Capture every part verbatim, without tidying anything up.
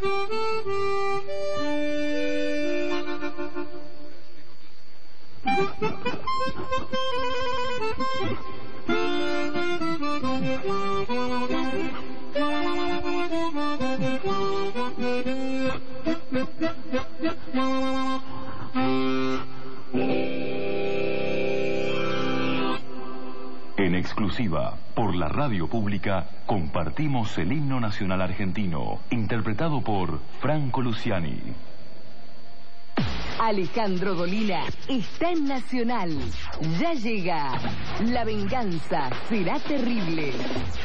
En exclusiva, por la radio pública, compartimos el himno nacional argentino, interpretado por Franco Luciani. Alejandro Dolina está en Nacional. Ya llega. La venganza será terrible.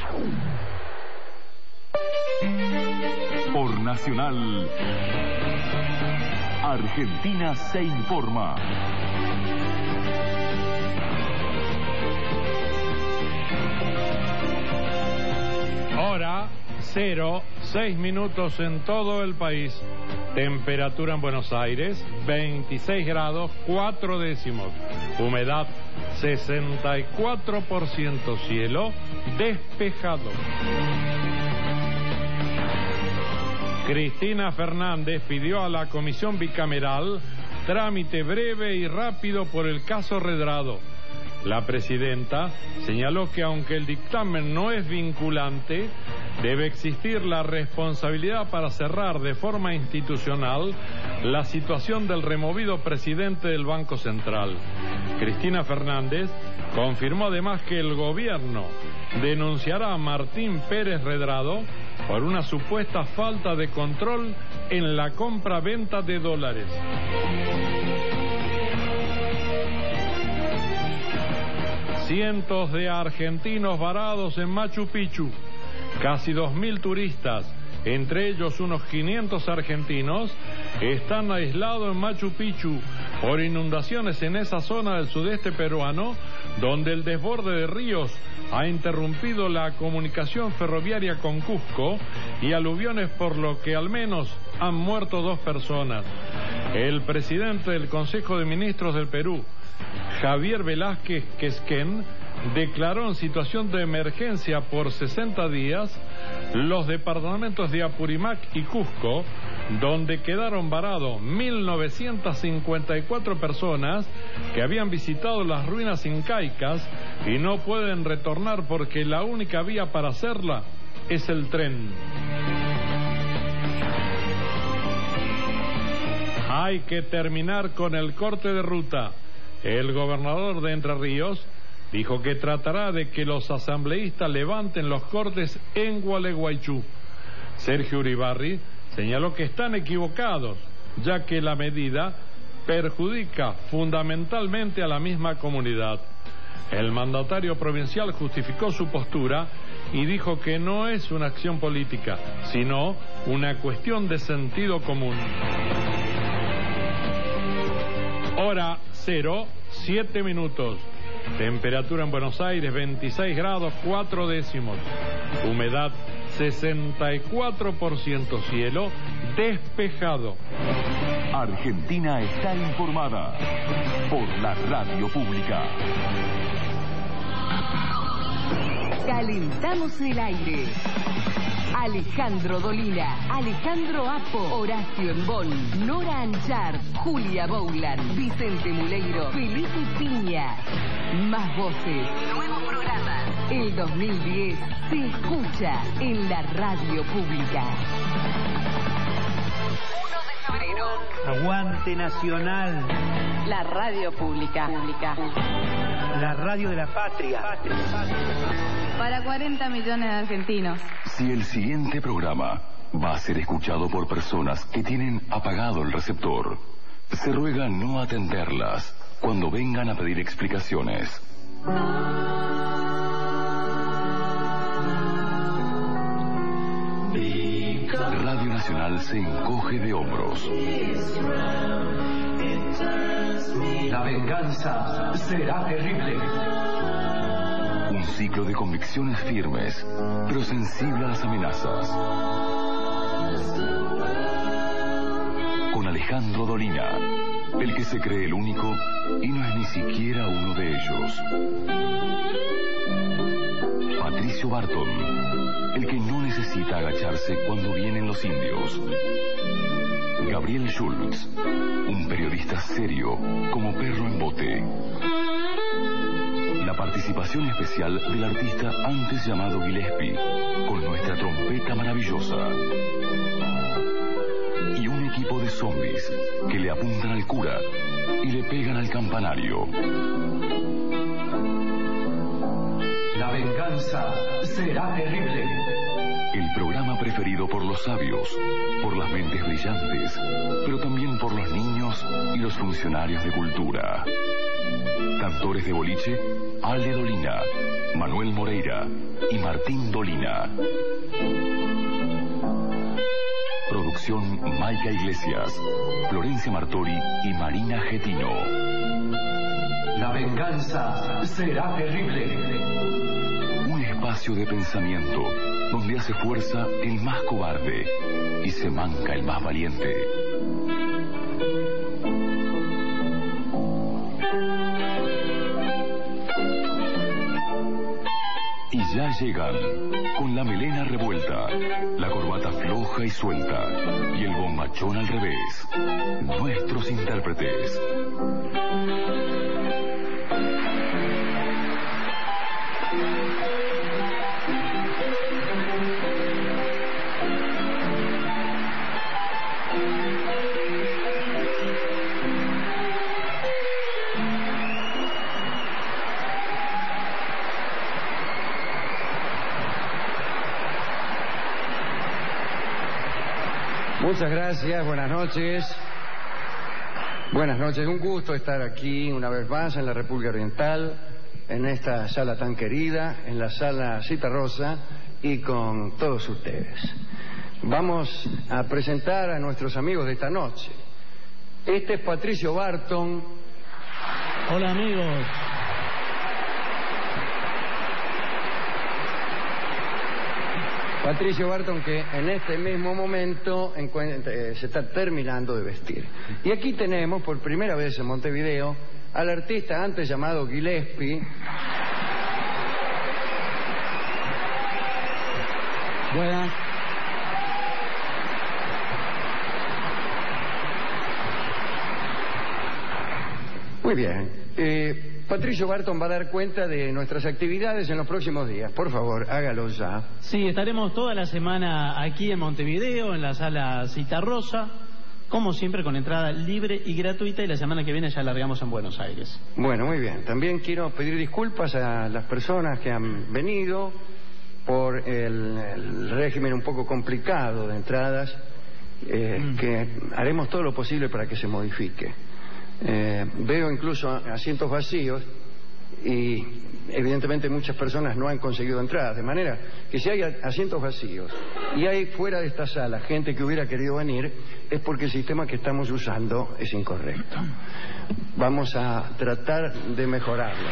Por Nacional, Argentina se informa. Hora cero, seis minutos en todo el país. Temperatura en Buenos Aires, veintiséis grados, cuatro décimos. Humedad, sesenta y cuatro por ciento. Cielo despejado. Cristina Fernández pidió a la comisión bicameral trámite breve y rápido por el caso Redrado. La presidenta señaló que aunque el dictamen no es vinculante, debe existir la responsabilidad para cerrar de forma institucional la situación del removido presidente del Banco Central. Cristina Fernández confirmó además que el gobierno denunciará a Martín Pérez Redrado por una supuesta falta de control en la compra-venta de dólares. Cientos de argentinos varados en Machu Picchu, casi dos mil turistas, entre ellos unos quinientos argentinos, están aislados en Machu Picchu por inundaciones en esa zona del sudeste peruano, donde el desborde de ríos ha interrumpido la comunicación ferroviaria con Cusco y aluviones, por lo que al menos han muerto dos personas. El presidente del Consejo de Ministros del Perú, Javier Velázquez Quesquén, declaró en situación de emergencia por sesenta días los departamentos de Apurímac y Cusco, donde quedaron varados mil novecientas cincuenta y cuatro personas que habían visitado las ruinas incaicas y no pueden retornar porque la única vía para hacerla es el tren. Hay que terminar con el corte de ruta. El gobernador de Entre Ríos dijo que tratará de que los asambleístas levanten los cortes en Gualeguaychú. Sergio Uribarri señaló que están equivocados, ya que la medida perjudica fundamentalmente a la misma comunidad. El mandatario provincial justificó su postura y dijo que no es una acción política, sino una cuestión de sentido común. Hora cero, siete minutos. Temperatura en Buenos Aires, veintiséis grados, cuatro décimos. Humedad, sesenta y cuatro por ciento. Cielo despejado. Argentina está informada por la radio pública. Calentamos el aire. Alejandro Dolina, Alejandro Apo, Horacio Embón, Nora Anchar, Julia Boulan, Vicente Muleiro, Felipe Piña. Más voces, nuevos programas. El dos mil diez se escucha en la radio pública. uno de febrero. Aguante Nacional. La radio pública. La radio de la patria. Para cuarenta millones de argentinos. Si el siguiente programa va a ser escuchado por personas que tienen apagado el receptor, se ruega no atenderlas cuando vengan a pedir explicaciones. Radio Nacional se encoge de hombros. La venganza será terrible. Un ciclo de convicciones firmes, pero sensible a las amenazas. Con Alejandro Dolina, el que se cree el único y no es ni siquiera uno de ellos. Patricio Barton, el que no necesita agacharse cuando vienen los indios. Gabriel Schultz, un periodista serio como perro en bote. La participación especial del artista antes llamado Gillespie, con nuestra trompeta maravillosa. Y un equipo de zombies que le apuntan al cura y le pegan al campanario. La venganza será terrible. El programa preferido por los sabios, por las mentes brillantes, pero también por los niños y los funcionarios de cultura. Cantores de boliche, Ale Dolina, Manuel Moreira y Martín Dolina. Producción Maica Iglesias, Florencia Martori y Marina Getino. La venganza será terrible. Un espacio de pensamiento donde hace fuerza el más cobarde y se manca el más valiente. Y ya llegan, con la melena revuelta, la corbata floja y suelta y el bombachón al revés, nuestros intérpretes. Muchas gracias, buenas noches. Buenas noches, un gusto estar aquí una vez más en la República Oriental, en esta sala tan querida, en la sala Citarrosa y con todos ustedes. Vamos a presentar a nuestros amigos de esta noche. Este es Patricio Barton. Hola amigos. Patricio Barton, que en este mismo momento eh, se está terminando de vestir. Y aquí tenemos, por primera vez en Montevideo, al artista antes llamado Gillespie. Buenas. Muy bien. Eh, Patricio Barton va a dar cuenta de nuestras actividades en los próximos días. Por favor, hágalo ya. Sí, estaremos toda la semana aquí en Montevideo, en la sala Citarrosa, como siempre con entrada libre y gratuita, y la semana que viene ya largamos en Buenos Aires. Bueno, muy bien. También quiero pedir disculpas a las personas que han venido por el, el régimen un poco complicado de entradas, eh, mm. que haremos todo lo posible para que se modifique. Eh, veo incluso asientos vacíos y evidentemente muchas personas no han conseguido entradas, de manera que si hay asientos vacíos y hay fuera de esta sala gente que hubiera querido venir, es porque el sistema que estamos usando es incorrecto. Vamos a tratar de mejorarlo.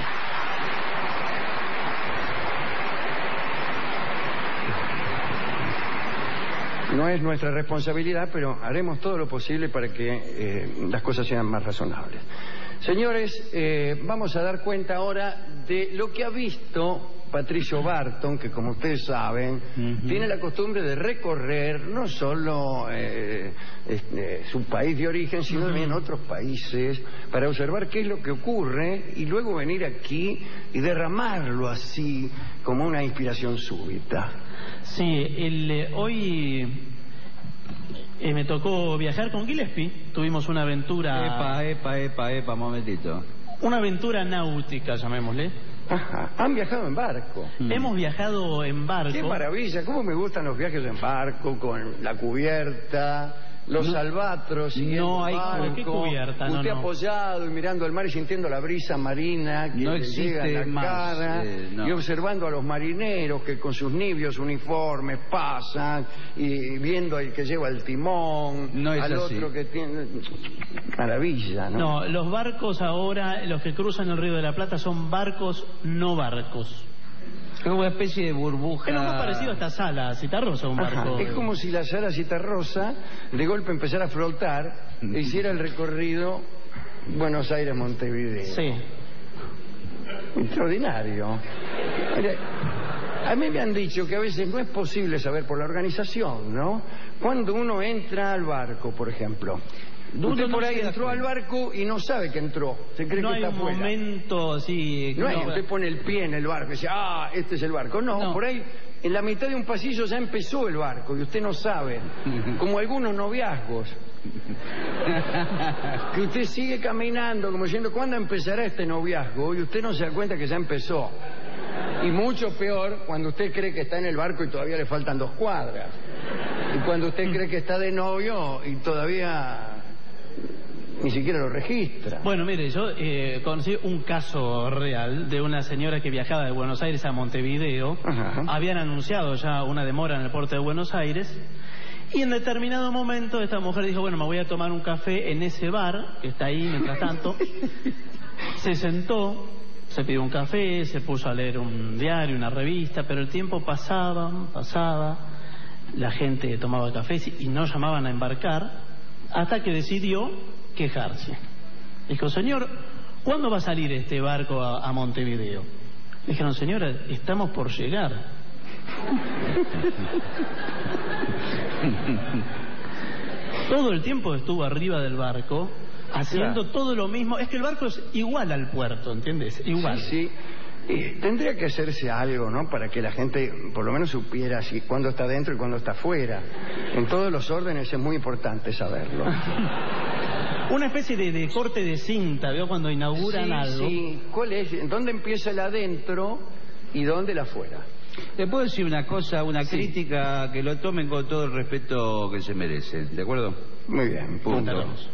No es nuestra responsabilidad, pero haremos todo lo posible para que eh, las cosas sean más razonables. Señores, eh, vamos a dar cuenta ahora de lo que ha visto Patricio Barton, que como ustedes saben, uh-huh. tiene la costumbre de recorrer no solo eh, este, su país de origen, sino uh-huh. también otros países, para observar qué es lo que ocurre y luego venir aquí y derramarlo así como una inspiración súbita. Sí, el, eh, hoy eh, me tocó viajar con Gillespie. Tuvimos una aventura... Epa, epa, epa, epa, momentito. Una aventura náutica, llamémosle. Ajá. Han viajado en barco. Mm. Hemos viajado en barco. ¡Qué maravilla! ¿Cómo me gustan los viajes en barco, con la cubierta, los no, albatros y no el hay barco, ¿qué cubierta? usted no, no. apoyado y mirando al mar y sintiendo la brisa marina que no le llega a la más, cara eh, no. y observando a los marineros que con sus nibios uniformes pasan y viendo al que lleva el timón, no es al así. otro que tiene... Maravilla, ¿no? No, los barcos ahora, los que cruzan el Río de la Plata son barcos no barcos. Es una especie de burbuja. Es lo más parecido a esta sala Citarrosa, un barco. Ajá. Es como si la sala Citarrosa de golpe empezara a flotar e hiciera el recorrido Buenos Aires-Montevideo. Sí. Extraordinario. Mire, A mí me han dicho que a veces no es posible saber por la organización, ¿no? Cuando uno entra al barco, por ejemplo. Usted por ahí entró al barco y no sabe que entró. Se cree no que está hay un afuera. momento así... No hay, no, usted pone el pie en el barco y dice, ah, este es el barco. No, No. por ahí, en la mitad de un pasillo ya empezó el barco y usted no sabe. Como algunos noviazgos. Que usted sigue caminando como diciendo, ¿cuándo empezará este noviazgo? Y usted no se da cuenta que ya empezó. Y mucho peor cuando usted cree que está en el barco y todavía le faltan dos cuadras. Y cuando usted cree que está de novio y todavía ni siquiera lo registra. Bueno, mire, yo eh, conocí un caso real de una señora que viajaba de Buenos Aires a Montevideo. Ajá. Habían anunciado ya una demora en el puerto de Buenos Aires. Y en determinado momento esta mujer dijo, bueno, me voy a tomar un café en ese bar que está ahí mientras tanto. Se sentó, se pidió un café, se puso a leer un diario, una revista, pero el tiempo pasaba, pasaba, la gente tomaba café y no llamaban a embarcar, hasta que decidió quejarse. Dijo, señor, ¿cuándo va a salir este barco a, a Montevideo? Le dijeron, señora, estamos por llegar. Todo el tiempo estuvo arriba del barco haciendo Claro. todo lo mismo. Es que el barco es igual al puerto, ¿entiendes? Igual. Sí, sí. Eh, tendría que hacerse algo, ¿no? Para que la gente por lo menos supiera si cuándo está dentro y cuándo está fuera. En todos los órdenes es muy importante saberlo. Una especie de, de corte de cinta, ¿veo? Cuando inauguran Sí, algo. sí. ¿Cuál es? ¿Dónde empieza el adentro y dónde el afuera? Le puedo decir una cosa, una Sí. crítica, que lo tomen con todo el respeto que se merecen, ¿de acuerdo? Muy bien. Punto. Cuéntanos.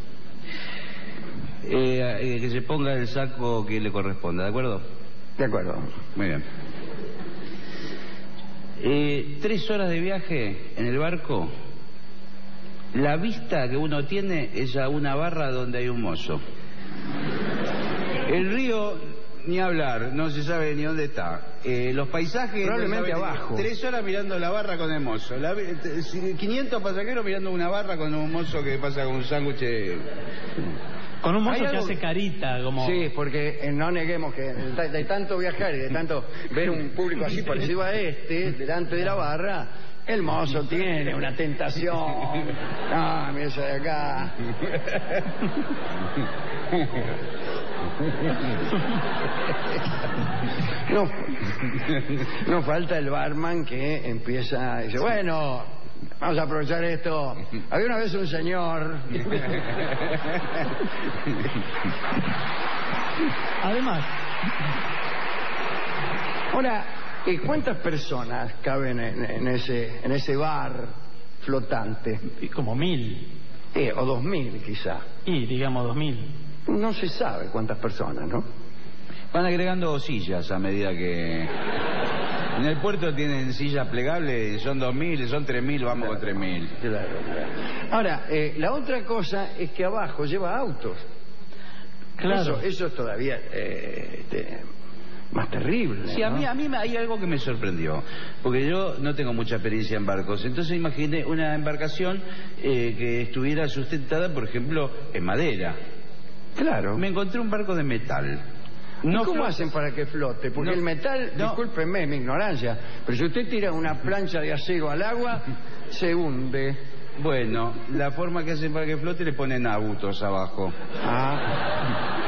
Eh, eh, que se ponga el saco que le corresponda, ¿de acuerdo? De acuerdo. Muy bien. Eh, tres horas de viaje en el barco. La vista que uno tiene es a una barra donde hay un mozo. El río, ni hablar, no se sabe ni dónde está. Eh, los paisajes... Probablemente no sabe ni- abajo. Tres horas mirando la barra con el mozo. La- quinientos pasajeros mirando una barra con un mozo que pasa con un sándwich. Con un mozo ¿Hay que algo hace que- carita, como... Sí, porque eh, no neguemos que de, de tanto viajar y de tanto ver un público así parecido a este, delante de la barra, el mozo tiene una tentación. Ah, mira eso de acá. No, no falta el barman que empieza y dice, bueno, vamos a aprovechar esto. Había una vez un señor... Además, Ahora, ¿y cuántas personas caben en, en ese en ese bar flotante? como mil. Eh, o dos mil quizá. Y digamos dos mil. No se sabe cuántas personas, ¿no? Van agregando sillas a medida que... En el puerto tienen sillas plegables, son dos mil, son tres mil, vamos con tres mil. Claro, claro. Ahora, eh, la otra cosa es que abajo lleva autos. Claro. Eso, eso es todavía eh, este, más terrible. Sí, a ¿no? mí, a mí me- hay algo que me sorprendió, porque yo no tengo mucha experiencia en barcos, entonces imaginé una embarcación eh, que estuviera sustentada, por ejemplo, en madera. Claro. Me encontré un barco de metal. ¿Y No cómo flota. hacen para que flote? Porque No. el metal, No. discúlpenme mi ignorancia, pero si usted tira una plancha de acero al agua, se hunde. Bueno, la forma que hacen para que flote le ponen autos abajo. Ah.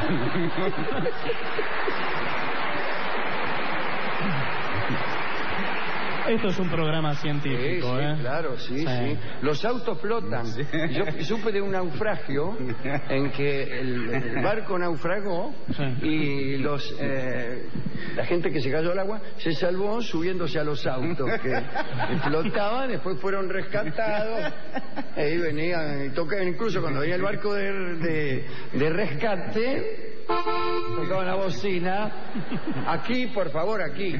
Esto es un programa Sí, científico, sí, ¿eh? claro, sí, Sí. sí. Los autos flotan. Yo supe de un naufragio en que el, el barco naufragó Sí. y los eh, la gente que se cayó al agua se salvó subiéndose a los autos que flotaban, después fueron rescatados. Ahí venían, y tocaban, incluso cuando venía el barco de, de, de rescate, tocaban la bocina. Aquí, por favor, aquí.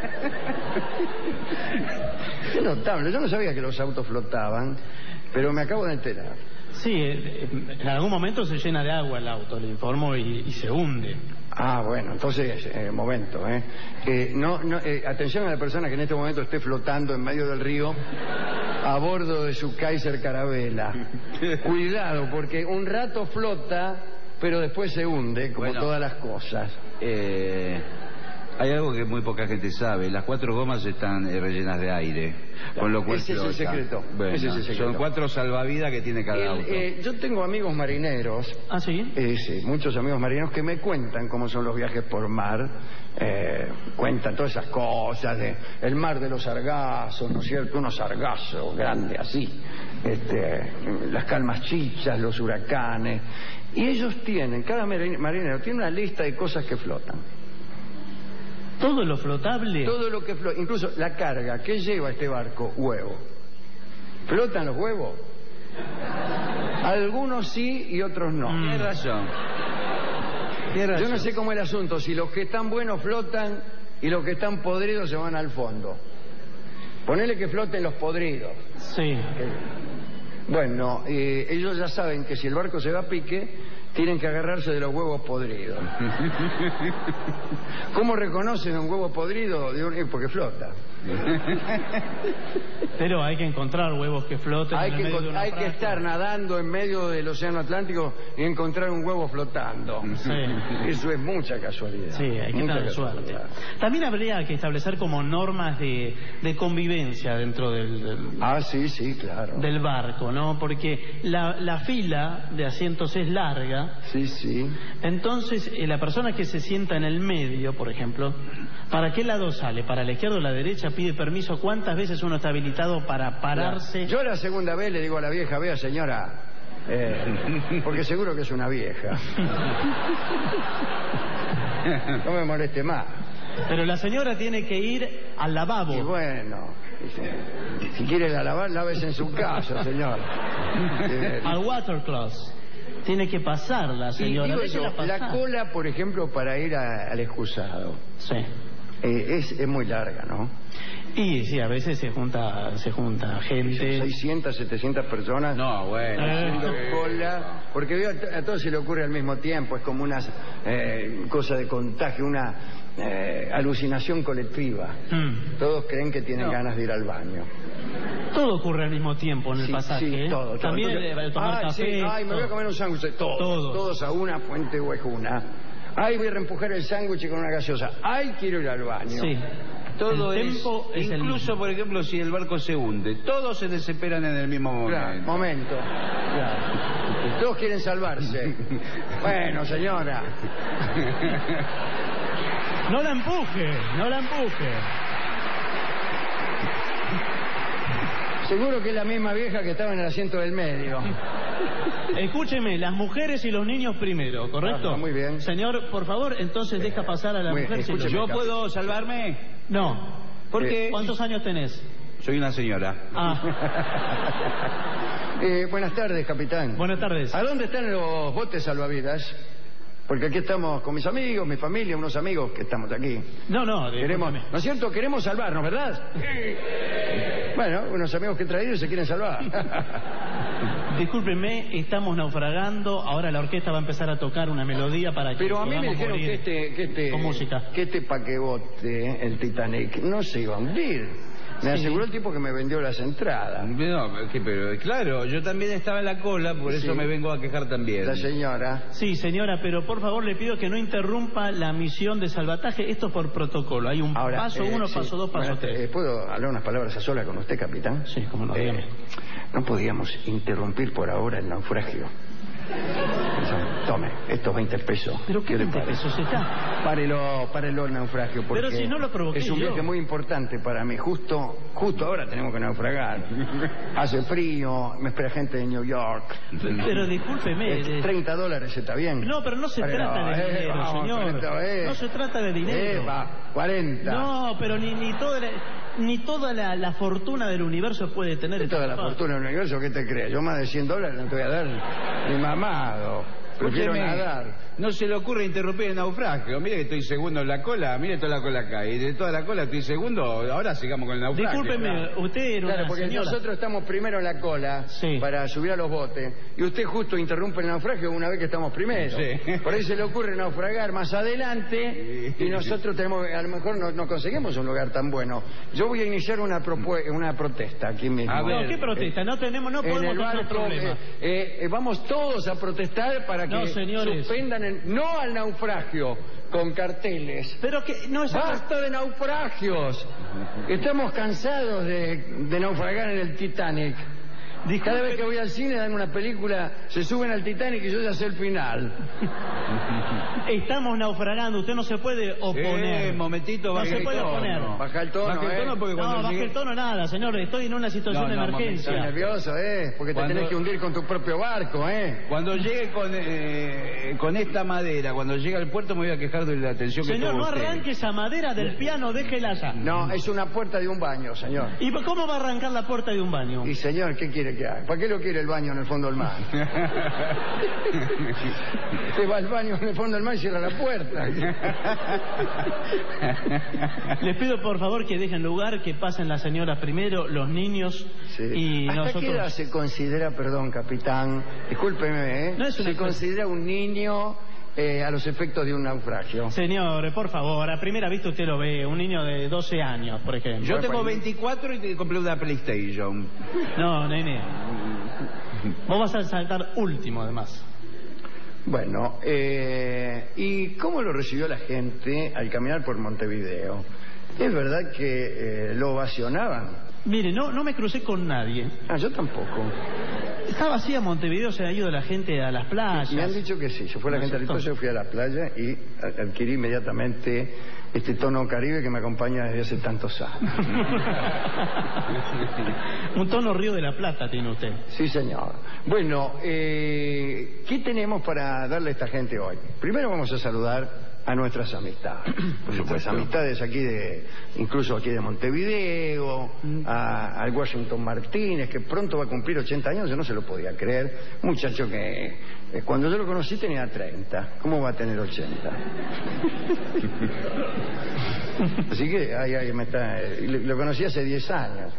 Qué notable. Yo no sabía que los autos flotaban, pero me acabo de enterar. Sí, eh, en algún momento se llena de agua el auto, le informo, y, y se hunde. Ah, bueno, entonces, eh, momento, ¿eh? Eh, no, no, eh, atención a la persona que en este momento esté flotando en medio del río a bordo de su Kaiser Carabela. Cuidado, porque un rato flota, pero después se hunde, como Bueno. todas las cosas. Eh, Hay algo que muy poca gente sabe. Las cuatro gomas están eh, rellenas de aire. Claro, con lo cual ese flota. es el secreto. Bueno, ese es el secreto. Son cuatro salvavidas que tiene cada El, auto. eh, yo tengo amigos marineros. ¿Ah, sí? Eh, sí, muchos amigos marineros que me cuentan cómo son los viajes por mar. Eh, cuentan todas esas cosas de el mar de los sargazos, ¿no es cierto? Unos sargazos grandes así. Este, las calmas chichas, los huracanes. Y ellos tienen, cada marinero tiene una lista de cosas que flotan. ¿Todo lo flotable? Todo lo que flota, incluso la carga. ¿Qué lleva este barco? Huevo. ¿Flotan los huevos? Algunos sí y otros no. Mm. Tienes razón. Tienes razón. Yo no sé cómo es el asunto, si los que están buenos flotan y los que están podridos se van al fondo. Ponele que floten los podridos. Sí. Bueno, eh, ellos ya saben que si el barco se va a pique, tienen que agarrarse de los huevos podridos. ¿Cómo reconocen un huevo podrido? Porque flota. Pero hay que encontrar huevos que floten. Hay, en que, el medio de una hay que estar nadando en medio del océano Atlántico y encontrar un huevo flotando. Sí. Eso es mucha casualidad. Sí, hay que mucha tener suerte. También habría que establecer como normas de, de convivencia dentro del, del, ah, sí, sí, claro. del barco, ¿no? Porque la, la fila de asientos es larga. Sí, sí. Entonces, eh, la persona que se sienta en el medio, por ejemplo, ¿para qué lado sale? ¿Para la izquierda o la derecha? ¿Pide permiso? ¿Cuántas veces uno está habilitado para pararse? Yo la segunda vez le digo a la vieja, vea señora, eh, porque seguro que es una vieja. No me moleste más. Pero la señora tiene que ir al lavabo. Y bueno, si, si quiere la lavar, lávese en su casa, señor. Eh, al water closet. Tiene que pasar la señora. Y digo yo, la cola, por ejemplo, para ir a, al excusado. Sí. Eh, es, es muy larga, ¿no? Y sí, a veces se junta se junta gente. seiscientas, setecientas personas. No, bueno. Haciendo Eh. cola. Porque veo, a, a todos se le ocurre al mismo tiempo. Es como una eh, cosa de contagio, una eh, alucinación colectiva. Mm. Todos creen que tienen No. ganas de ir al baño. Todo ocurre al mismo tiempo en el Sí, pasaje. sí, ¿eh? todo, todo. También Entonces, el tomar ay, café. sí, ay, me voy a todo. comer un sándwich. Todos, Todos. todos a una fuente huejuna. Ay, voy a reempujar el sándwich con una gaseosa. Ay, quiero ir al baño. Sí. Todo el es, tempo es el incluso mismo. por ejemplo si el barco se hunde, todos se desesperan en el mismo momento. Claro, momento. Claro. Todos quieren salvarse. Bueno, señora. No la empuje, no la empuje. Seguro que es la misma vieja que estaba en el asiento del medio. Escúcheme, las mujeres y los niños primero, ¿correcto? Ah, muy bien. Señor, por favor, entonces deja pasar a la Muy- mujer. escúcheme, ¿Yo Capi. puedo salvarme? No. ¿Por Eh, qué? ¿Cuántos años tenés? Soy una señora. Ah, Eh, buenas tardes, capitán. buenas tardes. ¿A dónde están los botes salvavidas? Porque aquí estamos con mis amigos, mi familia, unos amigos que estamos aquí. No, no, Queremos, discúlpeme. ¿no es cierto? Queremos salvarnos, ¿verdad? Bueno, unos amigos que he traído se quieren salvar. Discúlpeme, estamos naufragando. Ahora la orquesta va a empezar a tocar una melodía para que Pero a mí me podamos dijeron que morir este, que este, con música. que este paquebote, el Titanic, no se iba a hundir. Me Sí. aseguró el tipo que me vendió las entradas. No, que- pero claro, yo también estaba en la cola, por eso Sí. me vengo a quejar también. La señora. Sí, señora, pero por favor le pido que no interrumpa la misión de salvataje. Esto por protocolo. Hay un Ahora, paso eh, uno, sí. paso dos, paso Bueno, tres. eh, ¿puedo hablar unas palabras a sola con usted, capitán? Sí, cómo no, Eh, dígame. no podíamos interrumpir por ahora el naufragio. Tome, estos veinte pesos. ¿Pero qué le veinte parece? pesos está? Párelo, párelo el naufragio, porque Pero si no lo provoqué es un yo. viaje muy importante para mí. Justo, justo ahora tenemos que naufragar. Hace frío, me espera gente de New York. Pero discúlpeme. Eh, de- treinta dólares está bien. No, pero no se Párelo, trata de eh, dinero, vamos, señor. cuarenta, eh. No se trata de dinero. Eh, va, cuarenta. No, pero ni, ni toda, la, ni toda la, la fortuna del universo puede tener Toda esta la paz. fortuna del universo, ¿qué te crees? Yo más de cien dólares no te voy a dar ni mamado. Prefiero Escúcheme, nadar. no se le ocurre interrumpir el naufragio. Mire que estoy segundo en la cola, mire toda la cola acá. Y de toda la cola estoy segundo, ahora sigamos con el naufragio. Discúlpeme, Claro. usted era Claro, una porque señora. nosotros estamos primero en la cola Sí. para subir a los botes y usted justo interrumpe el naufragio una vez que estamos primero. Sí. Por ahí se le ocurre naufragar más adelante y nosotros tenemos, a lo mejor no, no conseguimos un lugar tan bueno. Yo voy a iniciar una propue- una protesta aquí mismo. A No, ver, ¿qué protesta? No tenemos, no En podemos el tener barco, problema. eh, eh, vamos todos a protestar para No, que señores. suspendan el... No al naufragio, con carteles. Pero que no es... ¡Basta de naufragios! Estamos cansados de, de naufragar en el Titanic. Cada vez que voy al cine dan una película, se suben al Titanic y yo ya sé el final. Estamos naufragando, usted no se puede oponer. Eh, momentito, no baja se el puede tono. oponer. Baja el tono, Baja el ¿eh? tono porque cuando No, baje llegue- el tono nada, señor. Estoy en una situación No, no, de emergencia. Estás nervioso, ¿eh? Porque Cuando- te tenés que hundir con tu propio barco, ¿eh? Cuando llegue con, eh, con esta madera, cuando llegue al puerto me voy a quejar de la atención que Señor, tuvo no usted. arranque esa madera del piano, déjela allá. No, es una puerta de un baño, señor. ¿Y cómo va a arrancar la puerta de un baño? Y señor, ¿qué quiere que haga? ¿Para qué lo quiere el baño en el fondo del mar? Usted va al baño en el fondo del mar y cierra la puerta. Les pido por favor que dejen lugar, que pasen las señoras primero, los niños Sí. y ¿Hasta nosotros. qué edad se considera, perdón, capitán, discúlpeme, ¿eh? No es una se cosa- considera un niño eh, a los efectos de un naufragio? Señor, por favor, a primera vista usted lo ve, un niño de doce años, por ejemplo. Yo tengo Bueno, veinticuatro y te compré una PlayStation. No, nene. Vos vas a saltar último, además. Bueno, eh, ¿y cómo lo recibió la gente al caminar por Montevideo? ¿Es verdad que eh, lo ovacionaban? Mire, no, no me crucé con nadie. Ah, yo tampoco. Está vacía Montevideo, se ha ido la gente a las playas. Me han dicho que sí, se fue la ¿No es gente al cierto? yo fui a la playa y a- adquirí inmediatamente este tono caribe que me acompaña desde hace tantos años. Un tono Río de la Plata tiene usted. Sí, señor. Bueno, eh, ¿qué tenemos para darle a esta gente hoy? Primero vamos a saludar a nuestras amistades. Por supuesto, amistades aquí de, incluso aquí de Montevideo, a, al Washington Martínez, que pronto va a cumplir ochenta años, yo no se lo podía creer. Un muchacho que eh, cuando yo lo conocí tenía treinta. ¿Cómo va a tener ochenta? Así que ahí, ahí me está, eh, lo, lo conocí hace diez años.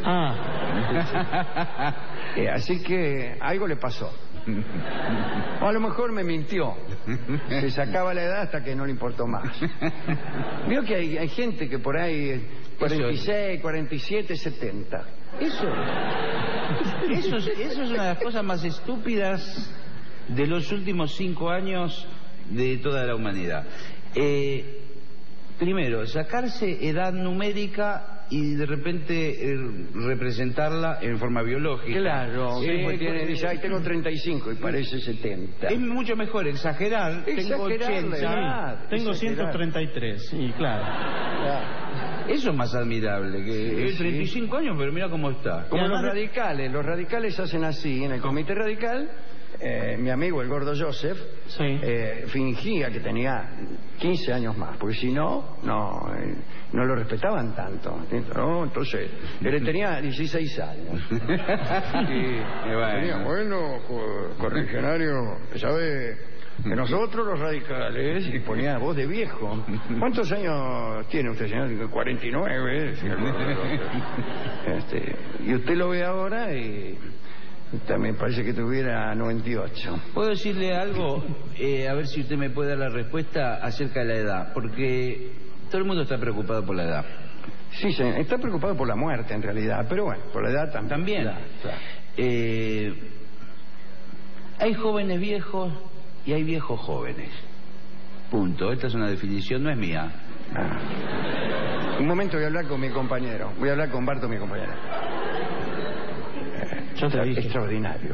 Ah, Eh, así que algo le pasó. O a lo mejor me mintió. Se sacaba la edad hasta que no le importó más. Veo que hay, hay gente que por ahí cuarenta y seis, cuarenta y siete, setenta. Eso, eso, es, eso es una de las cosas más estúpidas de los últimos cinco años de toda la humanidad. Eh, primero, sacarse edad numérica y de repente eh, representarla en forma biológica. Claro, Eh, pues tiene, eh, dice, ay, tengo treinta y cinco y parece setenta. Es mucho mejor exagerar. Tengo Exagerar la ochenta. edad. tengo Exagerar. ciento treinta y tres. Sí, claro. Claro. Eso es más admirable que Sí, eh, sí. treinta y cinco años, pero mira cómo está. Como Y los además- radicales, los radicales hacen así, en el comité radical, eh, mi amigo el gordo Joseph Sí. eh, fingía que tenía quince años más, porque si no, no, eh, no lo respetaban tanto. ¿no? Entonces, él tenía dieciséis años. Sí, y bueno. Tenía, bueno, co- correligionario, ¿sabe? Que nosotros los radicales, y ponía voz de viejo. ¿Cuántos años tiene usted, señor? cuarenta y nueve. decía el gordo Joseph. Este, y usted lo ve ahora y también parece que tuviera noventa y ocho. ¿Puedo decirle algo? Eh, a ver si usted me puede dar la respuesta acerca de la edad. Porque todo el mundo está preocupado por la edad. Sí, señor, está preocupado por la muerte en realidad, pero bueno, por la edad también. También. Claro, claro. Eh, hay jóvenes viejos y hay viejos jóvenes. Punto. Esta es una definición, no es mía. Ah. Un momento voy a hablar con mi compañero. Voy a hablar con Barto, mi compañero. Eh, Yo te dije. Extraordinario.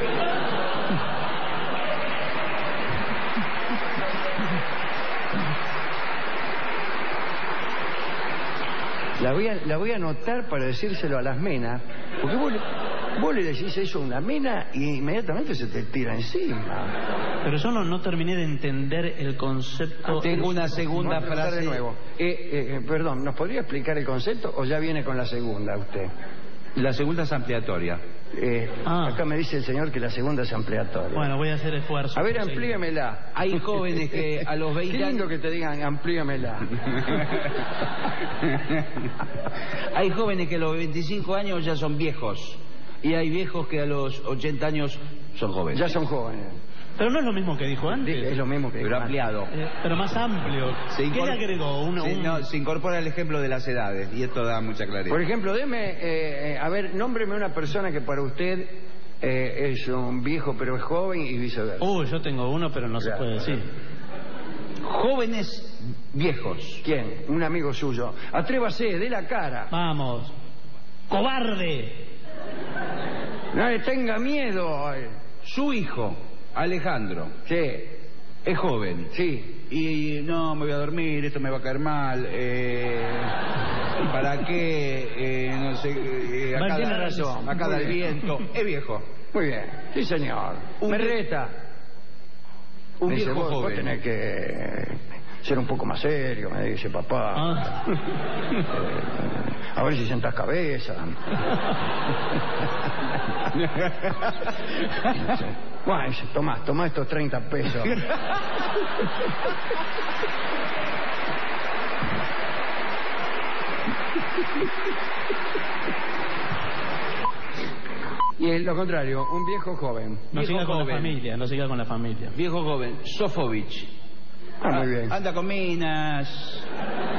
La voy, a, la voy a anotar para decírselo a las menas, porque vos le, vos le decís eso a una mena y inmediatamente se te tira encima. Pero yo no, no terminé de entender el concepto. Tengo una segunda Vamos a empezar frase. de nuevo. Eh, eh, perdón, ¿nos podría explicar el concepto o ya viene con la segunda usted? La segunda es ampliatoria. Eh, Ah. Acá me dice el señor que la segunda es ampliatoria. Bueno, voy a hacer esfuerzo. A ver, Sí. amplíamela. Hay jóvenes que a los veinte Qué lindo años... que te digan, amplíamela. Hay jóvenes que a los veinticinco años ya son viejos. Y hay viejos que a los ochenta años son jóvenes. Ya son jóvenes. Pero no es lo mismo que dijo antes. Es lo mismo que Pero dijo antes. ampliado. Eh, pero más amplio. Se ¿Qué incor- le agregó? Una- Sí, un- no, se incorpora el ejemplo de las edades y esto da mucha claridad. Por ejemplo, deme, eh, eh, a ver, nómbreme una persona que para usted eh, es un viejo pero es joven y viceversa. Uh, yo tengo uno, pero no Claro. se puede decir. Jóvenes viejos. ¿Quién? Un amigo suyo. Atrévase, dé la cara. Vamos. ¡Cobarde! No le tenga miedo. Su hijo, Alejandro, Sí, es joven. sí. Y no, me voy a dormir, esto me va a caer mal. Eh, ¿Para qué? Eh, no sé. Eh, Mal, acá, tiene da, razón. acá da Muy el bien. viento. Es viejo. Muy bien. Sí, señor. Un Me vie- reta. Un Me dice, viejo vos, vos joven. tenés que ser un poco más serio, me dice papá. Ah. A ver si sentás cabeza. Bueno, dice, tomá, tomá estos treinta pesos. Y es lo contrario, un viejo joven. No Viejo siga con joven. la familia, no siga con la familia. Viejo joven, Sofovich. Ah, muy bien. Anda con minas.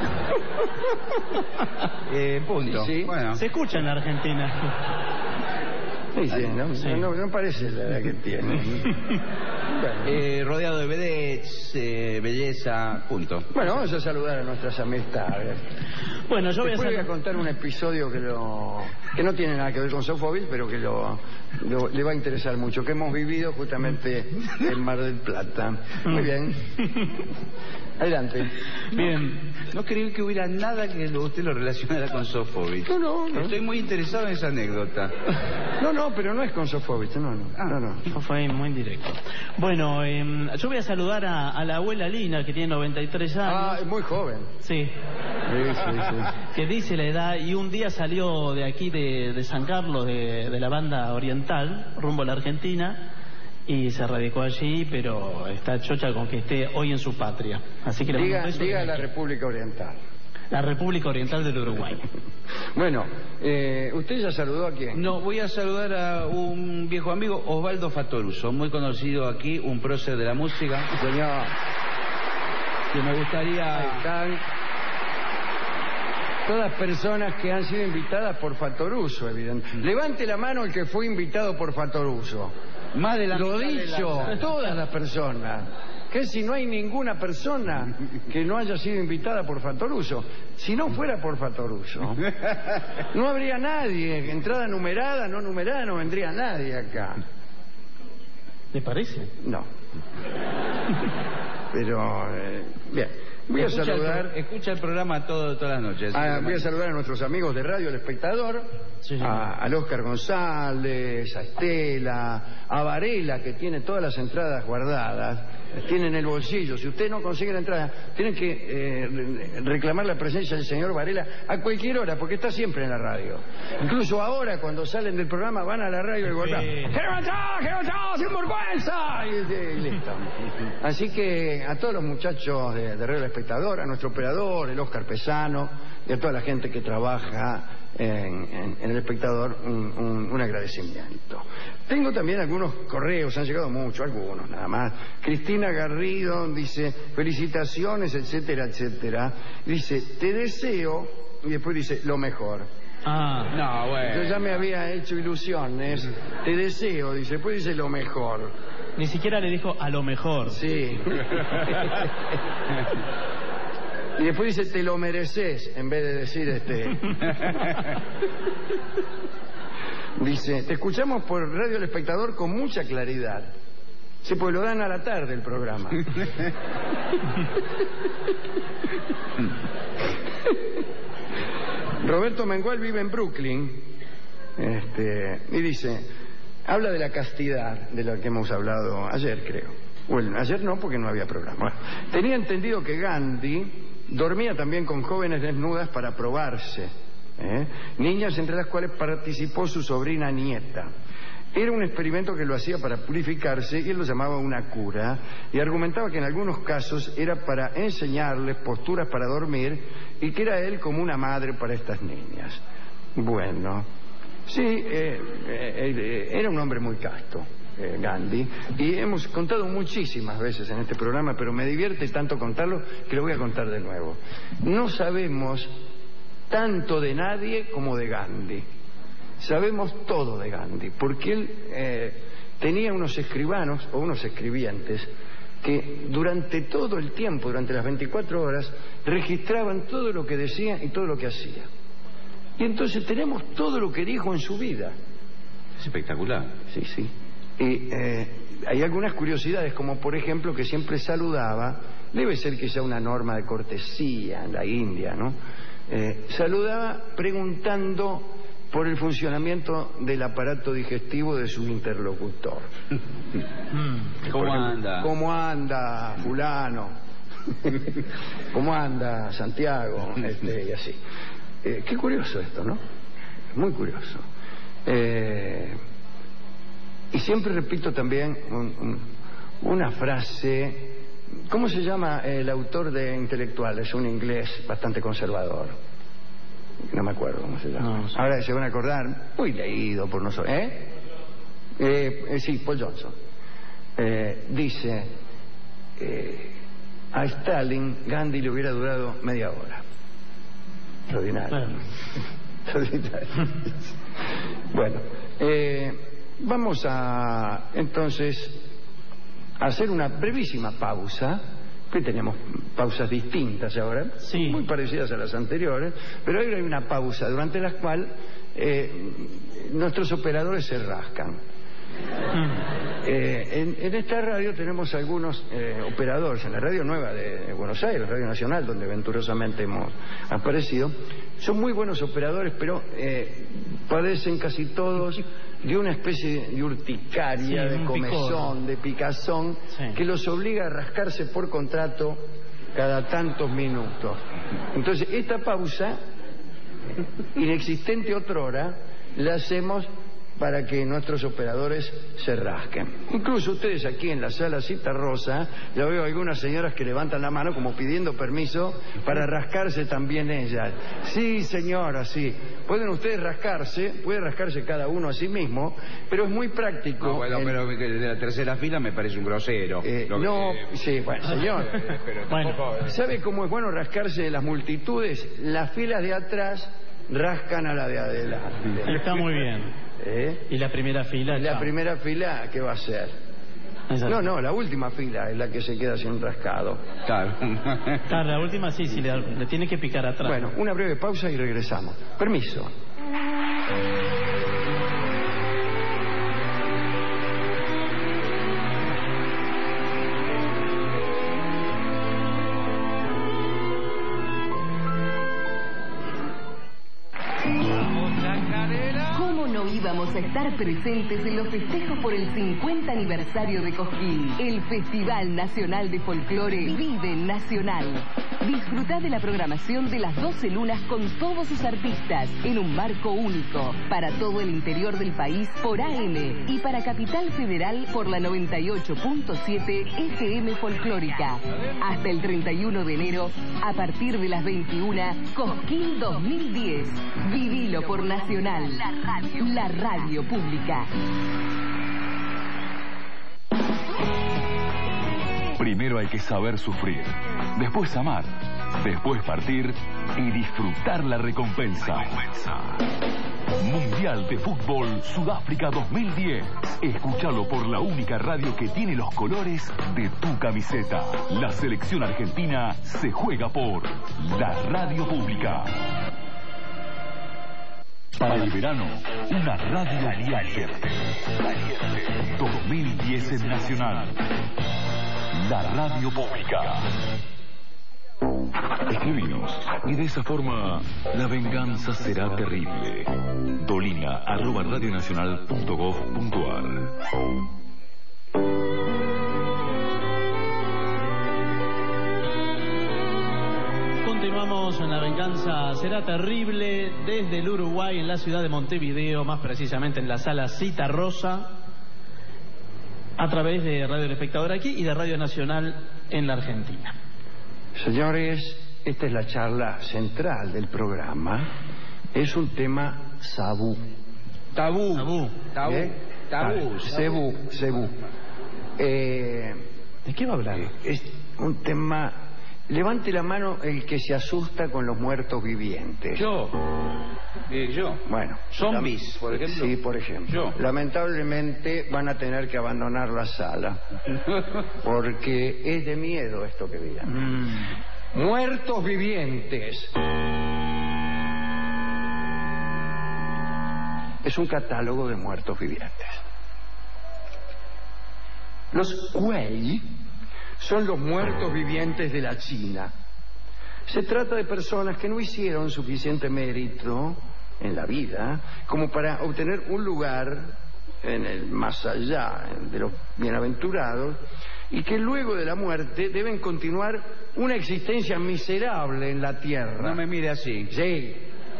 eh, punto. Sí, sí. Bueno. Se escucha en la Argentina. Sí, sí, no, Sí. no, no parece la edad que tiene. Bueno. Eh, rodeado de vedettes, eh, belleza, punto. Bueno, vamos a saludar a nuestras amistades. Bueno, yo voy a Después voy a hacer... contar un episodio que lo que no tiene nada que ver con Sofovich, pero que lo, lo- le va a interesar mucho, que hemos vivido justamente en Mar del Plata. Muy bien. Adelante. Bien. No creí que hubiera nada que lo- usted lo relacionara con Sofovich. No, no, no. Estoy muy interesado en esa anécdota. No, no, pero no es con Sofovich, no, no. Ah. no, no. Fue muy indirecto. Bueno, eh, yo voy a saludar a, a la abuela Lina, que tiene noventa y tres Ah, años. es muy joven. Sí. Sí, sí, sí. Que dice la edad, y un día salió de aquí de, de San Carlos, de, de la banda oriental, rumbo a la Argentina, y se radicó allí, pero está chocha con que esté hoy en su patria. Así que le mando Diga, un beso diga desde la aquí. República Oriental. La República Oriental del Uruguay. Bueno, eh, ¿usted ya saludó a quién? No, voy a saludar a un viejo amigo, Osvaldo Fatoruso, muy conocido aquí, un prócer de la música, Señor, que me ahí gustaría... están todas personas que han sido invitadas por Fatoruso, evidentemente. Levante la mano el que fue invitado por Fatoruso. Más de la Lo mitad de dicho, la- todas las personas. Que si no hay ninguna persona que no haya sido invitada por Fatoruso, si no fuera por Fatoruso, no habría nadie, entrada numerada, no numerada, no vendría nadie acá. ¿Te parece? No. Pero, eh, bien, voy a Escucha el saludar... pro- escucha el programa todo, todas las noches. Ah, voy a saludar a nuestros amigos de Radio El Espectador, Sí, sí. a, al Oscar González, a Estela, a Varela, que tiene todas las entradas guardadas, las tiene en el bolsillo. Si usted no consigue la entrada, tienen que eh, re- reclamar la presencia del señor Varela a cualquier hora, porque está siempre en la radio. Incluso ahora, cuando salen del programa, van a la radio y guardan. Sí. ¡Quiero entrar, quiero entrar, sin vergüenza! Y, y listo. Así que a todos los muchachos de, de Radio El Espectador, a nuestro operador, el Oscar Pesano, y a toda la gente que trabaja en, en- en El Espectador, un, un- un agradecimiento. Tengo también algunos correos, han llegado muchos, algunos nada más. Cristina Garrido dice, felicitaciones, etcétera, etcétera. Dice, te deseo, y después dice, lo mejor. Ah, No, bueno. Yo ya me había hecho ilusiones, te deseo, dice, después dice, lo mejor. ni siquiera le dijo a lo mejor. Sí. Y después dice, te lo mereces, en vez de decir este. Dice, te escuchamos por Radio El Espectador con mucha claridad. Sí, pues lo dan a la tarde el programa. Roberto Mengual vive en Brooklyn. Este, y dice, habla de la castidad, de la que hemos hablado ayer, creo. Bueno, ayer no, porque no había programa. Bueno, tenía entendido que Gandhi dormía también con jóvenes desnudas para probarse, ¿eh? Niñas entre las cuales participó su sobrina nieta. Era un experimento que lo hacía para purificarse y él lo llamaba una cura y argumentaba que en algunos casos era para enseñarles posturas para dormir y que era él como una madre para estas niñas. Bueno, sí, eh, eh, eh, era un hombre muy casto, eh, Gandhi, y hemos contado muchísimas veces en este programa, pero me divierte tanto contarlo que lo voy a contar de nuevo. No sabemos tanto de nadie como de Gandhi. sabemos todo de Gandhi, porque él eh, tenía unos escribanos o unos escribientes que durante todo el tiempo, durante las veinticuatro horas, registraban todo lo que decía y todo lo que hacía. Y entonces tenemos todo lo que dijo en su vida. Es espectacular. Sí, sí. Y eh, hay algunas curiosidades, como por ejemplo que siempre saludaba, debe ser que sea una norma de cortesía en la India, ¿no? Eh, saludaba preguntando por el funcionamiento del aparato digestivo de su interlocutor. ¿Cómo anda? ¿Cómo anda fulano? ¿Cómo anda Santiago? Este, y así. Eh, qué curioso esto, ¿no? Muy curioso. Eh, y siempre repito también un, un, una frase. ¿Cómo se llama el autor de Intelectuales? Un inglés bastante conservador. No me acuerdo cómo se llama. No, no sé. Ahora se van a acordar. Muy leído por nosotros. ¿Eh? Eh, eh sí, Paul Johnson. Eh, dice, eh, a Stalin Gandhi le hubiera durado media hora. Extraordinario. Bueno, Extraordinario. Bueno eh, vamos a entonces a hacer una brevísima pausa, que tenemos pausas distintas ahora, sí, muy parecidas a las anteriores, pero ahora hay una pausa durante la cual eh, nuestros operadores se rascan. Eh, en, en esta radio tenemos algunos eh, operadores, en la radio nueva de Buenos Aires, Radio Nacional, donde venturosamente hemos aparecido. Son muy buenos operadores, pero eh, padecen casi todos de una especie de urticaria, sí, de comezón, picor. de picazón, sí, que los obliga a rascarse por contrato cada tantos minutos. Entonces, esta pausa, inexistente otrora, la hacemos para que nuestros operadores se rasquen. Incluso ustedes aquí en la sala Citarrosa, ya veo algunas señoras que levantan la mano como pidiendo permiso para rascarse también ellas. Sí, señora, sí. Pueden ustedes rascarse, puede rascarse cada uno a sí mismo, pero es muy práctico. No, bueno, en... pero de la tercera fila me parece un grosero. Eh, no, que... sí, bueno, señor. pero bueno, tampoco... ¿sabe cómo es bueno rascarse de las multitudes? Las filas de atrás rascan a la de adelante. Está muy bien. ¿Eh? ¿Y la primera fila? La chao. primera fila, ¿qué va a ser? Exacto. No, no, la última fila es la que se queda sin rascado. Claro. Claro, la última sí, sí, le, le tiene que picar atrás. Bueno, una breve pausa y regresamos. Permiso. Íbamos a estar presentes en los festejos por el cincuenta aniversario de Cosquín. El Festival Nacional de Folclore vive nacional. Disfrutá de la programación de las doce lunas con todos sus artistas en un marco único para todo el interior del país por A M y para Capital Federal por la noventa y ocho punto siete F M Folclórica. Hasta el treinta y uno de enero, a partir de las veintiuna, Cosquín dos mil diez. Vivilo por Nacional. La radio. La radio pública. Primero hay que saber sufrir, después amar, después partir y disfrutar la recompensa. Mundial de Fútbol Sudáfrica dos mil diez. Escúchalo por la única radio que tiene los colores de tu camiseta. La selección argentina se juega por la radio pública. Para el verano, una radio valiente. dos mil diez en Nacional. La radio pública. Escribinos y de esa forma la venganza será terrible. Dolina arroba radionacional punto gov punto ar. Continuamos en La Venganza Será Terrible desde el Uruguay, en la ciudad de Montevideo, más precisamente en la sala Citarrosa, a través de Radio El Espectador aquí y de Radio Nacional en la Argentina. Señores, esta es la charla central del programa. Es un tema sabú. Tabú. Tabú. Tabú. ¿Eh? Tabú. Cebú. Cebú. Eh, ¿De qué va a hablar? Es un tema Levante la mano el que se asusta con los muertos vivientes. Yo. Eh, yo. Bueno. Zombies, por ejemplo. Sí, por ejemplo. Yo. Lamentablemente van a tener que abandonar la sala. Porque es de miedo esto que digan. Mm. Muertos vivientes. Es un catálogo de muertos vivientes. Los Kuei son los muertos vivientes de la China. Se trata de personas que no hicieron suficiente mérito en la vida como para obtener un lugar en el más allá de los bienaventurados y que luego de la muerte deben continuar una existencia miserable en la tierra. No me mire así. Sí.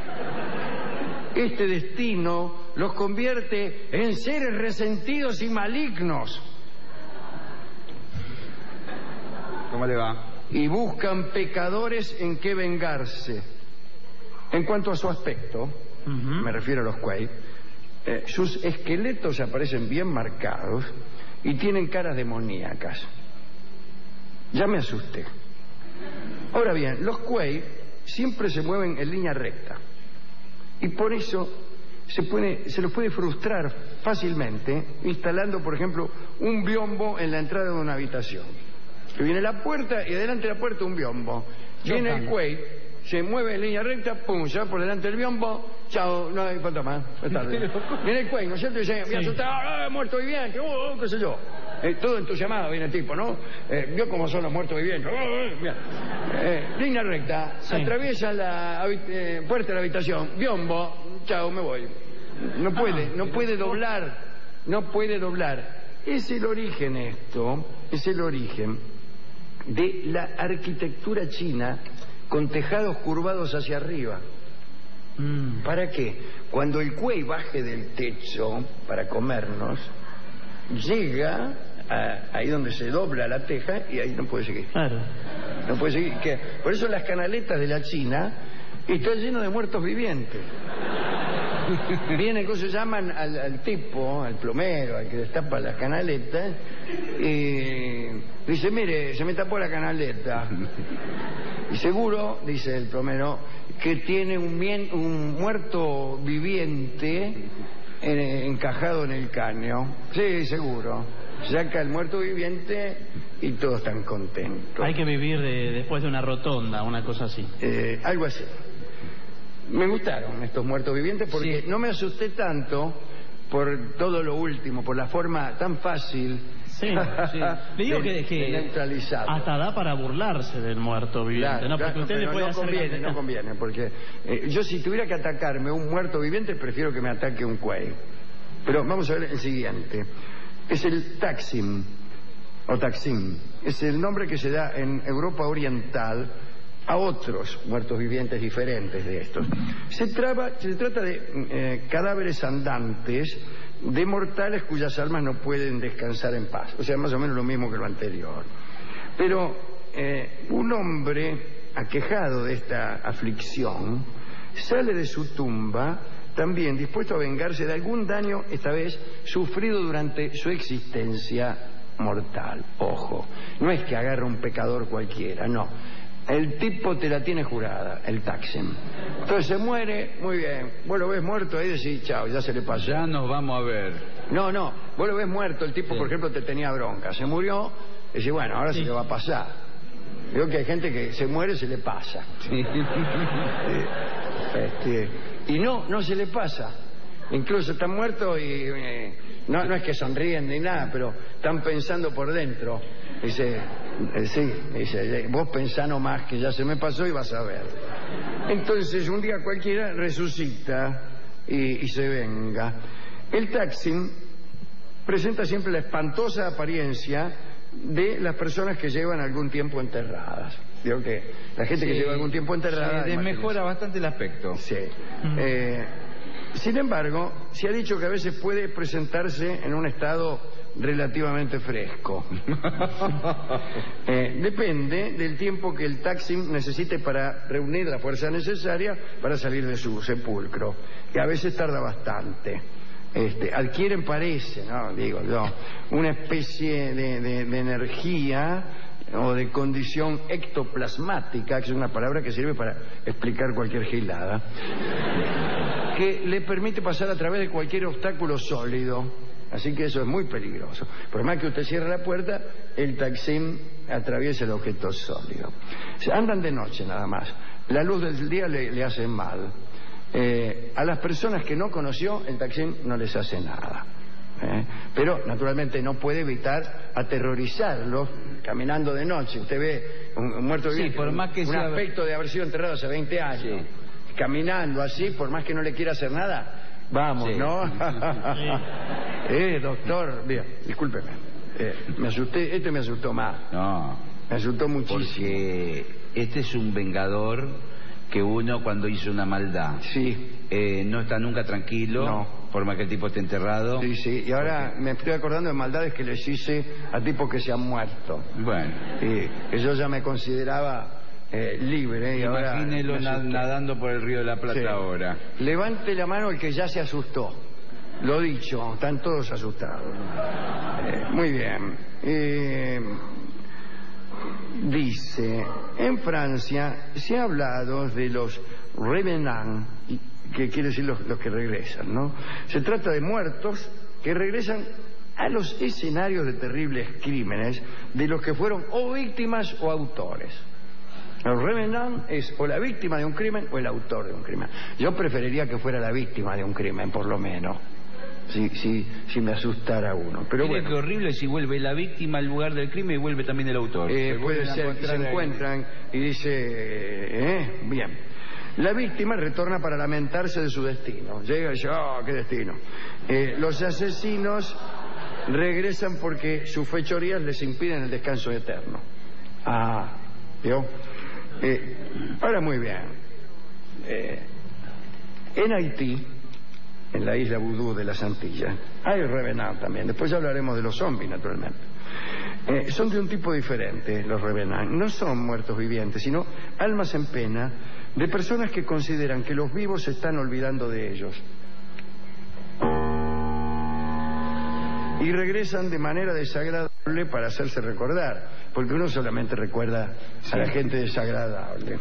Este destino los convierte en seres resentidos y malignos. ¿Cómo le va? Y buscan pecadores en que vengarse. En cuanto a su aspecto, uh-huh. me refiero a los Kuei, eh, sus esqueletos aparecen bien marcados y tienen caras demoníacas. Ya me asusté. Ahora bien, los Kuei siempre se mueven en línea recta y por eso se, puede, se los puede frustrar fácilmente instalando, por ejemplo, un biombo en la entrada de una habitación. Que viene la puerta y delante de la puerta un biombo. Viene el Kuei, se mueve en línea recta, pum, se va por delante del biombo, chao, no hay falta más. Viene el Kuei, ¿no es cierto? Y dice, me sí. asustado, ah, muerto viviente, oh, oh, qué sé yo. Eh, todo entusiasmado viene el tipo, ¿no? Eh, vio cómo son los muertos vivientes. Oh, oh, bien. Eh, línea recta, sí. atraviesa la eh, puerta de la habitación, biombo, chao, me voy. No puede, ah, no puede doblar, no puede doblar. Es el origen esto, es el origen de la arquitectura china con tejados curvados hacia arriba. Mm. ¿Para qué? Cuando el Kuei baje del techo para comernos, llega a, ahí donde se dobla la teja y ahí no puede seguir. Claro. No puede seguir. ¿Qué? Por eso las canaletas de la China están llenas de muertos vivientes. Vienen, ¿cómo se llaman? Al, al tipo, al plomero, al que destapa las canaletas, y dice, mire, se me tapó la canaleta. Y seguro, dice el plomero, que tiene un, bien, un muerto viviente en, encajado en el caño. Sí, seguro. Saca el muerto viviente y todos están contentos. Hay que vivir de, después de una rotonda, una cosa así. Eh, algo así. Me gustaron estos muertos vivientes porque sí. no me asusté tanto por todo lo último, por la forma tan fácil sí, sí. Le digo de, que, que de neutralizarlo. Hasta da para burlarse del muerto viviente, claro, ¿no? Porque claro, usted le puede no hacer conviene, la... no conviene, porque eh, yo si tuviera que atacarme un muerto viviente prefiero que me ataque un Kuei. Pero vamos a ver el siguiente. Es el Taksim o Taksim. Es el nombre que se da en Europa Oriental a otros muertos vivientes diferentes de estos. Se, traba, se trata de eh, cadáveres andantes de mortales cuyas almas no pueden descansar en paz. O sea, más o menos lo mismo que lo anterior. Pero eh, un hombre aquejado de esta aflicción sale de su tumba también dispuesto a vengarse de algún daño, esta vez sufrido durante su existencia mortal. Ojo, no es que agarre un pecador cualquiera, no. El tipo te la tiene jurada, el Taksim. Entonces se muere, muy bien. Vos lo ves muerto ahí y decís, chao, ya se le pasó. Ya nos vamos a ver. No, no, vos lo ves muerto, el tipo, sí. por ejemplo, te tenía bronca. Se murió, y decís, bueno, ahora sí. se le va a pasar. Veo que hay gente que se muere y se le pasa. Sí. este, y no, no se le pasa. Incluso están muertos y eh, no, no es que sonríen ni nada, pero están pensando por dentro. Dice, eh, sí, dice, vos pensá nomás que ya se me pasó y vas a ver. Entonces un día cualquiera resucita y, y se venga. El Taksim presenta siempre la espantosa apariencia de las personas que llevan algún tiempo enterradas. Digo que la gente sí, que lleva algún tiempo enterrada... Sí, desmejora bastante el aspecto. Sí. Mm. Eh, sin embargo, se ha dicho que a veces puede presentarse en un estado relativamente fresco. eh, depende del tiempo que el Taksim necesite para reunir la fuerza necesaria para salir de su sepulcro, que a veces tarda bastante. Este, adquieren, parece, no digo yo, una especie de, de, de energía o de condición ectoplasmática, que es una palabra que sirve para explicar cualquier gilada, que le permite pasar a través de cualquier obstáculo sólido. Así que eso es muy peligroso. Por más que usted cierre la puerta, el Taksim atraviesa el objeto sólido. Andan de noche nada más. La luz del día le, le hace mal. Eh, a las personas que no conoció, el Taksim no les hace nada. ¿eh? Pero naturalmente no puede evitar aterrorizarlos caminando de noche. Usted ve un, un muerto viviente, sí, por más que un sea... aspecto de haber sido enterrado hace veinte años, sí. caminando así, por más que no le quiera hacer nada. Vamos, sí. ¿no? eh, doctor, bien, discúlpeme. Eh, me asusté, este me asustó más. No. Me asustó muchísimo. Porque este es un vengador que uno cuando hizo una maldad. Sí. Eh, no está nunca tranquilo. No. Por más que el tipo esté enterrado. Sí, sí. Y ahora porque... me estoy acordando de maldades que les hice a tipos que se han muerto. Bueno. Y que yo ya me consideraba... Eh, libre, y imagínelo ahora nadando por el Río de la Plata, sí. ahora. Levante la mano el que ya se asustó. Lo dicho, están todos asustados. Eh, muy bien. Eh, dice, en Francia se ha hablado de los revenants, que quiere decir los, los que regresan, ¿no? Se trata de muertos que regresan a los escenarios de terribles crímenes de los que fueron o víctimas o autores. El revenant es o la víctima de un crimen o el autor de un crimen. Yo preferiría que fuera la víctima de un crimen, por lo menos, si, si, si me asustara uno. Pero Mire bueno, qué horrible si vuelve la víctima al lugar del crimen y vuelve también el autor. Eh, puede ser que se encuentran y dice, eh, bien. La víctima retorna para lamentarse de su destino. Llega y dice, oh, qué destino. Eh, los asesinos regresan porque sus fechorías les impiden el descanso eterno. Ah, ¿vio? Eh, ahora muy bien. Eh, en Haití, en la isla Vudú de las Antillas, hay revenants también. Después ya hablaremos de los zombies, naturalmente. Eh, son de un tipo diferente los revenants. No son muertos vivientes, sino almas en pena de personas que consideran que los vivos se están olvidando de ellos. Y regresan de manera desagradable para hacerse recordar, porque uno solamente recuerda sí. a la gente desagradable.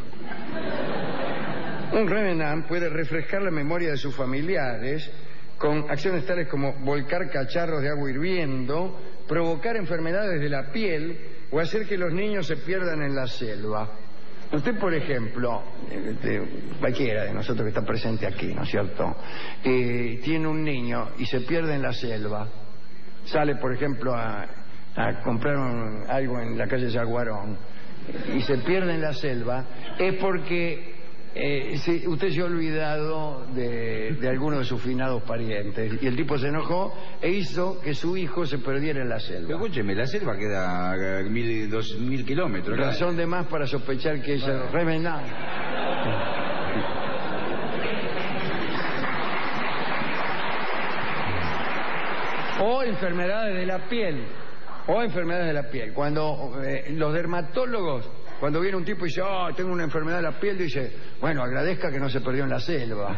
Un revenant puede refrescar la memoria de sus familiares con acciones tales como volcar cacharros de agua hirviendo, provocar enfermedades de la piel o hacer que los niños se pierdan en la selva. Usted, por ejemplo, este, cualquiera de nosotros que está presente aquí, ¿no es cierto?, eh, tiene un niño y se pierde en la selva. Sale, por ejemplo, a, a comprar un, algo en la calle Yaguarón y se pierde en la selva, es porque eh, se, usted se ha olvidado de, de alguno de sus finados parientes y el tipo se enojó e hizo que su hijo se perdiera en la selva. Pero escúcheme, la selva queda a mil, dos mil kilómetros. Razón de más para sospechar que es el revenant. O enfermedades de la piel, o enfermedades de la piel. Cuando eh, los dermatólogos, cuando viene un tipo y dice, oh, tengo una enfermedad de la piel, dice, bueno, agradezca que no se perdió en la selva.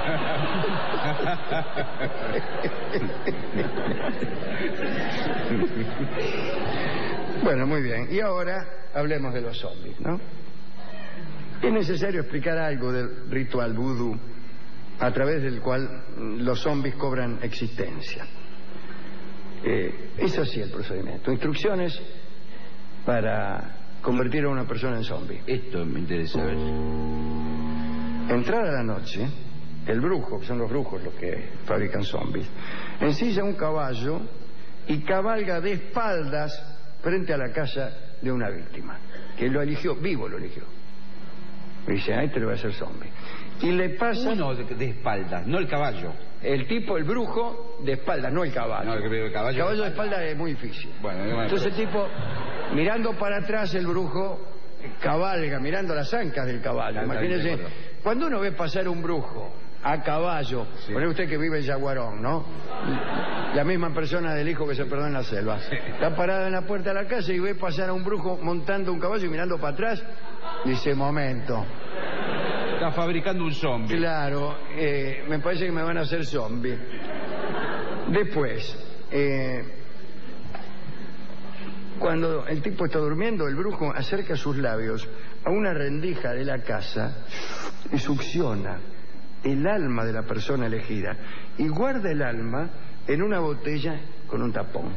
Bueno, muy bien. Y ahora hablemos de los zombies, ¿no? Es necesario explicar algo del ritual vudú a través del cual los zombies cobran existencia. Eh, es así el procedimiento. Instrucciones para convertir a una persona en zombie. Esto me interesa ver. Entrada la noche, el brujo, que son los brujos los que fabrican zombies, ensilla un caballo y cabalga de espaldas frente a la casa de una víctima, que lo eligió, vivo lo eligió. Y dice, ahí te lo voy a hacer zombie. Y le pasa... Uno de, de espaldas, no el caballo. El tipo, el brujo, de espaldas, no el caballo. No, el, el caballo, el caballo de espaldas es muy difícil. Bueno, bueno, entonces pero... el tipo, mirando para atrás, el brujo cabalga, mirando las ancas del caballo. Imagínese, cuando uno ve pasar un brujo a caballo, sí. Pone usted que vive en Yaguarón, ¿no? La misma persona del hijo que se perdió en la selva. Sí. Está parada en la puerta de la casa y ve pasar a un brujo montando un caballo y mirando para atrás. Dice, momento. Está fabricando un zombie. Claro, eh, me parece que me van a hacer zombie. Después, eh, cuando el tipo está durmiendo, el brujo acerca sus labios a una rendija de la casa y succiona el alma de la persona elegida y guarda el alma en una botella con un tapón.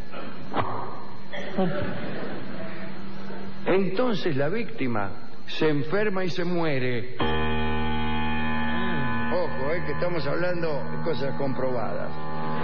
Entonces la víctima se enferma y se muere. Ojo, eh, que estamos hablando de cosas comprobadas.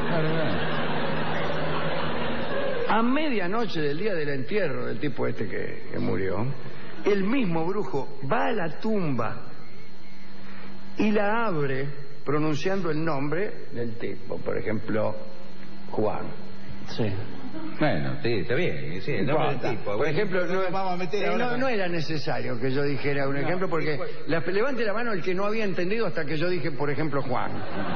A medianoche del día del entierro del tipo este que, que murió, el mismo brujo va a la tumba y la abre pronunciando el nombre del tipo, por ejemplo, Juan. Sí. Bueno, sí, está bien. Sí, el nombre del tipo. Por ejemplo, no, vamos a meter eh, no, no era necesario que yo dijera un no, ejemplo, porque la, levante la mano el que no había entendido hasta que yo dije, por ejemplo, Juan.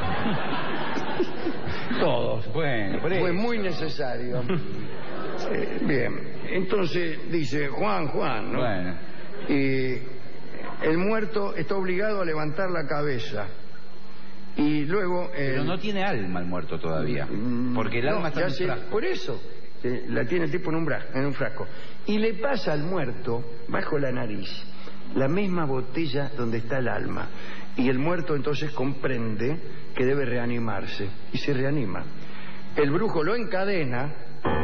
Todos. Bueno, fue muy necesario. eh, bien, entonces dice Juan, Juan, ¿no? Bueno. Y el muerto está obligado a levantar la cabeza. Y luego... Eh, Pero no tiene alma el muerto todavía, porque el alma no, está en un frasco. Por eso, eh, la tiene el tipo en un, bra en un frasco. Y le pasa al muerto, bajo la nariz, la misma botella donde está el alma. Y el muerto entonces comprende que debe reanimarse. Y se reanima. El brujo lo encadena,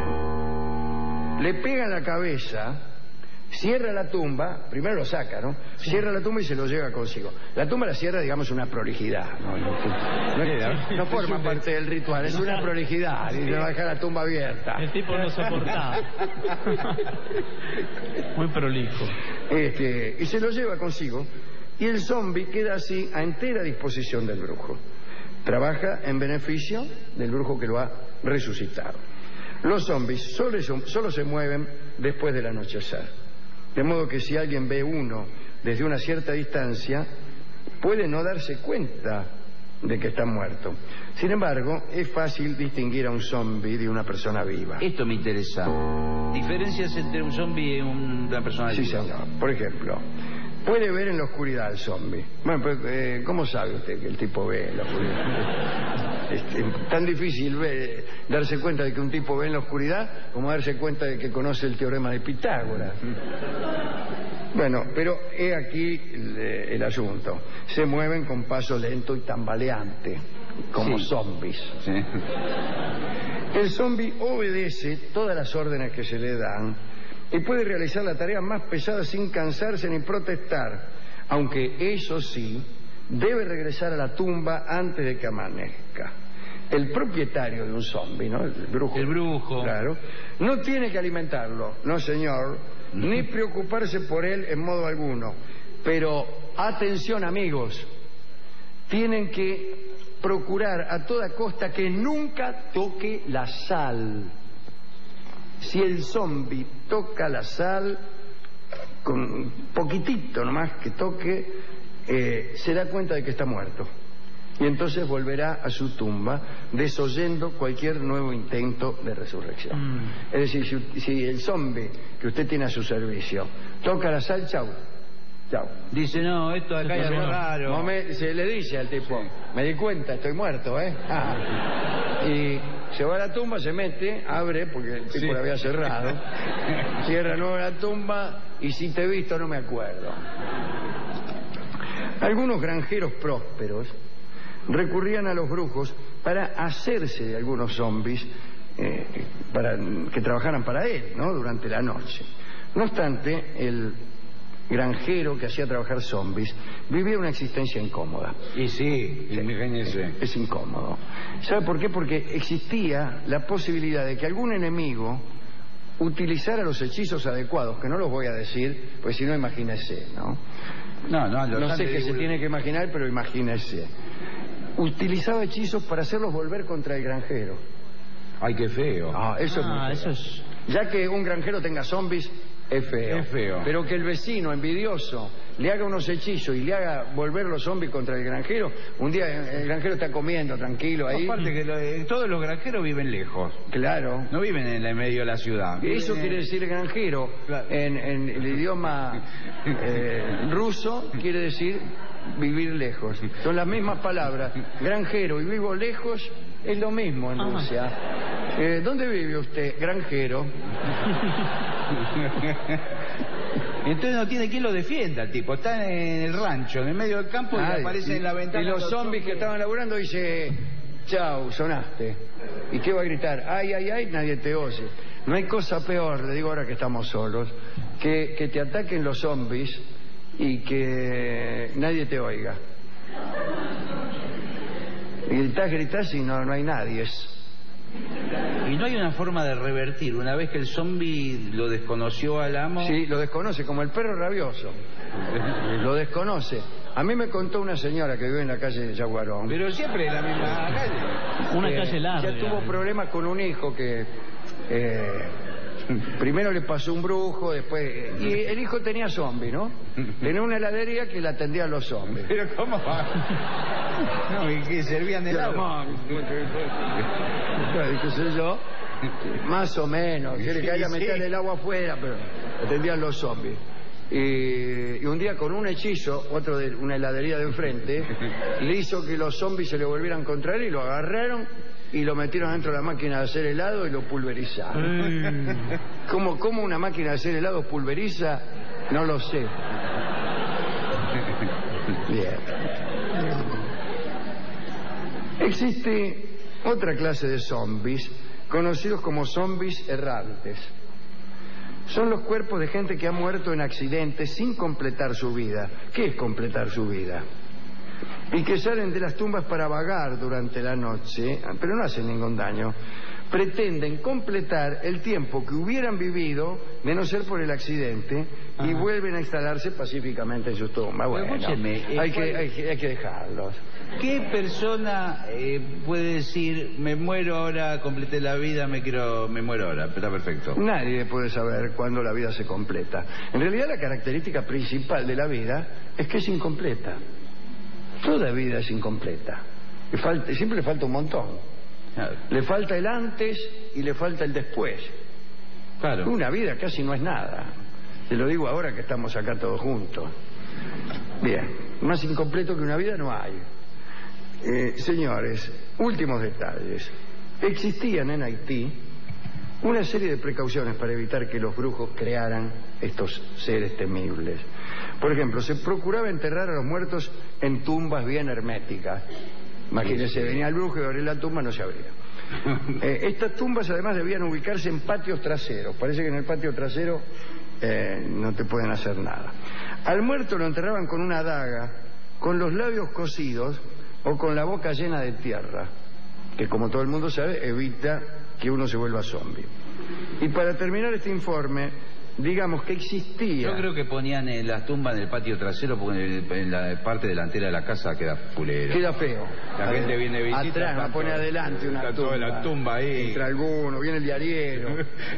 le pega en la cabeza... Cierra la tumba, primero lo saca, ¿no? Sí. Cierra la tumba y se lo lleva consigo. La tumba la cierra, digamos, una prolijidad, ¿no? No, no, no forma parte del ritual, es una prolijidad. Y le va a dejar la tumba abierta. El tipo no soportaba. Muy prolijo. Este, y se lo lleva consigo. Y el zombi queda así a entera disposición del brujo. Trabaja en beneficio del brujo que lo ha resucitado. Los zombis solo, solo se mueven después del anochecer. De modo que si alguien ve uno desde una cierta distancia, puede no darse cuenta de que está muerto. Sin embargo, es fácil distinguir a un zombi de una persona viva. Esto me interesa. ¿Diferencias entre un zombi y una persona viva? Sí, señor. Por ejemplo, puede ver en la oscuridad el zombi. Bueno, pues, eh, ¿cómo sabe usted que el tipo ve en la oscuridad? Es, es tan difícil ver, darse cuenta de que un tipo ve en la oscuridad como darse cuenta de que conoce el teorema de Pitágoras. Bueno, pero he aquí el, el asunto. Se mueven con paso lento y tambaleante, como sí. Zombies. Sí. El zombi obedece todas las órdenes que se le dan y puede realizar la tarea más pesada sin cansarse ni protestar, aunque eso sí, debe regresar a la tumba antes de que amanezca. El propietario de un zombi, ¿no? El brujo. El brujo. Claro. No tiene que alimentarlo, no señor, ni preocuparse por él en modo alguno. Pero, atención amigos, tienen que procurar a toda costa que nunca toque la sal. Si el zombi toca la sal, con un poquitito nomás que toque, eh, se da cuenta de que está muerto. Y entonces volverá a su tumba, desoyendo cualquier nuevo intento de resurrección. Mm. Es decir, si, si el zombi que usted tiene a su servicio toca la sal, chau. Chau. Dice, no, esto de acá es algo raro. No me, se le dice al tipo, sí. Me di cuenta, estoy muerto, ¿eh? Ah. Y se va a la tumba, se mete, abre, porque el tipo sí. La había cerrado, cierra nuevo la tumba, y si te he visto no me acuerdo. Algunos granjeros prósperos recurrían a los brujos para hacerse de algunos zombies eh, para que trabajaran para él, ¿no? Durante la noche. No obstante, el granjero que hacía trabajar zombies vivía una existencia incómoda. Y sí, sí imagínese. Es incómodo. ¿Sabe por qué? Porque existía la posibilidad de que algún enemigo utilizara los hechizos adecuados, que no los voy a decir, pues si no, imagínese, ¿no? No, no, no sé qué se tiene que imaginar, pero imagínese. Utilizaba hechizos para hacerlos volver contra el granjero. Ay, qué feo. Ah, eso ah, es muy feo. Eso es... Ya que un granjero tenga zombies, es feo. Es feo. Pero que el vecino envidioso le haga unos hechizos y le haga volver los zombies contra el granjero, un día el granjero está comiendo tranquilo ahí. Aparte que lo, eh, todos los granjeros viven lejos. Claro. No viven en el medio de la ciudad. Eso viven... quiere decir granjero. Claro. En, en el idioma eh, ruso quiere decir vivir lejos. Son las mismas palabras. Granjero y vivo lejos es lo mismo en Rusia. Eh, ¿Dónde vive usted? Granjero. Entonces no tiene quien lo defienda, tipo. Está en el rancho, en el medio del campo, Ay, y aparece y, en la ventana. y los zombies que estaban laburando dice, chau, sonaste. ¿Y qué va a gritar? Ay, ay, ay, nadie te oye. No hay cosa peor, le digo ahora que estamos solos, que, que te ataquen los zombies y que nadie te oiga. Y gritás, gritás y no, no hay nadie. Y no hay una forma de revertir. Una vez que el zombie lo desconoció al amo... Sí, lo desconoce, como el perro rabioso. Lo desconoce. A mí me contó una señora que vive en la calle de Yaguarón. Pero siempre en la misma calle. Una Eh, calle larga. Ya tuvo problemas con un hijo que... Eh, primero le pasó un brujo, después... Y el hijo tenía zombie, ¿no? Tenía una heladería que la atendía a los zombies. Pero ¿cómo va? No, y que servían de agua. ¿Qué sé yo? Más o menos. Quiere que haya Sí, meter sí. el agua afuera, pero atendían los zombies. Y, y un día con un hechizo, otro de una heladería de enfrente, le hizo que los zombies se le volvieran contra él y lo agarraron y lo metieron dentro de la máquina de hacer helado y lo pulverizaron. ¿Cómo, cómo una máquina de hacer helado pulveriza? No lo sé. Bien. Existe otra clase de zombies, conocidos como zombies errantes. Son los cuerpos de gente que ha muerto en accidentes sin completar su vida. ¿Qué es completar su vida? Y que salen de las tumbas para vagar durante la noche, pero no hacen ningún daño. Pretenden completar el tiempo que hubieran vivido de no ser por el accidente. Ajá. Y vuelven a instalarse pacíficamente en sus tumbas. Bueno, Escúcheme, hay, que, ¿cuál- hay, que, hay que dejarlos. ¿Qué persona eh, puede decir, me muero ahora, completé la vida, me quiero, me muero ahora? Está perfecto. Nadie puede saber cuándo la vida se completa. En realidad la característica principal de la vida es que es incompleta. Toda vida es incompleta. Le falta, siempre le falta un montón. Claro. Le falta el antes y le falta el después. Claro. Una vida casi no es nada. Te lo digo ahora que estamos acá todos juntos. Bien, más incompleto que una vida no hay. Eh, señores, últimos detalles. Existían en Haití una serie de precauciones para evitar que los brujos crearan estos seres temibles. Por ejemplo, se procuraba enterrar a los muertos en tumbas bien herméticas. Imagínense, venía el brujo y abría la tumba, no se abría. Eh, estas tumbas además debían ubicarse en patios traseros. Parece que en el patio trasero eh, no te pueden hacer nada. Al muerto lo enterraban con una daga, con los labios cosidos o con la boca llena de tierra, que como todo el mundo sabe evita que uno se vuelva zombie. Y para terminar este informe, digamos que existía... Yo creo que ponían en las tumbas en el patio trasero porque en, el- en la parte delantera de la casa queda fulero. Queda feo. La gente viene de visita. Atrás, está no pone todo- adelante una está tumba. toda la tumba ahí. Entra alguno, viene el diariero.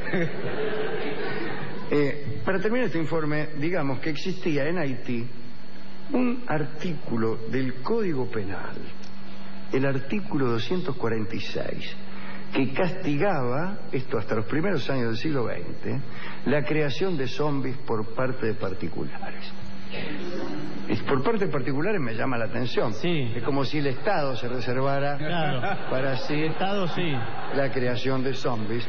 Eh, para terminar este informe, digamos que existía en Haití un artículo del Código Penal, el artículo doscientos cuarenta y seis, que castigaba, esto hasta los primeros años del siglo veinte, la creación de zombies por parte de particulares. Y por parte de particulares me llama la atención. Sí. Es como si el Estado se reservara Claro. para sí Estado sí. la creación de zombies.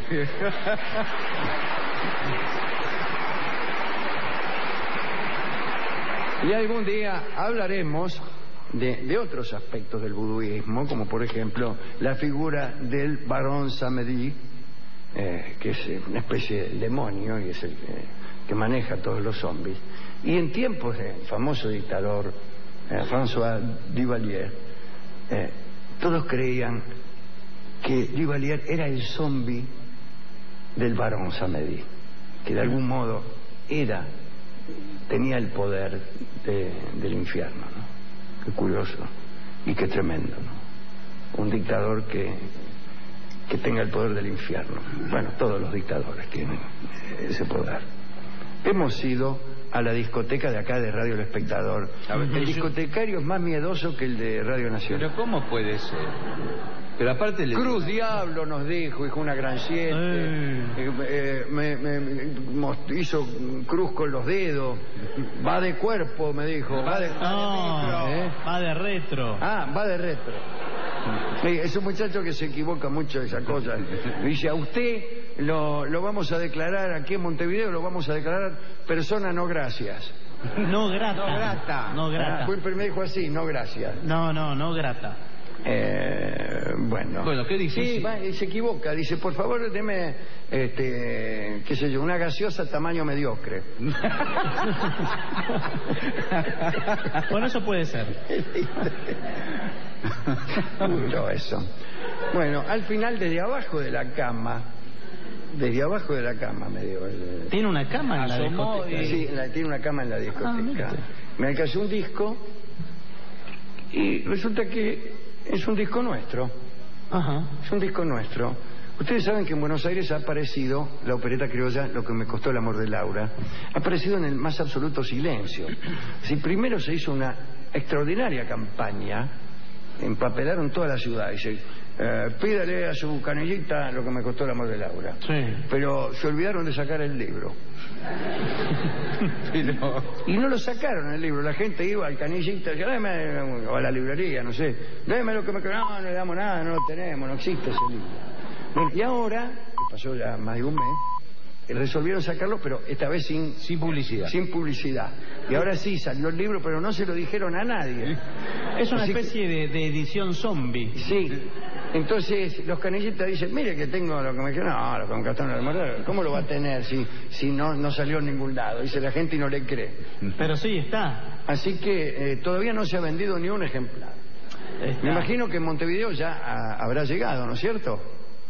Y algún día hablaremos de, de otros aspectos del vuduismo, como por ejemplo la figura del Barón Samedi, eh, que es una especie de demonio y es el que, que maneja a todos los zombies. Y en tiempos del famoso dictador eh, François Duvalier, eh, todos creían que Duvalier era el zombie del Barón Samedi, que de algún modo era, tenía el poder de, del infierno, ¿no? Qué curioso y qué tremendo, ¿no? Un dictador que, que tenga el poder del infierno. Bueno, todos los dictadores tienen ese poder. Hemos ido a la discoteca de acá de Radio El Espectador. El discotecario es más miedoso que el de Radio Nacional. Pero ¿cómo puede ser? Pero aparte... Le... Cruz Diablo nos dijo, dijo una gran siete. Eh. Eh, eh, me, me- me mos- hizo cruz con los dedos. Va de cuerpo, me dijo. Va de, No, ¿Eh? va de retro. Ah, va de retro. Sí, es un muchacho que se equivoca mucho de esa cosa. Dice, a usted lo, lo vamos a declarar aquí en Montevideo, lo vamos a declarar persona no gracias. No grata. No grata. No grata. Wilper me dijo así, no gracias. No, no, no grata. Eh, bueno. Bueno, qué difícil. Sí, va, y se equivoca. Dice, por favor, deme, este, qué sé yo, una gaseosa tamaño mediocre. Bueno, eso puede ser. Mucho eso. Bueno, al final, desde abajo de la cama, desde abajo de la cama me dio el... ¿Tiene una cama en la Asomó discoteca? y- Sí, la- tiene una cama en la discoteca. Ah, mira. Me alcanzó un disco y resulta que es un disco nuestro. Ajá. Es un disco nuestro. Ustedes saben que en Buenos Aires ha aparecido la opereta criolla, Lo que me costó el amor de Laura. Ha aparecido en el más absoluto silencio. Si primero se hizo una extraordinaria campaña, empapelaron toda la ciudad. Dice, eh, pídale a su canillita Lo que me costó el amor de Laura. Sí. Pero se olvidaron de sacar el libro. Pero- Y no lo sacaron el libro. La gente iba al canillita, decía, dame, o a la librería, no sé, dame lo que me... No, no le damos nada, no lo tenemos, no existe ese libro. Bueno, y ahora, que pasó ya más de un mes, eh, resolvieron sacarlo, pero esta vez sin, Sin publicidad. sin publicidad. Y ahora sí salió el libro, pero no se lo dijeron a nadie. Es una Así que- especie de, de edición zombie. Sí. Entonces los canillitas dicen, mire que tengo lo que me quedó. No, lo que me gastaron el morder. ¿Cómo lo va a tener si, si no, no salió en ningún lado? Dice la gente y no le cree. Pero sí, está. Así que eh, todavía no se ha vendido ni un ejemplar. Está. Me imagino que en Montevideo ya ah, habrá llegado, ¿no es cierto?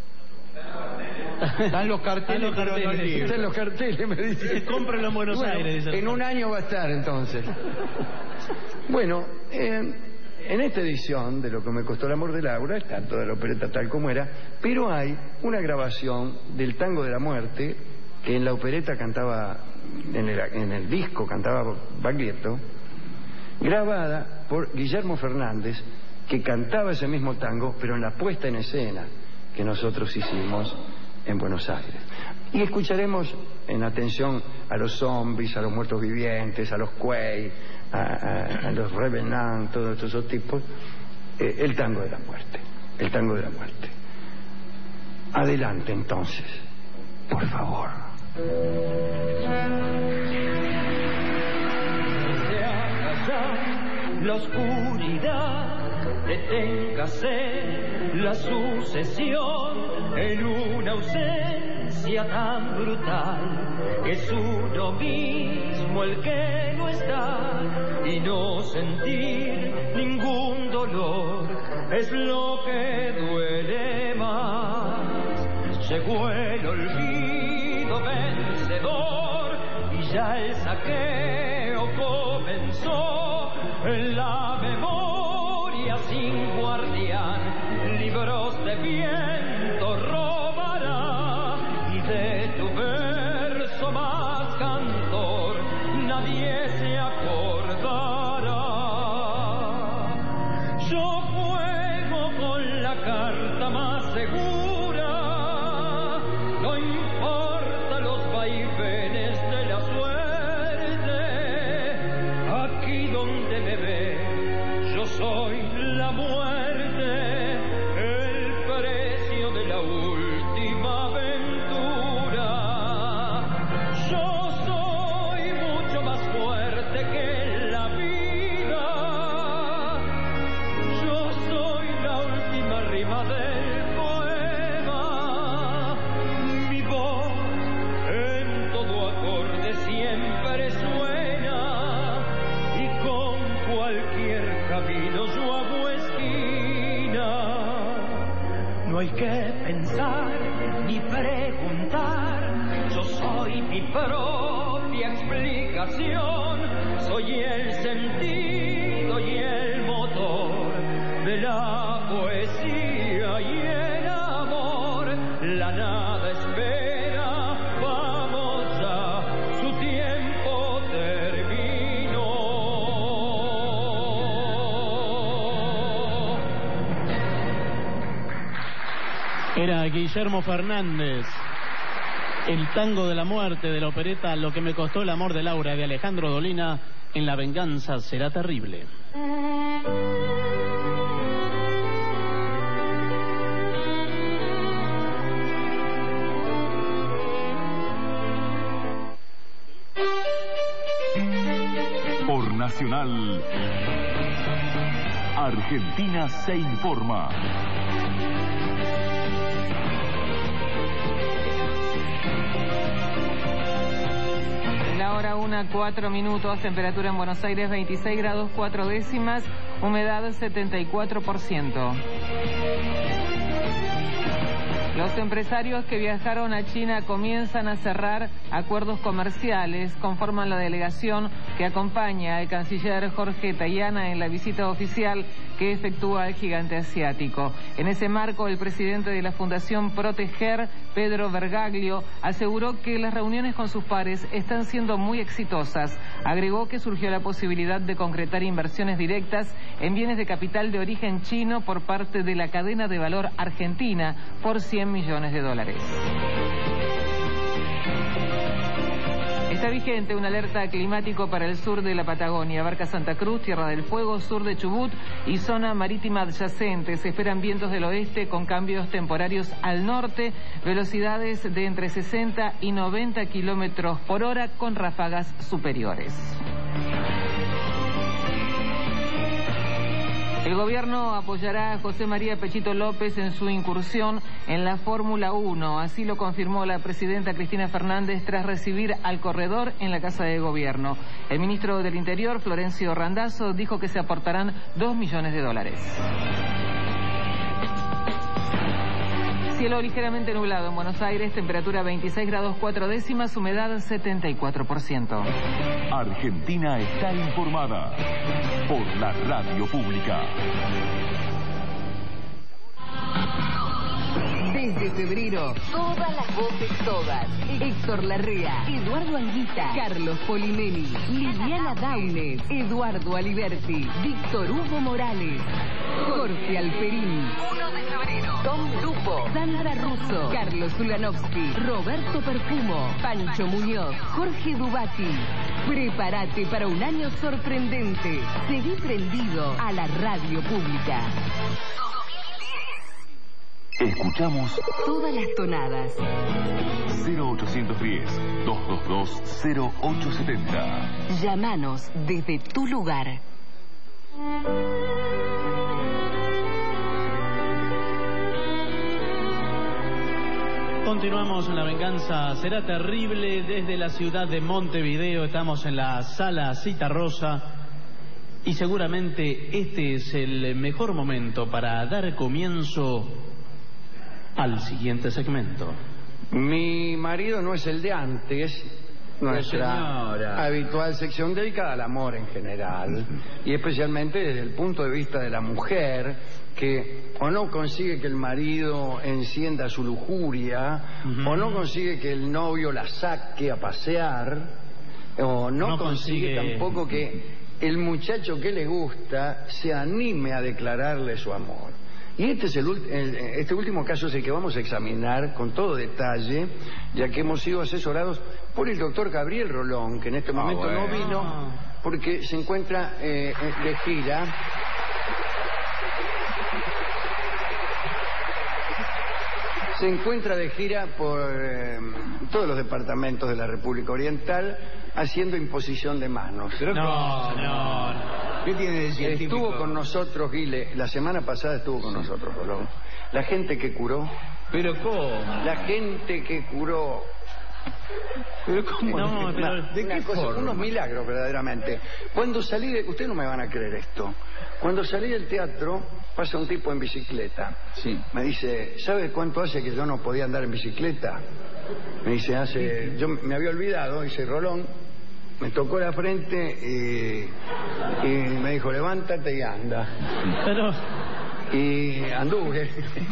Están los carteles, Están los pero no el carteles. libro. Están los carteles, me dice. Cómpralo en Buenos Bueno, Aires, dice. en un año va a estar entonces. Bueno, eh, en esta edición de Lo que me costó el amor de Laura está toda la opereta tal como era, pero hay una grabación del Tango de la Muerte que en la opereta cantaba, en el, en el disco cantaba Baglietto, grabada por Guillermo Fernández, que cantaba ese mismo tango, pero en la puesta en escena que nosotros hicimos en Buenos Aires. Y escucharemos en atención a los zombies, a los muertos vivientes, a los cuey, a, a, a los revenants, todos esos tipos, eh, el tango de la muerte, el tango de la muerte. Adelante entonces, por favor. Se haga ya la oscuridad, deténgase la sucesión en una ausencia tan brutal. Es uno mismo el que no está y no sentir ningún dolor es lo que duele más. Llegó el olvido vencedor y ya el saqueo comenzó en la memoria sin guardián. Libros de viento robará y de tu verso más cantor nadie se acordará. Yo juego con la carta más segura, no importa los vaivenes de la suerte. Aquí donde me ve, yo soy la muerte, el precio de la última aventura. Yo soy mucho más fuerte que la vida. Yo soy la última rima del poema. Mi voz en todo acorde siempre suena y con cualquier camino yo hago esquina. No hay que pensar ni preguntar, yo soy mi propia explicación, soy el sentido y el motor de la poesía y el amor. La nada espera, vamos ya, su tiempo terminó. Era Guillermo Fernández. El tango de la muerte de la opereta Lo que me costó el amor de Laura de Alejandro Dolina en La venganza será terrible. Nacional. Argentina se informa. La hora una, cuatro minutos, temperatura en Buenos Aires veintiséis grados cuatro décimas, humedad setenta y cuatro por ciento. Los empresarios que viajaron a China comienzan a cerrar acuerdos comerciales, conforman la delegación que acompaña al canciller Jorge Tayana en la visita oficial que efectúa el gigante asiático. En ese marco, el presidente de la Fundación Proteger, Pedro Bergaglio, aseguró que las reuniones con sus pares están siendo muy exitosas. Agregó que surgió la posibilidad de concretar inversiones directas en bienes de capital de origen chino por parte de la cadena de valor argentina por cien millones de dólares. Está vigente una alerta climático para el sur de la Patagonia, abarca Santa Cruz, Tierra del Fuego, sur de Chubut y zona marítima adyacente. Se esperan vientos del oeste con cambios temporarios al norte, velocidades de entre sesenta y noventa kilómetros por hora con ráfagas superiores. El gobierno apoyará a José María Pechito López en su incursión en la Fórmula uno. Así lo confirmó la presidenta Cristina Fernández tras recibir al corredor en la Casa de Gobierno. El ministro del Interior, Florencio Randazzo, dijo que se aportarán dos millones de dólares. Cielo ligeramente nublado en Buenos Aires, temperatura veintiséis grados cuatro décimas, humedad setenta y cuatro por ciento. Argentina está informada por la radio pública. Desde febrero, todas las voces, todas. Héctor Larrea, Eduardo Anguita, Carlos Polimeni, Liliana Daunes, Eduardo Aliberti, Víctor Hugo Morales, Jorge Alperín, uno de febrero, Tom Lupo, Sandra Russo, Carlos Ulanovsky, Roberto Perfumo, Pancho Muñoz, Jorge Dubati. Prepárate para un año sorprendente. Seguí prendido a la radio pública. Escuchamos todas las tonadas. cero ochocientos diez, doscientos veintidós, cero ocho setenta. Llámanos desde tu lugar. Continuamos en La Venganza Será Terrible desde la ciudad de Montevideo. Estamos en la sala Citarrosa y seguramente este es el mejor momento para dar comienzo al siguiente segmento. Mi marido no es el de antes, nuestra señora. habitual sección dedicada al amor en general, y especialmente desde el punto de vista de la mujer, que o no consigue que el marido encienda su lujuria, uh-huh. o no consigue que el novio la saque a pasear, o no, no consigue, consigue tampoco que el muchacho que le gusta se anime a declararle su amor. Y este, es el, el, este último caso es el que vamos a examinar con todo detalle, ya que hemos sido asesorados por el doctor Gabriel Rolón, que en este momento ah, bueno. no vino porque se encuentra eh, de gira. Se encuentra de gira por eh, todos los departamentos de la República Oriental haciendo imposición de manos. Pero no, señor. ¿Qué tiene de científico? Estuvo con nosotros, Guile, la semana pasada estuvo con nosotros, Rolón. La gente que curó. ¿Pero cómo? La gente que curó. ¿Pero cómo? No, pero ¿de qué cosa, forma? Unos milagros, verdaderamente. Cuando salí de... Ustedes no me van a creer esto. Cuando salí del teatro, pasa un tipo en bicicleta. Sí. Me dice, ¿sabe cuánto hace que yo no podía andar en bicicleta? Me dice, hace... Yo me había olvidado, dice Rolón. Me tocó la frente y, y me dijo, levántate y anda. Pero... Y anduve.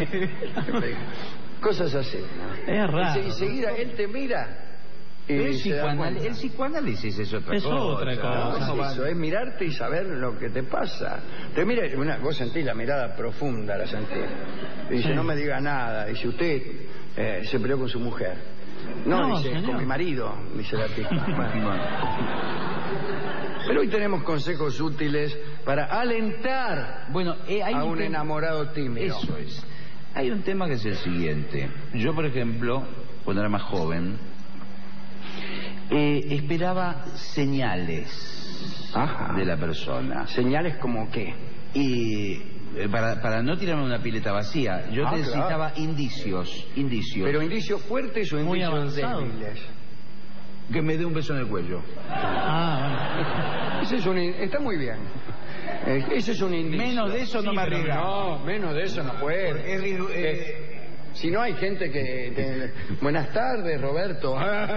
Cosas así, ¿no? Es raro. Y enseguida él te mira y el, se da psicoanal el psicoanálisis es otra es cosa. Otra cosa. No, es eso, es mirarte y saber lo que te pasa. Te mira, una, vos sentís la mirada profunda, la sentís. Y dice, sí. no me diga nada. Dice, usted eh, se peleó con su mujer. No, no dice, señor. Con mi marido, dice la tipa. Bueno. Pero hoy tenemos consejos útiles para alentar bueno, eh, hay a un, un enamorado tímido. Eso es. Hay un tema que es el siguiente. Yo, por ejemplo, cuando era más joven, Eh, esperaba señales Ajá. de la persona. ¿Señales como qué? Y eh, para, para no tirarme una pileta vacía, yo Ah, necesitaba claro. indicios, indicios. ¿Pero indicios fuertes o Muy indicios avanzado. débiles? Que me dé un beso en el cuello. Ah, Ese es un, in- está muy bien. Eh, Ese es un indicio. Menos de eso no Sí, me pero arriesgaba. No, menos de eso no puede. Porque es riesgo- eh, Eh, si no hay gente que... que- Buenas tardes, Roberto.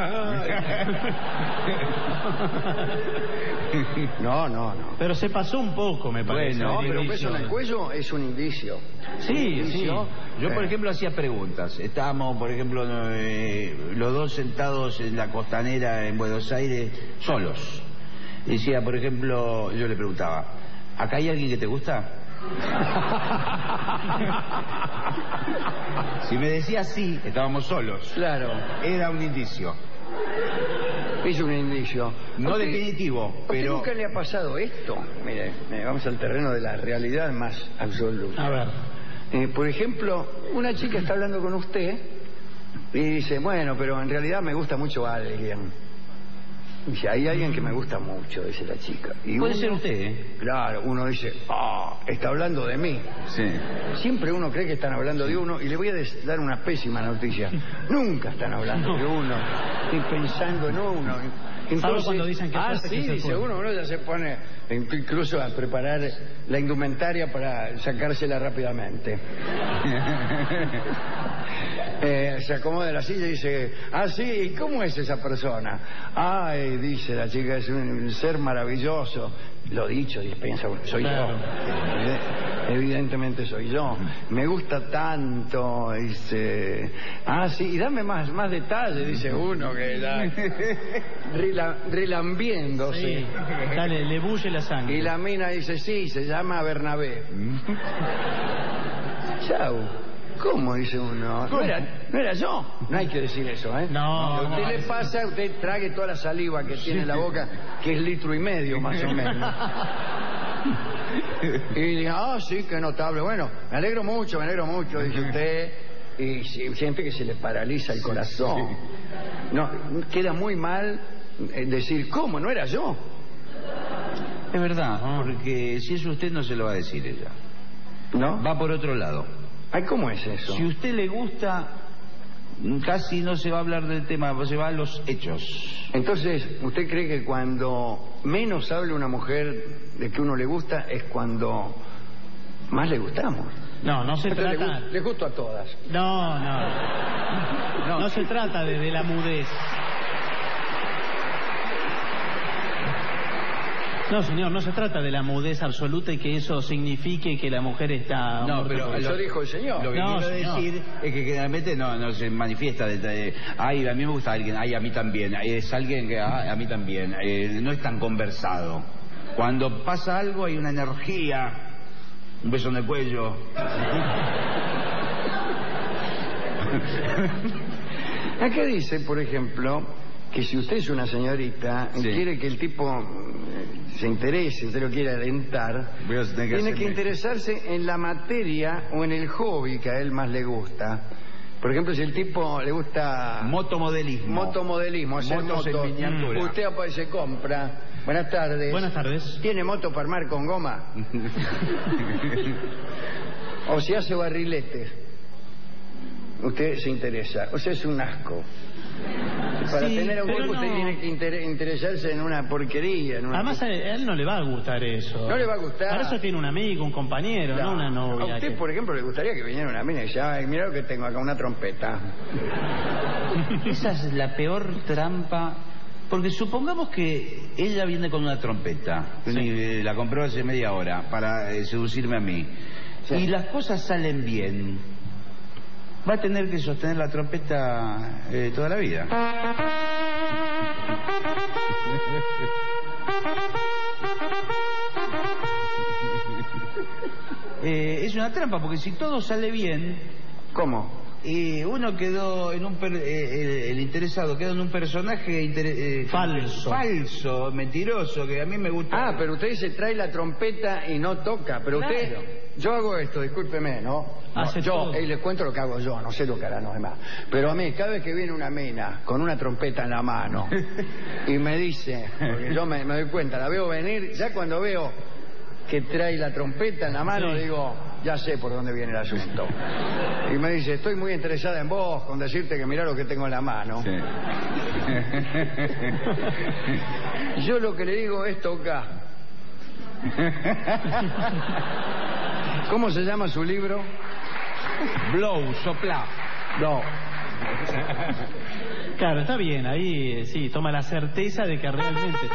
No, no, no. pero se pasó un poco, me parece. No, el pero un indicio. beso en el cuello es un indicio. Sí, Un sí. indicio. Yo, por Eh, ejemplo, hacía preguntas. Estábamos, por ejemplo, eh, los dos sentados en la costanera en Buenos Aires, solos. Decía, por ejemplo, yo le preguntaba, ¿acá hay alguien que te gusta? Si me decía sí, estábamos solos. Claro, Era un indicio. es un indicio. No ¿A usted- definitivo, ¿A usted pero... nunca le ha pasado esto? Mire, eh, vamos al terreno de la realidad más absoluta. A ver. Eh, por ejemplo, una chica está hablando con usted y dice, bueno, pero en realidad me gusta mucho alguien. Dice, hay alguien que me gusta mucho, dice la chica. Y Puede uno- ser usted, ¿eh? Claro, uno dice, ah, está hablando de mí. Sí. Siempre uno cree que están hablando de uno y le voy a des- dar una pésima noticia. Nunca están hablando de uno. Estoy pensando en uno. Entonces, cuando dicen que ah, suerte que sí, se dice fue. uno, uno ya se pone incluso a preparar la indumentaria para sacársela rápidamente. Eh, se acomoda en la silla y dice, ah, sí, ¿y cómo es esa persona? Ay, dice la chica, es un ser maravilloso. Lo dicho, dispensa, soy Claro. yo. Evide- Evidentemente soy yo. Me gusta tanto, dice. Ah, sí, y dame más, más detalles, dice uno que ya rela- relambiéndose. Sí. Dale, le bulle la sangre. Y la mina dice, sí, se llama Bernabé. Chau. ¿Cómo? Dice uno. No era, no era yo. No hay que decir eso, ¿eh? No, A usted no. le pasa, usted trague toda la saliva que tiene en la boca, que es litro y medio más o menos. Y diga, ah, sí, qué notable. Bueno, me alegro mucho, me alegro mucho, dice usted. Y si- siente que se le paraliza el corazón. No, queda muy mal eh, decir, ¿cómo? ¿No era yo? Es verdad, porque si es usted no se lo va a decir ella. ¿No? Va por otro lado. Ay, ¿cómo es eso? Si usted le gusta, casi no se va a hablar del tema, se va a los hechos. Entonces, ¿usted cree que cuando menos hable una mujer de que uno le gusta es cuando más le gustamos? No, no se Entonces, trata... le, gu- le gusto a todas. No, no. No se trata de, de la mudez. No, señor, no se trata de la mudez absoluta y que eso signifique que la mujer está... No, pero Eso lo- dijo el señor. Lo que No, quiero señor. decir es que generalmente no, no se manifiesta de, de, ay, a mí me gusta alguien, ay, a mí también, es alguien que ah, a mí también, eh, no es tan conversado. Cuando pasa algo hay una energía, un beso en el cuello. Acá dice, por ejemplo, que si usted es una señorita y Sí. quiere que el tipo eh, se interese, usted lo quiere alentar, Voy a tener que tiene que hacerme- interesarse en la materia o en el hobby que a él más le gusta. Por ejemplo, si el tipo le gusta Motomodelismo. motomodelismo, hacer Motos en motos, miniatura. usted aparece, compra. Buenas tardes. Buenas tardes. ¿Tiene moto para armar con goma? O si hace barriletes. Usted se interesa. O sea, es un asco. Para Sí, tener a un pero tipo usted no. tiene que inter- interesarse en una porquería. En una Además, a él, a él no le va a gustar eso. No le va a gustar. Para eso tiene un amigo, un compañero, Claro. no una novia. A usted, que- por ejemplo, le gustaría que viniera una mina y dice, ay, mira lo que tengo acá, una trompeta. Esa es la peor trampa. Porque supongamos que ella viene con una trompeta, Sí. y, eh, la compró hace media hora para eh, seducirme a mí, Sí. y las cosas salen bien, va a tener que sostener la trompeta eh, toda la vida. Eh, es una trampa, porque si todo sale bien, ¿Cómo? y uno quedó en un... Per, eh, el, el interesado quedó en un personaje... Inter, eh, falso. Falso, mentiroso, que a mí me gusta... Ah, pero usted dice trae la trompeta y no toca, pero Claro. usted... Yo hago esto, discúlpeme, ¿no? No, Hace yo, todo. y les cuento lo que hago yo, no sé lo que harán los demás. Pero a mí, cada vez que viene una mina con una trompeta en la mano y me dice, porque yo me, me doy cuenta, la veo venir, ya cuando veo que trae la trompeta en la mano, Sí. digo, ya sé por dónde viene el asunto. Y me dice, estoy muy interesada en vos, con decirte que mirá lo que tengo en la mano. Sí. Yo lo que le digo es toca. ¿Cómo se llama su libro? Blow, sopla. No. Claro, está bien, ahí eh, sí, toma la certeza de que realmente está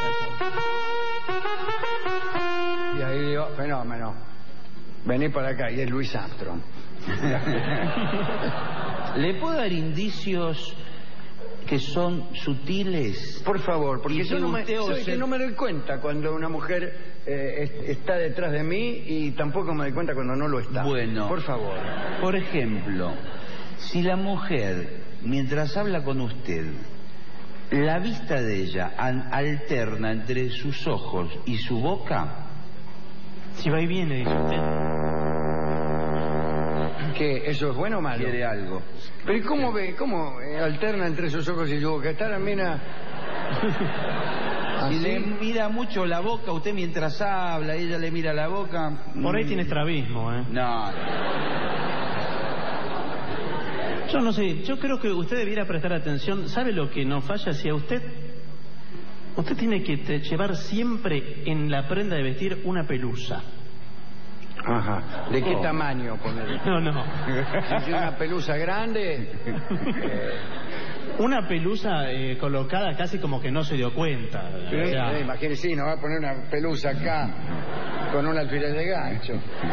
Y ahí digo, fenómeno. Vení para acá, y es Louis Armstrong. ¿Le puedo dar indicios que son sutiles? Por favor, porque Y yo que no me, usted ¿sabe observe- que no me doy cuenta cuando una mujer eh, es- está detrás de mí y tampoco me doy cuenta cuando no lo está. Bueno. Por favor. Por ejemplo, si la mujer, mientras habla con usted, la vista de ella an- alterna entre sus ojos y su boca... Si va y viene, dice usted. ¿Qué? ¿Eso es bueno o malo? Quiere algo. Pero ¿y cómo ve? ¿Cómo eh, alterna entre sus ojos y su boca? Está la mina... Si ¿Así? le mira mucho la boca, usted mientras habla, ella le mira la boca... Por ahí mm, tiene estrabismo, ¿eh? No, Yo no sé, yo creo que usted debiera prestar atención. ¿Sabe lo que no falla si a usted? Usted tiene que te- llevar siempre en la prenda de vestir una pelusa. Ajá. ¿De qué Oh. tamaño poner? No, no. Si es una pelusa grande... eh, Una pelusa eh, colocada casi como que no se dio cuenta. O sea, eh, imagínese, sí, nos va a poner una pelusa acá con un alfiler de gancho.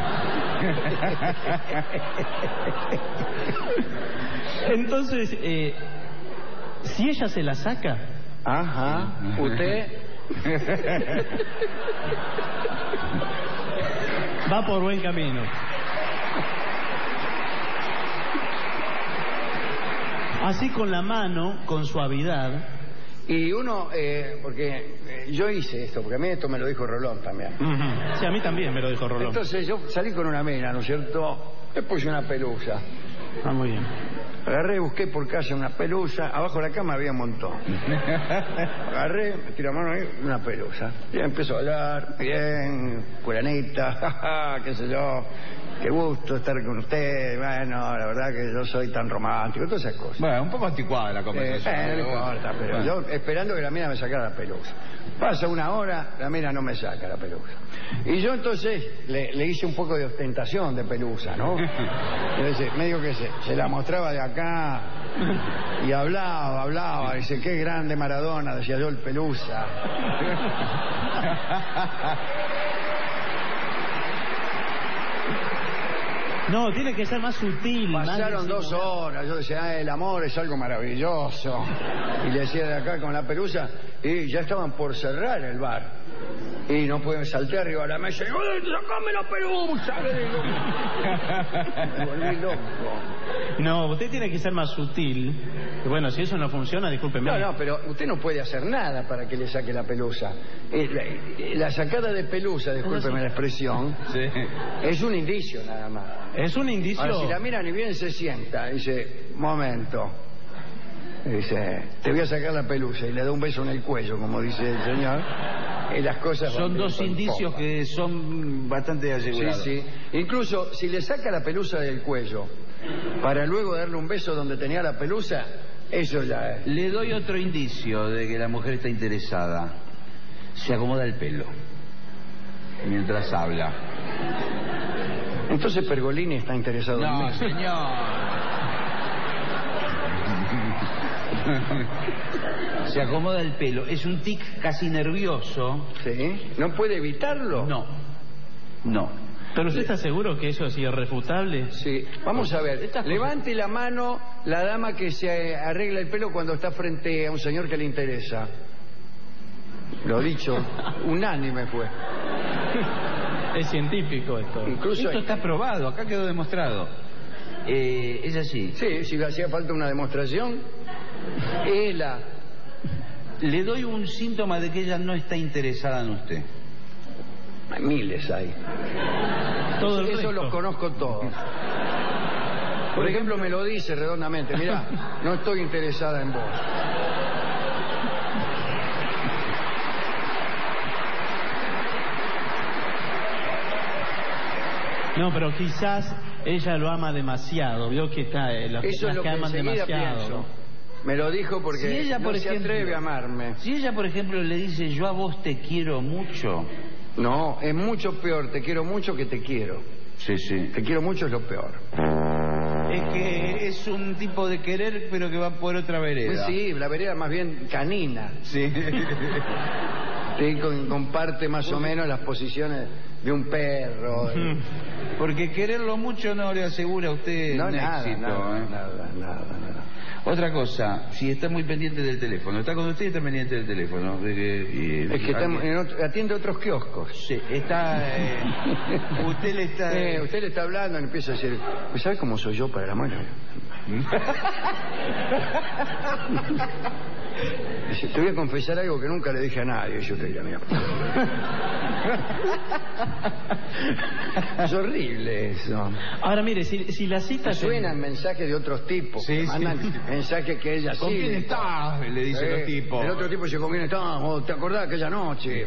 entonces, eh, si ella se la saca, Ajá. ¿Usted? va por buen camino. Así con la mano, con suavidad. Y uno, eh, porque eh, yo hice esto, porque a mí esto me lo dijo Rolón también. Ujú. Sí, a mí también me lo dijo Rolón. Entonces yo salí con una mina, ¿no es cierto? Le puse una pelusa. Ah, muy bien. Agarré, busqué por casa una pelusa. Abajo de la cama había un montón. Agarré, metí la mano ahí, una pelusa. Y empezó a hablar, bien, curanita, jaja, qué sé yo. Qué gusto estar con usted. Bueno, la verdad que yo soy tan romántico, todas esas cosas. Bueno, un poco anticuada la Eh, conversación. eh, no pero bueno. importa, pero Bueno. yo esperando que la mina me sacara la pelusa. Pasa una hora, la mina no me saca la pelusa. Y yo entonces le, le hice un poco de ostentación de pelusa, ¿no? Entonces, medio que se, se la mostraba de acá y hablaba, hablaba. Dice, qué grande Maradona, decía yo, el pelusa. No, tiene que ser más sutil. Pasaron más dos horas, yo decía, ah, el amor es algo maravilloso. Y le decía de acá con la pelusa, y ya estaban por cerrar el bar. Y no pueden saltar arriba de la mesa, y ¡ay, sacame la pelusa! Le digo. Me volví loco. No, usted tiene que ser más sutil. Y bueno, si eso no funciona, discúlpeme. No, no, pero usted no puede hacer nada para que le saque la pelusa. Eh, La, eh, la sacada de pelusa, discúlpeme la expresión, Sí. es un indicio nada más. Es un indicio. Ahora, si la mira ni bien se sienta, dice, momento. Dice, te voy a sacar la pelusa y le da un beso en el cuello, como dice el señor. Y las cosas van Son dos viento en indicios popa. que son bastante Sí, asegurados. sí. Incluso si le saca la pelusa del cuello para luego darle un beso donde tenía la pelusa, eso ya es. Le doy otro indicio de que la mujer está interesada. Se acomoda el pelo mientras habla. Entonces Pergolini está interesado en No, mí. señor. Se acomoda el pelo. Es un tic casi nervioso. ¿Sí? ¿No puede evitarlo? No. No. ¿Pero usted está seguro que eso es irrefutable? Sí. Vamos a ver. Estas cosas- Levante la mano la dama que se arregla el pelo cuando está frente a un señor que le interesa. Lo dicho, unánime fue. Es científico esto. Incluso Esto está probado. Acá quedó demostrado. Eh, es así. Sí, si le hacía falta una demostración, es la... Le doy un síntoma de que ella no está interesada en usted. Hay miles hay. Todo el Eso resto. los conozco todos. Por ejemplo, me lo dice redondamente, mirá, no estoy interesada en vos. No, pero quizás ella lo ama demasiado. Vio que está eh, las Eso es personas lo que que aman enseguida demasiado. pienso. Me lo dijo porque Si ella, no por se ejemplo, atreve a amarme. Si ella, por ejemplo, le dice, yo a vos te quiero mucho. No, es mucho peor, te quiero mucho que te quiero. Sí, sí. Te quiero mucho es lo peor. Es que es un tipo de querer, pero que va por otra vereda. Sí, la vereda más bien canina. Sí. Sí, con- comparte más o menos las posiciones de un perro. eh. Porque quererlo mucho no le asegura a usted No, un nada, éxito. nada, ¿eh? nada, nada, nada. Otra cosa, si está muy pendiente del teléfono, está con usted y está pendiente del teléfono. De que, y- Es que estamos alguien- en otro- atiende otros kioscos. Sí, está... eh, usted le está... Eh, usted le está hablando y empieza a decir, ¿pues sabe cómo soy yo para la mano? Dice, te voy a confesar algo que nunca le dije a nadie. Y yo te diría, mira. Es horrible eso. Ahora mire, si, si la cita... Suenan mensajes de otros tipos. Sí, que mandan sí. mensajes que ella ¿Con sí. quién estás? Le dicen Eh, los tipos. El otro tipo dice, ¿con quién estás? ¿Te acordás aquella noche?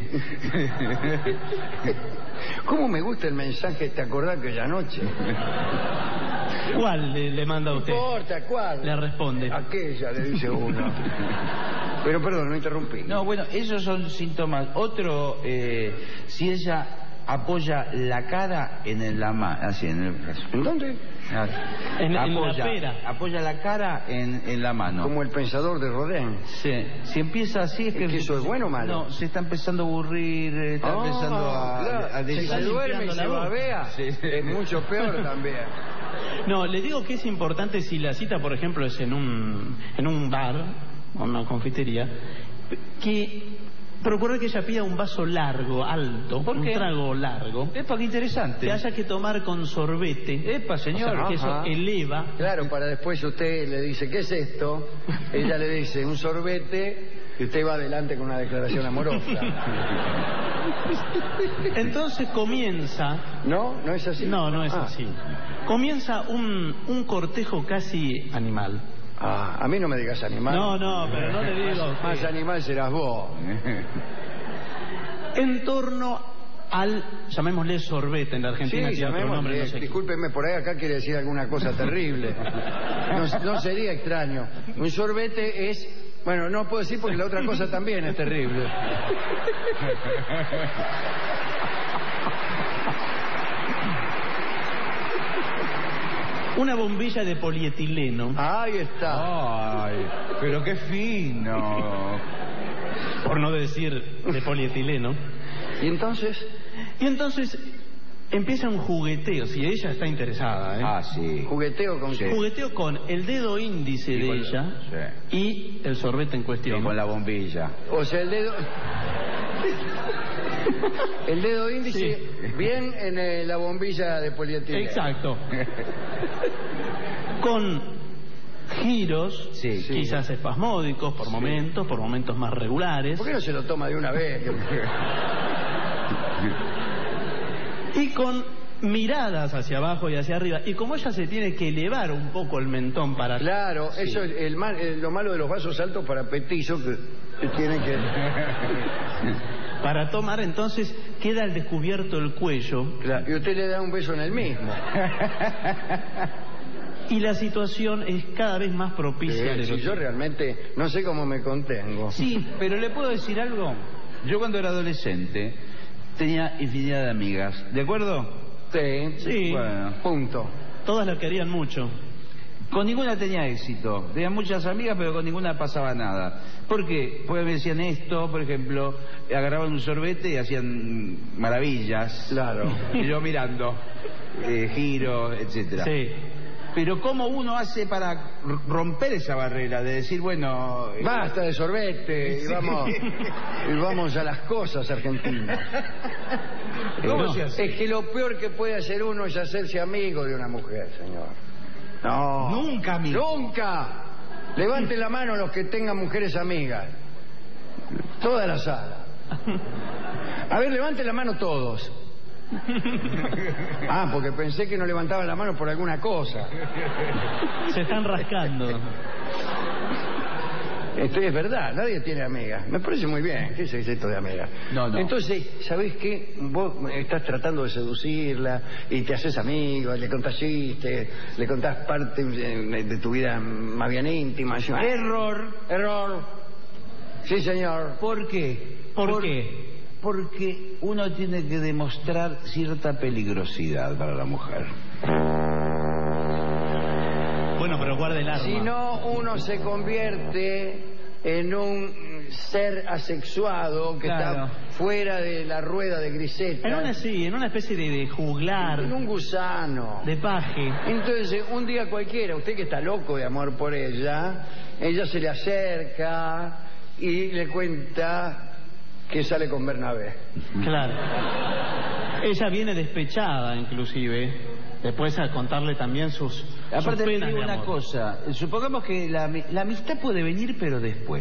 ¿Cómo me gusta el mensaje, ¿te acordás aquella noche? ¿Cuál le, le manda a No usted? importa, ¿cuál? Le responde. Aquella, le dice uno. Pero perdón, no interrumpí. No, bueno, esos son síntomas. Otro, eh, si ella apoya la cara en el- la mano, así, en el brazo. ¿En dónde? Ah, En- en la apoya, pera. apoya la cara en, en la mano. Como el pensador de Rodin. Sí. Si empieza así es que... ¿Es que eso es bueno o malo? No, se está empezando a aburrir, eh, está Ah, empezando a... claro. a Si decir- se duerme y limpiando se la boca. babea, Sí. es mucho peor también. No, le digo que es importante si la cita, por ejemplo, es en un, en un bar o una confitería, que procure que ella pida un vaso largo, alto, ¿Por un qué? trago largo, Epa, qué interesante. que haya que tomar con sorbete. Epa, señor. O sea, que eso Ajá. eleva. Claro, para después usted le dice, ¿qué es esto? Ella le dice, un sorbete, y usted va adelante con una declaración amorosa. Entonces comienza... ¿No? ¿No es así? No, no es Ah. así. Comienza un, un cortejo casi animal. Ah, a mí no me digas animal. No, no, pero no le digo a usted. Más animal serás vos. En torno al, llamémosle sorbete, en la Argentina Sí, tiene otro nombre, llamémosle, no sé qué. discúlpeme, por ahí acá quiere decir alguna cosa terrible. No, no sería extraño. Un sorbete es... Bueno, no puedo decir porque la otra cosa también es terrible. Una bombilla de polietileno, Ahí está. Ay, pero qué fino. por no decir de polietileno. ¿Y entonces? Y entonces empieza un jugueteo, si ella está interesada, ¿eh? Ah, sí. ¿Jugueteo con qué? Jugueteo con el dedo índice Y de con- ella sí. y el sorbete en Y cuestión. con la bombilla. O sea, el dedo... El dedo índice Sí. bien en eh, la bombilla de polietileno. Exacto. Con giros, Sí. Sí. quizás espasmódicos por momentos, por momentos más regulares. ¿Por qué no se lo toma de una vez? Y con miradas hacia abajo y hacia arriba. Y como ella se tiene que elevar un poco el mentón para... Claro, Sí. eso es el mal- eh, lo malo de los vasos altos para petizos que, que tienen que... Para tomar, entonces queda al descubierto el cuello. Claro, y usted le da un beso en el mismo. Y la situación es cada vez más propicia. Sí, al si erotismo. yo realmente no sé cómo me contengo. Sí, pero le puedo decir algo. Yo cuando era adolescente tenía infinidad de amigas, ¿de acuerdo? Sí, Sí. Bueno, punto. Todas la querían mucho. con ninguna tenía éxito. Tenía muchas amigas, pero con ninguna pasaba nada. ¿Por qué? Porque me decían esto, por ejemplo, agarraban un sorbete y hacían maravillas. Claro. Y yo mirando, eh, giros, etcétera. Sí. Pero ¿cómo uno hace para r- romper esa barrera de decir, bueno... eh, Basta de sorbete y Sí. vamos, y vamos a las cosas argentinas. ¿Cómo No, se hace? es que lo peor que puede hacer uno es hacerse amigo de una mujer, señor. No. Nunca, amigo. Nunca. Levanten la mano los que tengan mujeres amigas. Toda la sala. A ver, levanten la mano todos. Ah, porque pensé que no levantaban la mano por alguna cosa. Se están rascando. Esto es verdad, nadie tiene amigas. Me parece muy bien. ¿Qué es esto de amigas? No, no. Entonces, ¿sabés qué? Vos estás tratando de seducirla y te haces amigo, le contás chistes, le contás parte de, de tu vida más bien íntima. Error. Error. Sí, señor. ¿Por qué? ¿Por, Por qué? Porque uno tiene que demostrar cierta peligrosidad para la mujer. Bueno, pero guarde el arma. Si no, uno se convierte en un ser asexuado que Claro. está fuera de la rueda de Griseta. En una sí, en una especie de, de juglar, En un gusano. de paje. Entonces, un día cualquiera, usted que está loco de amor por ella, ella se le acerca y le cuenta que sale con Bernabé. Claro. Ella viene despechada, inclusive. Después a contarle también sus, sus Aparte le penas digo de una amor. cosa. Supongamos que la, la amistad puede venir, pero después.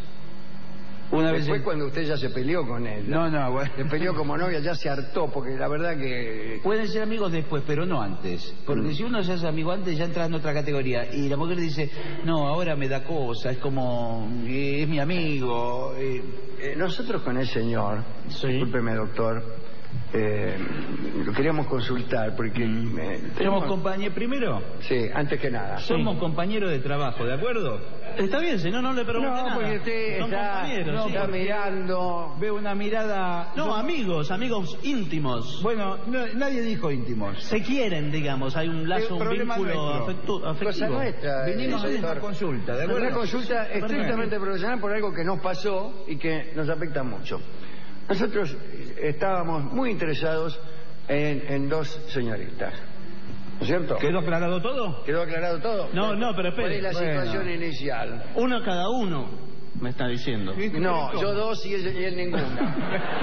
Una vez Después en- cuando usted ya se peleó con él. No, no, bueno. Se peleó como novia, ya se hartó, porque la verdad que... Pueden ser amigos después, pero no antes. Porque Mm. si uno se hace amigo antes, ya entra en otra categoría. Y la mujer dice, no, ahora me da cosa, es como, eh, es mi amigo. eh. Eh, nosotros con el señor, discúlpeme doctor, eh, lo queríamos consultar porque... eh, ¿Somos tenemos- compañeros primero? Sí, antes que nada. Somos compañeros de trabajo, ¿de acuerdo? Está bien, si no, no le pregunte No, nada. porque usted Son está, compañeros, no, sí. está mirando... Veo una mirada... No, amigos, amigos íntimos. Bueno, no- nadie dijo íntimos. Se quieren, digamos, hay un lazo, Eh, un problema vínculo nuestro. afectu- afectivo. Cosa nuestra. Venimos eh, de una doctor. consulta, ¿de acuerdo? Una consulta estrictamente Perfecto. profesional por algo que nos pasó y que nos afecta mucho. Nosotros estábamos muy interesados en, en dos señoritas. ¿No es cierto? ¿Quedó aclarado todo? ¿Quedó aclarado todo? No, no, pero espere. ¿Cuál es la Bueno. situación inicial? Uno cada uno, me está diciendo. No, yo dos y él, y él ninguna.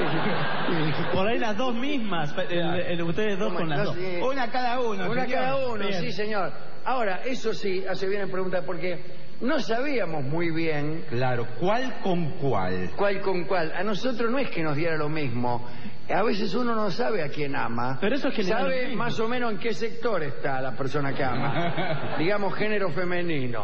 Por ahí las dos mismas, el- el- ustedes dos con las No, dos. sí. Una cada uno. Una señor. cada uno, Bien. sí, señor. Ahora, eso sí, hace bien en preguntar, porque no sabíamos muy bien Claro, ¿cuál con cuál? cuál con cuál. A nosotros no es que nos diera lo mismo. A veces uno no sabe a quién ama. Pero eso es que le da lo sabe mismo. más o menos en qué sector está la persona que ama. Digamos género femenino.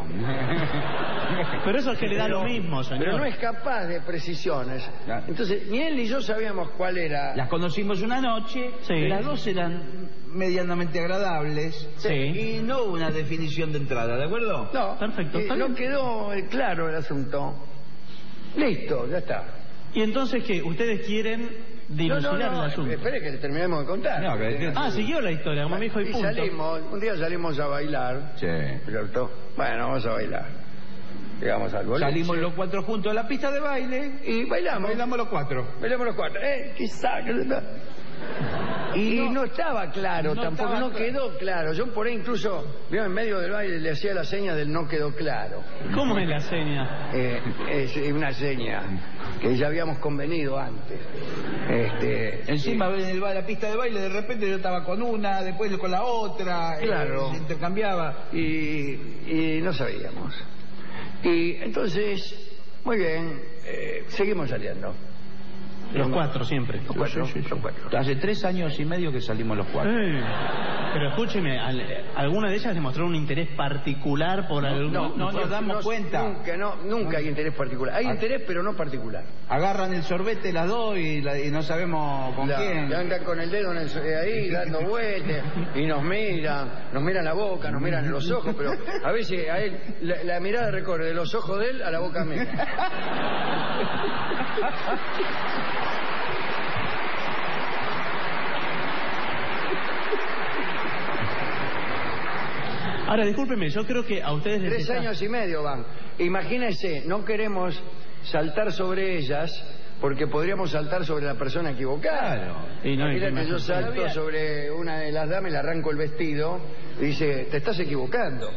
Pero eso es que le da Pero- lo mismo, señor. Pero no es capaz de precisiones. Claro. Entonces, ni él ni yo sabíamos cuál era. Las conocimos una noche, Sí. las dos eran medianamente agradables Sí. y no hubo una definición de entrada, ¿de acuerdo? No, Perfecto, eh, está no bien. quedó eh, claro el asunto. Listo, ya está. ¿Y entonces qué? ¿Ustedes quieren No, dilucidar no, no, el asunto? espere que le terminemos de contar. No, que- Ah, siguió la historia, como me dijo y Y punto. salimos, un día salimos a bailar, Sí. ¿cierto? Bueno, vamos a bailar. Llegamos al boliche. Salimos los cuatro juntos a la pista de baile y bailamos. bailamos los cuatro. Bailamos los cuatro. Eh, quizá. Y no, estaba claro, no tampoco, estaba no claro. quedó claro. Yo por ahí incluso, vio, en medio del baile le hacía la seña del no quedó claro. ¿Cómo es la seña? Eh, es una seña que ya habíamos convenido antes. Este, Encima en el ba- la pista de baile de repente yo estaba con una, después con la otra, eh, Claro. se intercambiaba. y, y no sabíamos. Y entonces, muy bien, eh, seguimos saliendo. Los cuatro siempre. Los cuatro, los cuatro. Hace tres años y medio que salimos los cuatro. Eh, Pero escúcheme, al- ¿alguna de ellas demostró un interés particular por algún... no, no nos damos cuenta. Nunca, no, nunca hay interés particular. Hay Ah. interés, pero no particular. Agarran el sorbete las dos y, la- y no sabemos con La- quién. la andan con el dedo en el so- eh, ahí, dando vueltas, y nos miran, nos miran la boca, nos miran en los ojos, pero a veces a él la, la mirada recorre de los ojos de él a la boca mía. Ahora, discúlpeme, yo creo que a ustedes les Tres está- años y medio van. Imagínense, no queremos saltar sobre ellas porque podríamos saltar sobre la persona equivocada. Claro. Y no, Imagínate, y que yo salto Todavía- sobre una de las damas y le arranco el vestido y dice, te estás equivocando.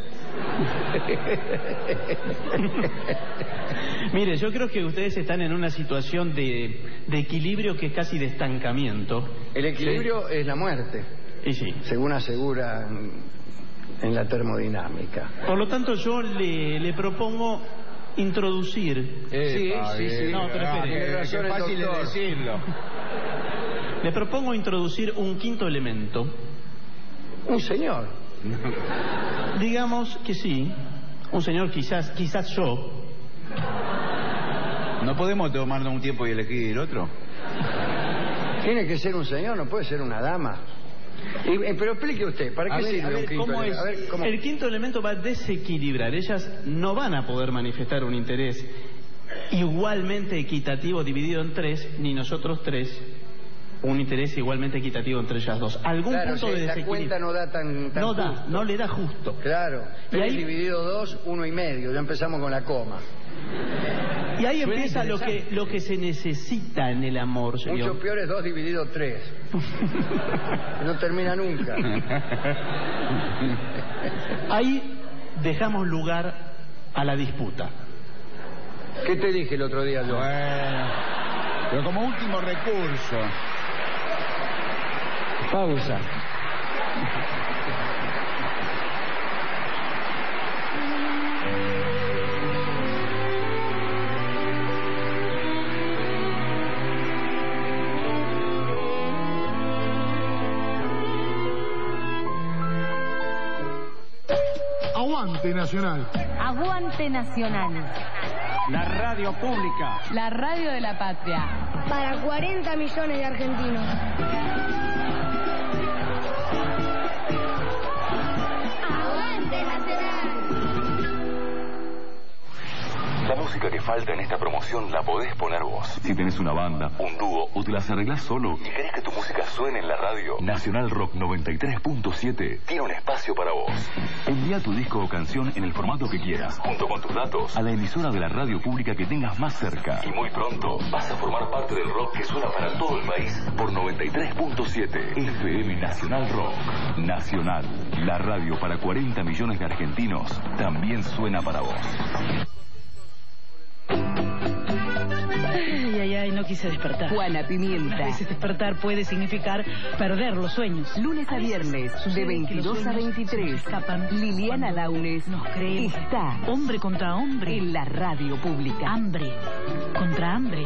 Mire, yo creo que ustedes están en una situación de, de equilibrio que es casi de estancamiento. El equilibrio es la muerte, Y sí. según asegura en la termodinámica. Por lo tanto, yo le, le propongo introducir... Sí, sí, sí. No, pero espere. Es fácil de decirlo. Le propongo introducir un quinto elemento. Un señor. Digamos que sí. Un señor, quizás, quizás yo. ¿No podemos tomarnos un tiempo y elegir el otro? Tiene que ser un señor, no puede ser una dama. Y, eh, pero explique usted, ¿para qué A ver, sirve a ver, un quinto ¿cómo elemento? es? A ver, ¿cómo? El quinto elemento va a desequilibrar. Ellas no van a poder manifestar un interés igualmente equitativo dividido en tres, ni nosotros tres un interés igualmente equitativo entre ellas dos. Algún Claro, punto si de la desequilibrio. cuenta no da tan, tan No da, justo. no le da justo. Claro. Y Tres ahí- dividido dos, uno y medio. Ya empezamos con la coma. Y ahí Suena empieza lo que, interesante. lo que se necesita en el amor, señor. Mucho peor es dos dividido tres. No termina nunca. Ahí dejamos lugar a la disputa. ¿Qué te dije el otro día yo? Bueno, pero como último recurso. Pausa. Aguante Nacional. Aguante Nacional. La radio pública. La radio de la patria. Para cuarenta millones de argentinos. ¡Aguante Nacional! La música que falta en esta promoción la podés poner vos. Si tenés una banda, un dúo o te las arreglás solo y querés que tu música suene en la radio, Nacional Rock noventa y tres punto siete tiene un espacio para vos. Envía tu disco o canción en el formato que quieras, junto con tus datos, a la emisora de la radio pública que tengas más cerca. Y muy pronto vas a formar parte del rock que suena para todo el país por noventa y tres punto siete F M Nacional Rock. Nacional, la radio para cuarenta millones de argentinos, también suena para vos. Ay, ay, ay, no quise despertar. Juana Pimienta. A veces despertar puede significar perder los sueños. Lunes a viernes, de veintidós a veintitrés. Liliana Launes nos cree. Está hombre contra hombre en la radio pública. Hambre contra hambre.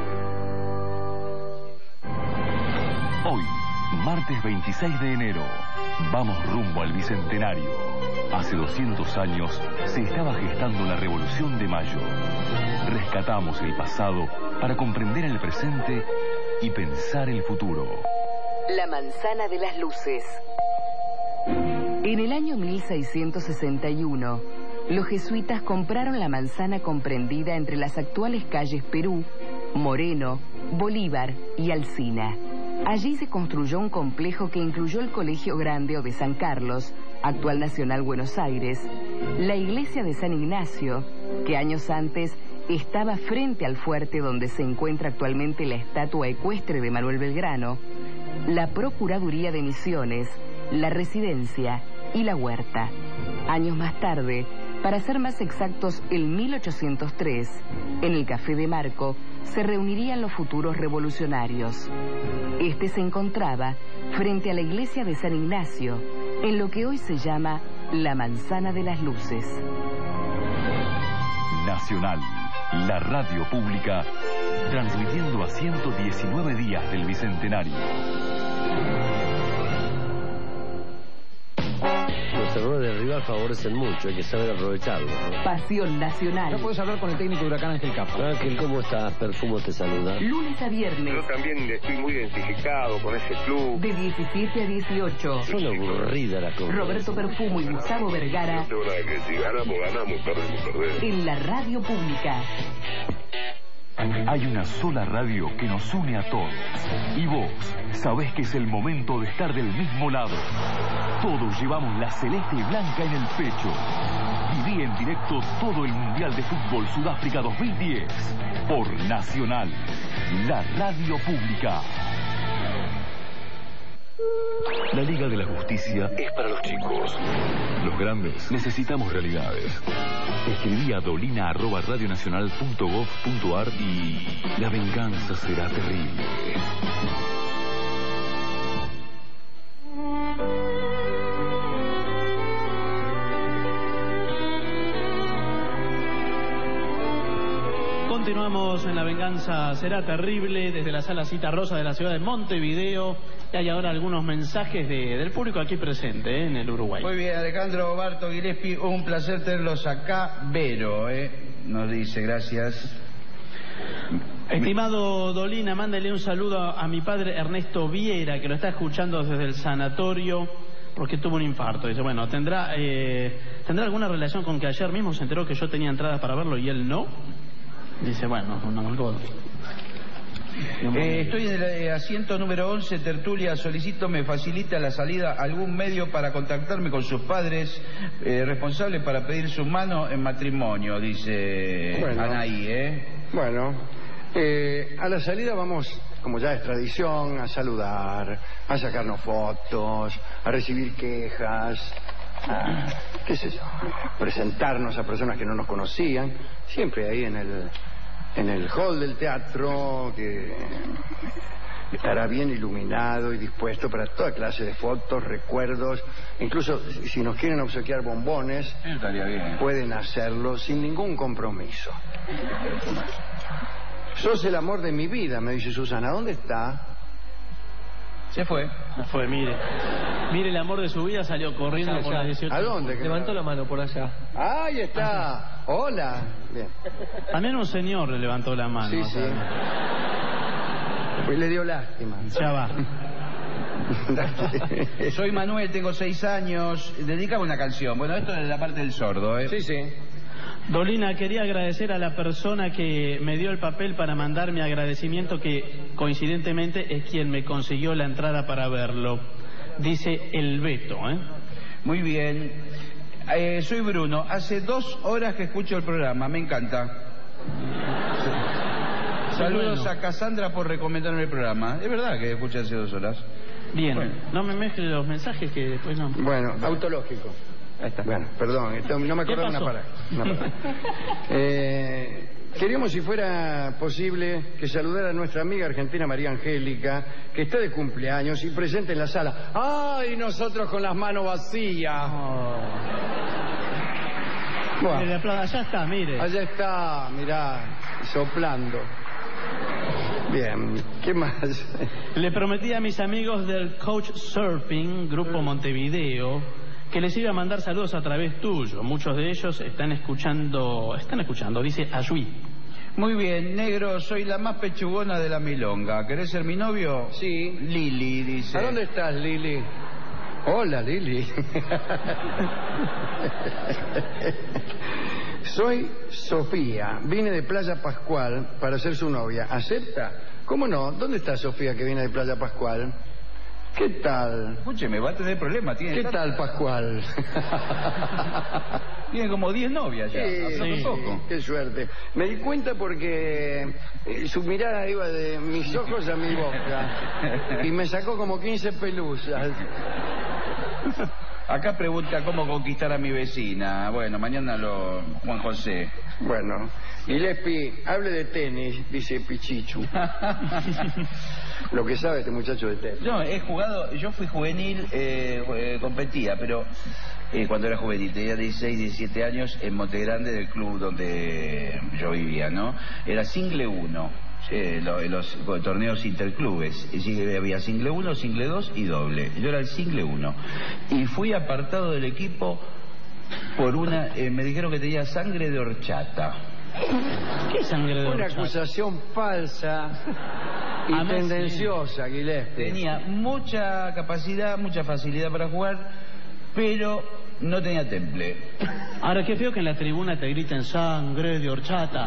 Hoy, martes veintiséis de enero, vamos rumbo al Bicentenario. Hace doscientos años se estaba gestando la Revolución de Mayo. Rescatamos el pasado para comprender el presente y pensar el futuro. La manzana de las luces. En el año mil seiscientos sesenta y uno, los jesuitas compraron la manzana comprendida entre las actuales calles Perú, Moreno, Bolívar y Alsina. Allí se construyó un complejo que incluyó el Colegio Grande o de San Carlos, actual Nacional Buenos Aires, la iglesia de San Ignacio, que años antes estaba frente al fuerte donde se encuentra actualmente la estatua ecuestre de Manuel Belgrano, la Procuraduría de Misiones, la Residencia y la Huerta. Años más tarde, para ser más exactos, en mil ochocientos tres, en el Café de Marco, se reunirían los futuros revolucionarios. Este se encontraba frente a la iglesia de San Ignacio, en lo que hoy se llama la Manzana de las Luces. Nacional, la radio pública, transmitiendo a ciento diecinueve días del Bicentenario. Los errores de rival favorecen mucho, hay que saber aprovecharlos, ¿no? Pasión Nacional. No puedes hablar con el técnico de Huracán Ángel Capo. Ángel, ¿cómo estás? Perfumo te saluda. Lunes a viernes. Yo también estoy muy identificado con ese club. De diecisiete a dieciocho. Son aburridas las cosas. Roberto Perfumo y Gustavo Vergara. No tengo nada que decir, ganamos, ganamos, perdemos, perdemos. En la radio pública. Hay una sola radio que nos une a todos. Y vos sabés que es el momento de estar del mismo lado. Todos llevamos la celeste y blanca en el pecho. Viví en directo todo el Mundial de Fútbol Sudáfrica dos mil diez. Por Nacional, la radio pública. La Liga de la Justicia es para los chicos. Los grandes necesitamos realidades. Escribí a dolina arroba radionacional punto gov punto ar y la venganza será terrible. Seguimos en La Venganza Será Terrible desde la Sala Cita Rosa de la ciudad de Montevideo. Y hay ahora algunos mensajes de, del público aquí presente, ¿eh? En el Uruguay. Muy bien, Alejandro, Barto, Gillespie, un placer tenerlos acá. Vero, ¿eh? Nos dice, gracias. Estimado Dolina, mándale un saludo a, a mi padre Ernesto Viera, que lo está escuchando desde el sanatorio porque tuvo un infarto. Dice, bueno, ¿tendrá eh, ¿tendrá alguna relación con que ayer mismo se enteró que yo tenía entradas para verlo y él no? Dice, bueno, no, algo... Eh, estoy en el eh, asiento número once, tertulia. Solicito me facilita la salida algún medio para contactarme con sus padres eh, responsables para pedir su mano en matrimonio, dice bueno, Anaí, ¿eh? Bueno, eh, a la salida vamos, como ya es tradición, a saludar, a sacarnos fotos, a recibir quejas, a, qué sé yo, presentarnos a personas que no nos conocían, siempre ahí en el... en el hall del teatro, que estará bien iluminado y dispuesto para toda clase de fotos, recuerdos. Incluso si nos quieren obsequiar bombones, estaría bien. Pueden hacerlo sin ningún compromiso. Sos el amor de mi vida, me dice Susana. ¿Dónde está? Se fue. Se fue, mire. Mire, el amor de su vida salió corriendo Ya, por ya. las dieciocho. ¿A dónde? Levantó la mano por allá. Ah, ahí está. Hola. Bien. También un señor le levantó la mano. Sí, o sea, sí. Pues le dio lástima. Ya va. Soy Manuel, tengo seis años. Dedícame una canción. Bueno, esto es la parte del sordo, ¿eh? Sí, sí. Dolina, quería agradecer a la persona que me dio el papel para mandar mi agradecimiento, que coincidentemente es quien me consiguió la entrada para verlo. Dice el Beto, ¿eh? Muy bien. Eh, soy Bruno. Hace dos horas que escucho el programa. Me encanta. Saludos bueno. a Cassandra por recomendarme el programa. Es verdad que escuché hace dos horas. Bien. Bueno. No me mezcle los mensajes que después no... Bueno, autológico. Ahí está. Bueno, perdón, esto no me acordaba ¿Qué una pasó? palabra. Una palabra. Eh, queríamos, si fuera posible, que saludara a nuestra amiga argentina María Angélica, que está de cumpleaños y presente en la sala. ¡Ay, nosotros con las manos vacías! Oh. Bueno, Mire, le aplauda. Allá está, mire. allá está, mirá, soplando. Bien, ¿qué más? Le prometí a mis amigos del Coach Surfing, Grupo Montevideo, que les iba a mandar saludos a través tuyo. Muchos de ellos están escuchando, están escuchando, dice Ayuí. Muy bien, negro, soy la más pechugona de la milonga. ¿Querés ser mi novio? Sí. Lili, dice. ¿A dónde estás, Lili? Hola, Lili. Soy Sofía, vine de Playa Pascual para ser su novia. ¿Acepta? ¿Cómo no? ¿Dónde está Sofía que viene de Playa Pascual? ¿Qué tal? Escúcheme, va a tener problemas. Tiene ¿Qué tanto- tal, Pascual? Tiene como diez novias ya. Sí, hace sí, poco. qué suerte. Me di cuenta porque eh, su mirada iba de mis ojos a mi boca y me sacó como quince pelusas. Acá pregunta cómo conquistar a mi vecina. Bueno, mañana lo... Juan José. Bueno, Gillespie, hable de tenis, dice Pichichu. Lo que sabe este muchacho de tenis. No, he jugado, yo fui juvenil, eh, eh, competía, pero eh, cuando era juvenil, tenía dieciséis, diecisiete años en Montegrande, del club donde yo vivía, ¿no? Era single uno, eh, lo- los, torneos interclubes, es decir, había single uno, single dos y doble. Yo era el single uno. Y fui apartado del equipo por una, eh, me dijeron que tenía sangre de horchata. ¿Qué sangre de Una horchata? acusación falsa y Además, tendenciosa, Gillespie. Tenía mucha capacidad, mucha facilidad para jugar, pero no tenía temple. Ahora, qué feo que en la tribuna te griten sangre de horchata.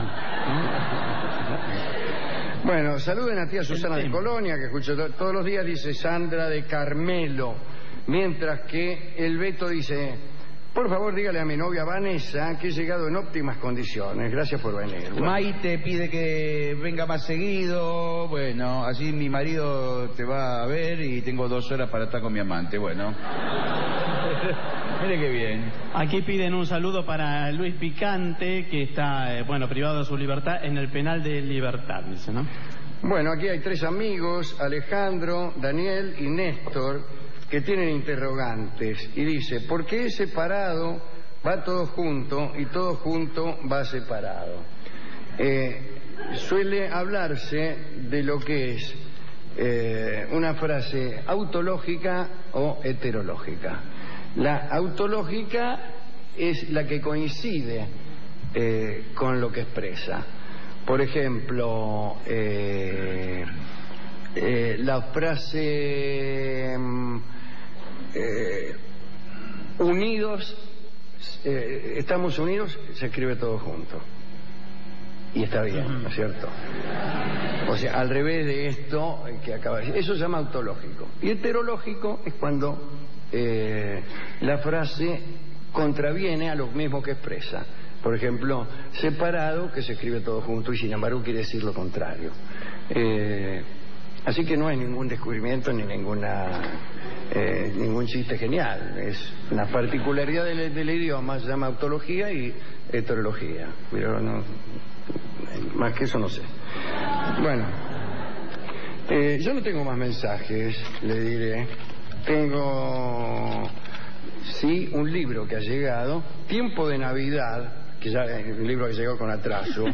Bueno, saluden a tía Susana de Colonia, que escucho to- todos los días, dice Sandra de Carmelo. Mientras que el Beto dice, por favor dígale a mi novia Vanessa que he llegado en óptimas condiciones. Gracias por venir. Bueno, Maite pide que venga más seguido. Bueno, así mi marido te va a ver y tengo dos horas para estar con mi amante. Bueno. Mire qué bien. Aquí piden un saludo para Luis Picante, que está, eh, bueno, privado de su libertad en el penal de Libertad, dice, ¿no? Bueno, aquí hay tres amigos, Alejandro, Daniel y Néstor, que tienen interrogantes. Y dice, ¿por qué separado va todo junto y todo junto va separado? Eh, suele hablarse de lo que es eh, una frase autológica o heterológica. La autológica es la que coincide eh, con lo que expresa. Por ejemplo, eh, eh, la frase eh, unidos, eh, estamos unidos, se escribe todo junto. Y está bien, ¿no es cierto? O sea, al revés de esto que acaba de decir. Eso se llama autológico. Y heterológico es cuando eh, la frase contraviene a lo mismo que expresa. Por ejemplo, separado, que se escribe todo junto y sin embargo quiere decir lo contrario. Eh, así que no es ningún descubrimiento ni ninguna eh, ningún chiste genial. Es una particularidad del, del idioma, se llama autología y heterología. Pero no, más que eso no sé. Bueno, eh, yo no tengo más mensajes, le diré. Tengo, sí, un libro que ha llegado, Tiempo de Navidad, que ya es un libro que llegó con atraso.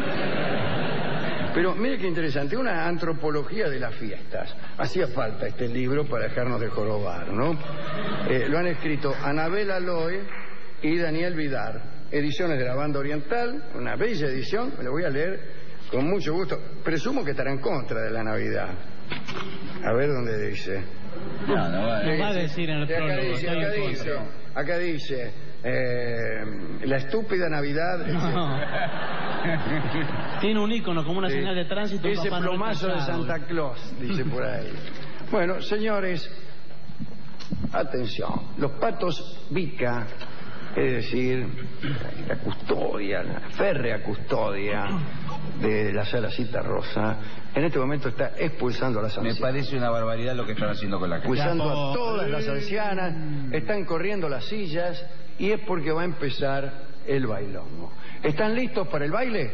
Pero mire qué interesante, una antropología de las fiestas. Hacía falta este libro para dejarnos de jorobar, ¿no? Eh, lo han escrito Anabel Aloy y Daniel Vidar, ediciones de la Banda Oriental, una bella edición, me lo voy a leer con mucho gusto. Presumo que estará en contra de la Navidad. A ver dónde dice. No, no va, no va a decir en el prólogo. Acá dice, acá dice, acá dice eh, la estúpida Navidad. No. Tiene un ícono como una sí. señal de tránsito. Ese plomazo de Santa Claus, dice por ahí. Bueno, señores, atención. Los patos Vica, es decir, la custodia, la férrea custodia de la Salacita Rosa, en este momento está expulsando a las ancianas. Me parece una barbaridad lo que están haciendo con la casa. Expulsando a todas las ancianas, están corriendo las sillas y es porque va a empezar el bailongo. ¿Están listos para el baile?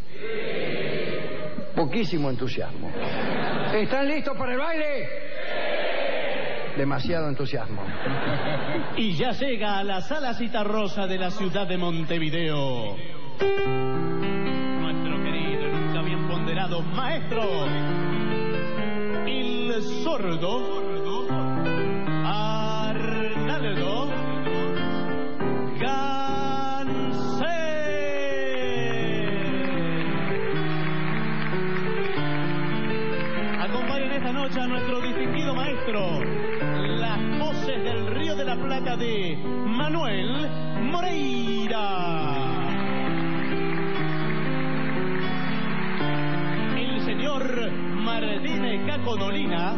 Sí. Poquísimo entusiasmo. ¿Están listos para el baile? Sí. Demasiado entusiasmo. Y ya llega a la Salacita Rosa de la ciudad de Montevideo nuestro querido y nunca bien ponderado maestro, el sordo Arnaldo Gansé. Acompañen esta noche a nuestro distinguido maestro, las voces del Río de la Plata de Manuel Moreira, el señor Martínez Caco Dolina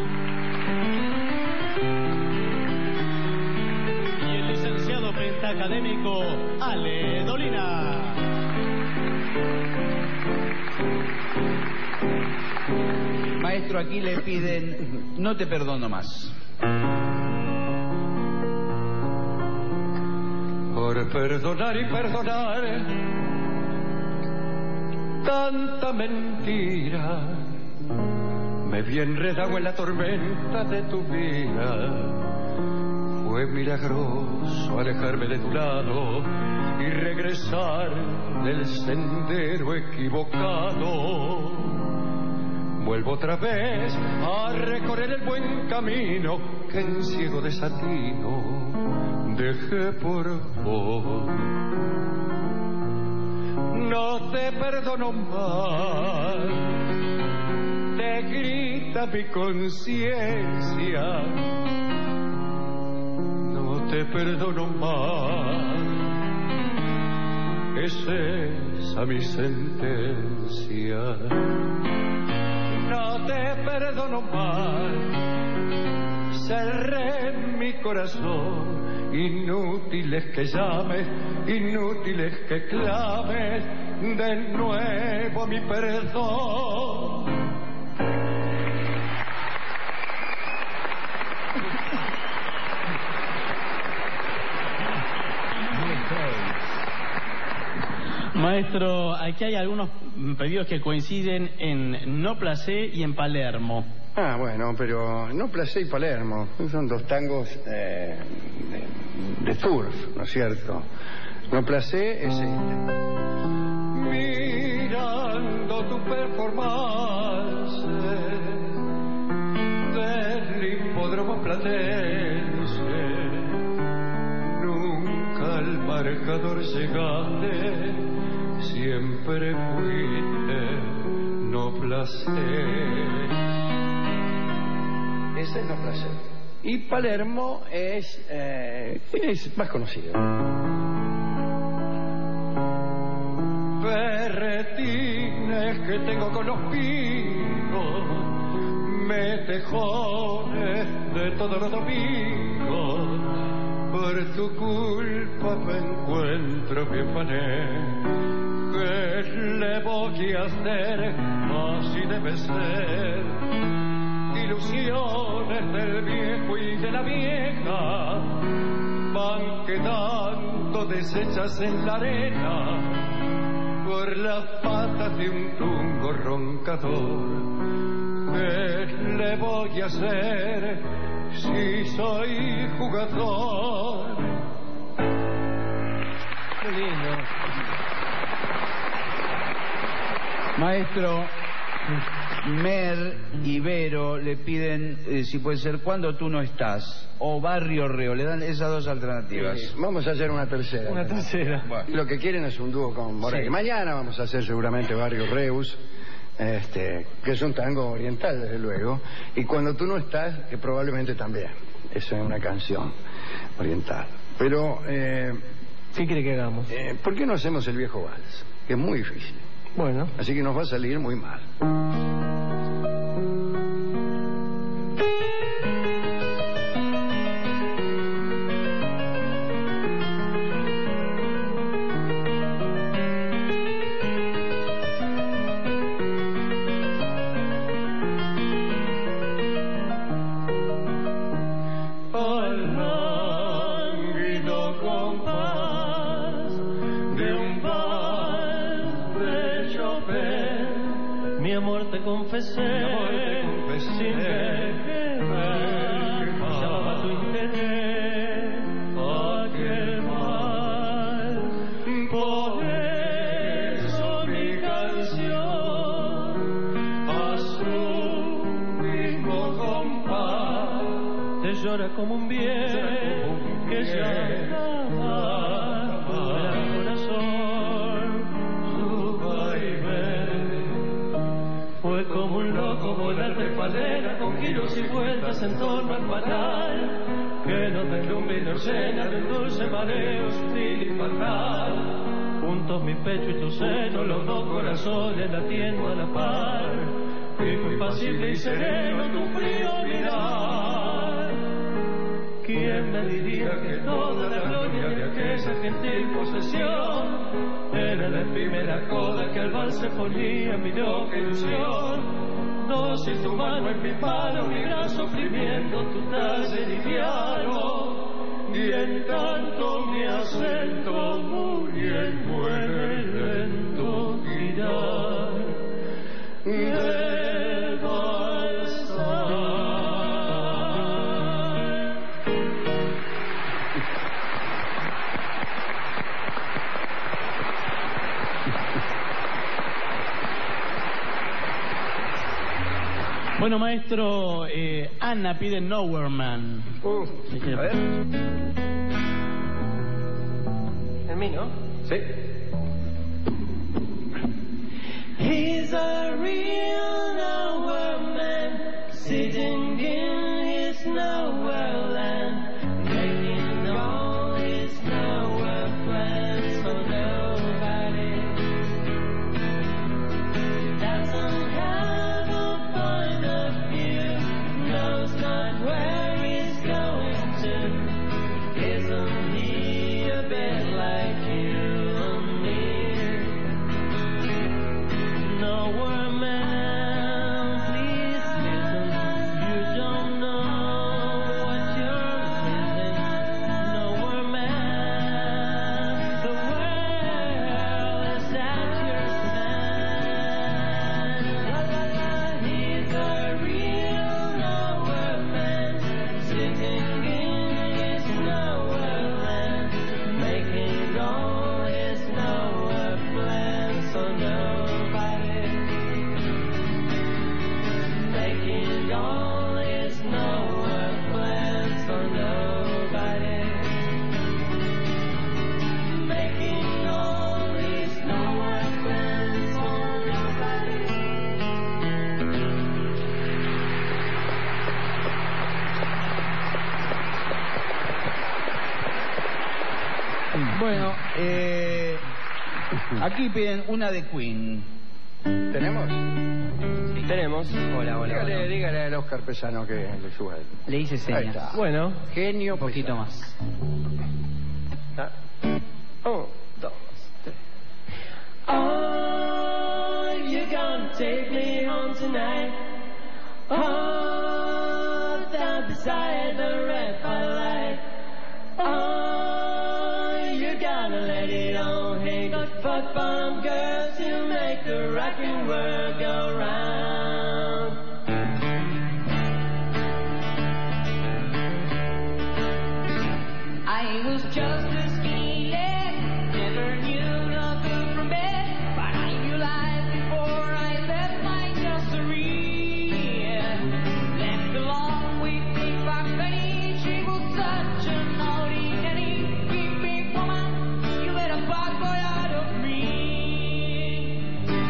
y el licenciado pentacadémico Ale Dolina. Maestro, aquí le piden No te perdono más. Por perdonar y perdonar tanta mentira, me vi enredado en la tormenta de tu vida. Fue milagroso alejarme de tu lado y regresar del sendero equivocado. Vuelvo otra vez a recorrer el buen camino que en ciego desatino dejé por vos. No te perdono más, te grita mi conciencia. No te perdono más, es esa mi sentencia. No te perdono más, cerré mi corazón. Inútiles que llames, inútiles que clames de nuevo mi perdón. Maestro, aquí hay algunos pedidos que coinciden en No Placé y en Palermo. Ah, bueno, pero No Placé y Palermo son dos tangos eh, de, de surf, ¿no es cierto? No Placé es este. Mirando tu performance del hipódromo platense. Nunca al marcador llegaste, siempre fuiste no placer. Ese es no placer. Y Palermo es, eh, es más conocido. Berretines que tengo con los picos, metejones de todos los domingos. Por tu culpa me encuentro bien pané. ¿Qué le voy a hacer? Así debe ser. Ilusiones del viejo y de la vieja van quedando deshechas en la arena por las patas de un tungo roncador. ¿Qué le voy a hacer si soy jugador? Qué lindo. Maestro, Mer y Vero le piden, eh, si puede ser, Cuando tú no estás, o Barrio Reo. Le dan esas dos alternativas. Sí, vamos a hacer una tercera. Una tercera. Bueno. Lo que quieren es un dúo con Morelli. Sí. Mañana vamos a hacer seguramente Barrio Reus, este, que es un tango oriental, desde luego. Y Cuando tú no estás, que probablemente también. Esa es una canción oriental. Pero, eh, ¿qué quiere que hagamos? Eh, ¿por qué no hacemos el viejo vals? Que es muy difícil. Bueno. Así que nos va a salir muy mal. Confesé, sin ver llamaba tu interés aquel mal. Por eso mi canción a su mismo compás te llora como un bien que ya acaba el corazón. Su vaivén fue como un loco volar de palera con giros y vueltas en torno al panal que nos deslumbra y nos llena de un dulce mareo sutil y fatal. Juntos mi pecho y tu seno, los dos corazones latiendo a la par, fijo, impasible y sereno tu frío mirar. ¿Quién me diría que toda la gloria de aquella gentil posesión era la efímera coda que al vals se ponía en mi loca ilusión? Dócil tu mano en mi mano, mi brazo oprimiendo tu talle liviano, y en tanto mi acento muriendo en el lento girar del balsar. Bueno, maestro, eh, Ana pide Nowhere Man. Uh, a ver. ¿El mío, no? Sí. He's a real nowhere man, sitting in his nowhere land, making all his nowhere plans for nobody. Doesn't have a point of view, knows not where he's going to. Isn't he a bit like you and me? Nowhere man. Aquí piden una de Queen. ¿Tenemos? Sí, tenemos. Hola, hola. Dígale, hola. dígale al Oscar Pesano que le suba. Le hice señas. Ahí está. Bueno, genio. Un poquito Pesano. más. Ah. Un, dos, tres. Oh, you're gonna take me home tonight. Oh, down beside the red light. Oh, you gotta let it all hang. But bomb girls who make the rockin' world go round. I was just a skinny lad, never knew nothing from bed, but I knew life before I left my nursery. Left along with Big Buckety, she was such a naughty nanny. Big, big woman, you let a bug boy out of me.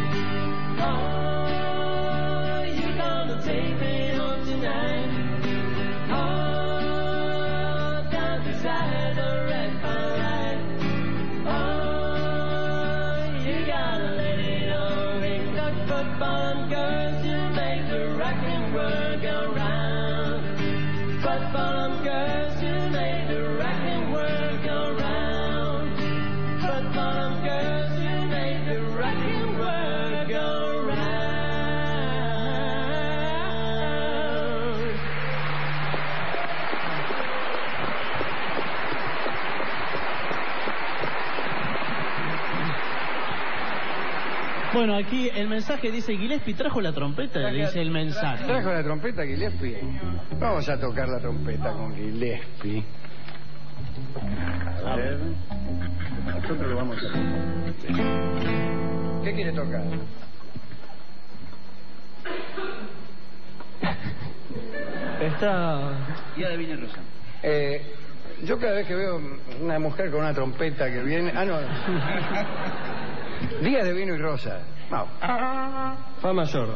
Oh, you're gonna take me home tonight. Oh, down beside the red light. Oh, you gotta let it all ring. Duck football girls who make the rockin' world go round. Football girls who make the rockin' world go round. Football girls who make the rockin' world go round. Bueno, aquí el mensaje dice Gillespie trajo la trompeta, Traje- dice el mensaje. Trajo la trompeta Gillespie. Vamos a tocar la trompeta con Gillespie. A ver. Nosotros lo vamos a tocar. ¿Qué quiere tocar? Está... Y ahora viene Rosa. Eh, yo cada vez que veo una mujer con una trompeta que viene... Ah, no. Días de vino y rosa. Vamos. Fa mayor.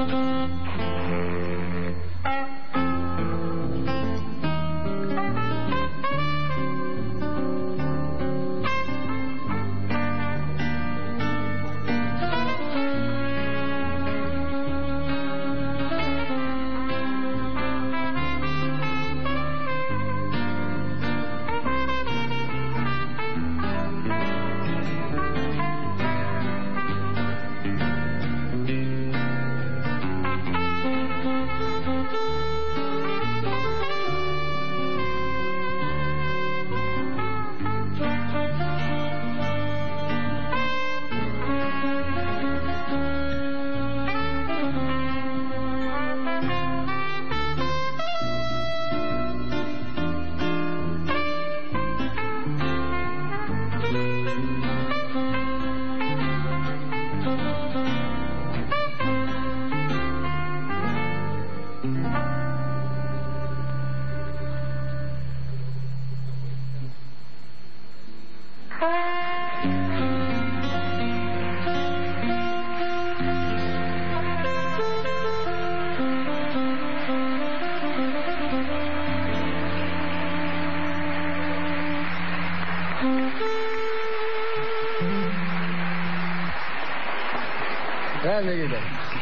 Grande, Guido.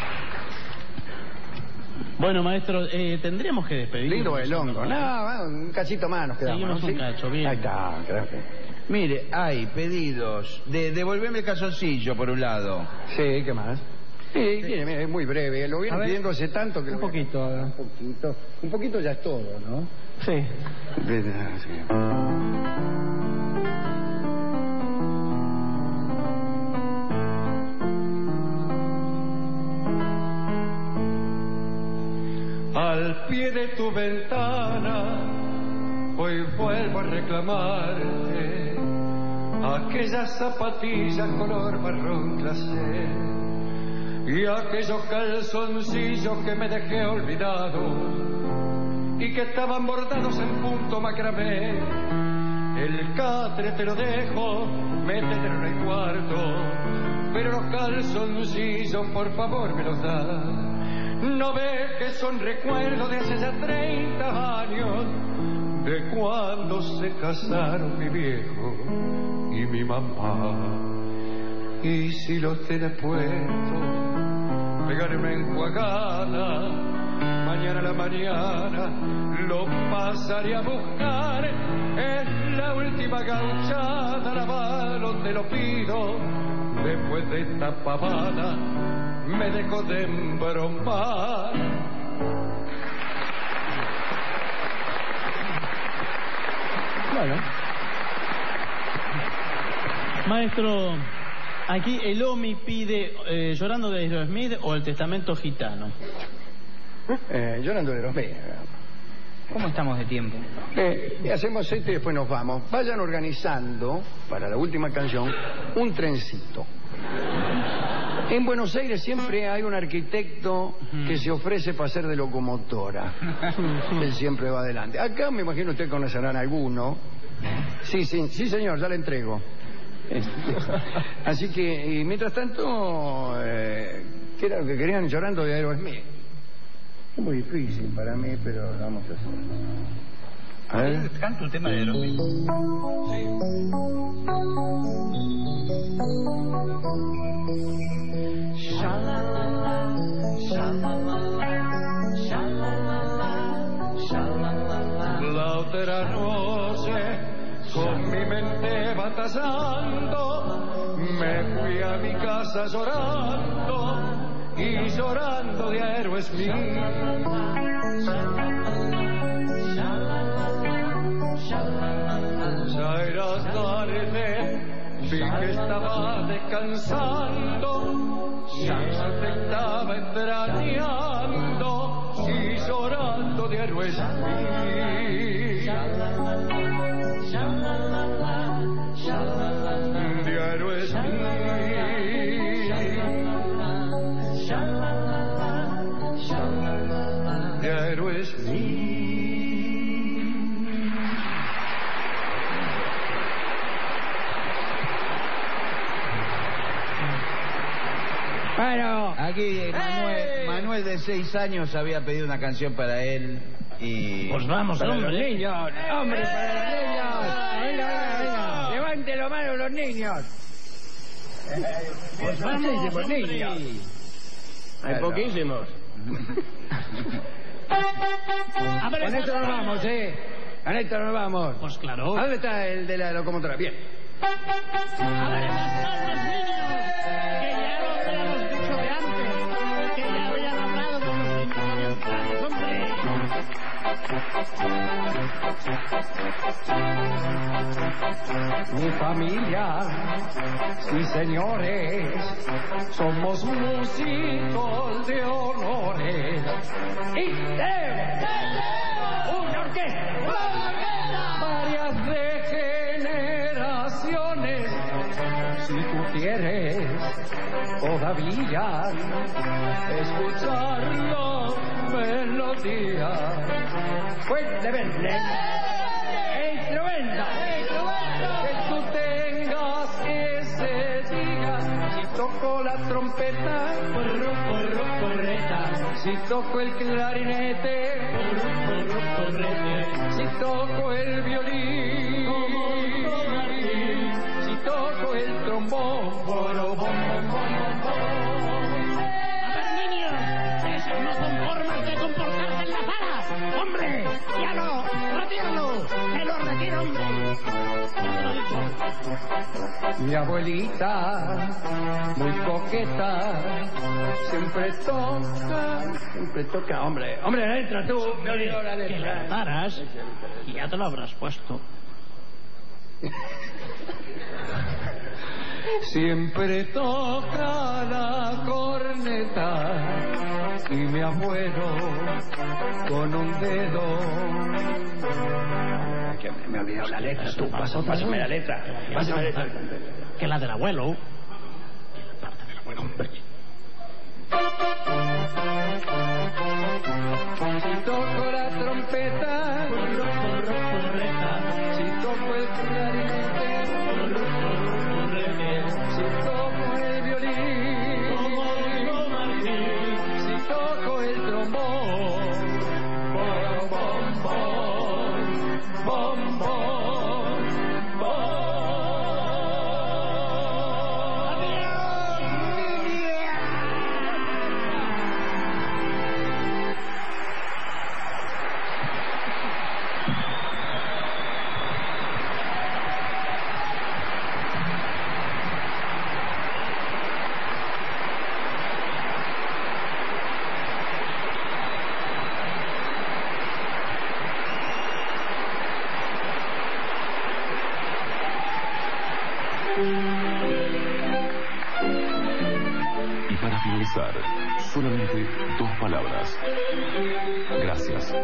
Bueno, maestro, eh, tendríamos que despedirnos. Lindo bailongo. No, bueno, un cachito más nos quedamos. Seguimos ¿no? un ¿Sí? cacho, bien. Ahí está, gracias. Mire, hay pedidos de devolverme el calzoncillo, por un lado. Sí, ¿qué más? Sí, mire, mire, es muy breve. Lo vienen A ver. pidiendo hace tanto que... Un lo voy a- poquito, ahora. Un poquito. Un poquito ya es todo, ¿no? Sí. Al pie de tu ventana, hoy vuelvo a reclamarte aquellas zapatillas color marrón glacé y aquellos calzoncillos que me dejé olvidado y que estaban bordados en punto macramé. El catre te lo dejo, métete en el cuarto, pero los calzoncillos por favor me los das. No ves que son recuerdos de hace ya treinta años, de cuando se casaron mi viejo y mi mamá. Y si los tenés puestos, pegarme enjuagada, mañana a la mañana lo pasaré a buscar. Es la última gauchada naval donde lo pido. Después de esta pavada me dejo de embromar. Bueno. Maestro, aquí el Omi pide eh, Llorando de Aerosmith o el Testamento Gitano. Eh, llorando de Aerosmith. ¿Cómo estamos de tiempo? Eh, y hacemos esto y después nos vamos. Vayan organizando, para la última canción, un trencito. En Buenos Aires siempre hay un arquitecto que se ofrece para ser de locomotora. Él siempre va adelante. Acá me imagino usted conocerán alguno. Sí, sí, sí señor, ya le entrego. Este, así que, y mientras tanto, eh, ¿qué era lo que querían? Llorando de Aerosmith. Es muy difícil para mí, pero lo vamos a hacer. A ver. Canta un tema de Aerosmith. La otra noche, con mi mente batallando, me fui a mi casa llorando y llorando de Aerosmith. Ya era tarde, vi que estaba descansando, ya te estaba extrañando y llorando de Aerosmith. De Aerosmith. De Aerosmith. Bueno, aquí Manuel, ¡Hey! Manuel de seis años había pedido una canción para él y... Pues vamos, Para hombre. los niños, hombre, para los niños. Venga, venga, venga. Levante la mano los niños. Pues vamos, Muchísimos hombre. niños. Hay poquísimos. A ver, Con esto nos vamos, ¿eh? Con esto nos vamos. Pues claro. ¿A dónde está el de la locomotora? Bien. A ver, están los niños, que ya lo habíamos dicho de antes, que ya habían hablado con los invitados, hombre. Mi familia, sí señores, somos músicos de honores. Y tenemos una orquesta, varias de generaciones. Si tú quieres todavía escuchar la melodía, pues de vender instrumento que tú tengas ese día. Si toco la trompeta, porro, porro, correta. Si toco el clarinete, porro, porro, correte. Si toco el violín, si toco el trombón, porro, bom, bom, bom, bom, bom. A ver, niños, esas no son formas de comportarse en la sala. ¡Hombre! ¡Ya no! ¡Retíralo! ¡Me lo retiro, hombre! Mi abuelita, muy coqueta, siempre toca, siempre toca, hombre, hombre, la letra tú, me olvidó la Que la letra. cantaras y ya te lo habrás puesto. Siempre toca la corneta y mi abuelo con un dedo. Que me, me he olvidado la letra. Tú, paso, pásame la letra. Pásame la letra. Que la del abuelo. Si toco la trompeta, si toco el clarinete, si toco el violín, si toco el trombón, bom, bom, bom, bom, bom, bom. ayudar. Solamente dos palabras. Gracias.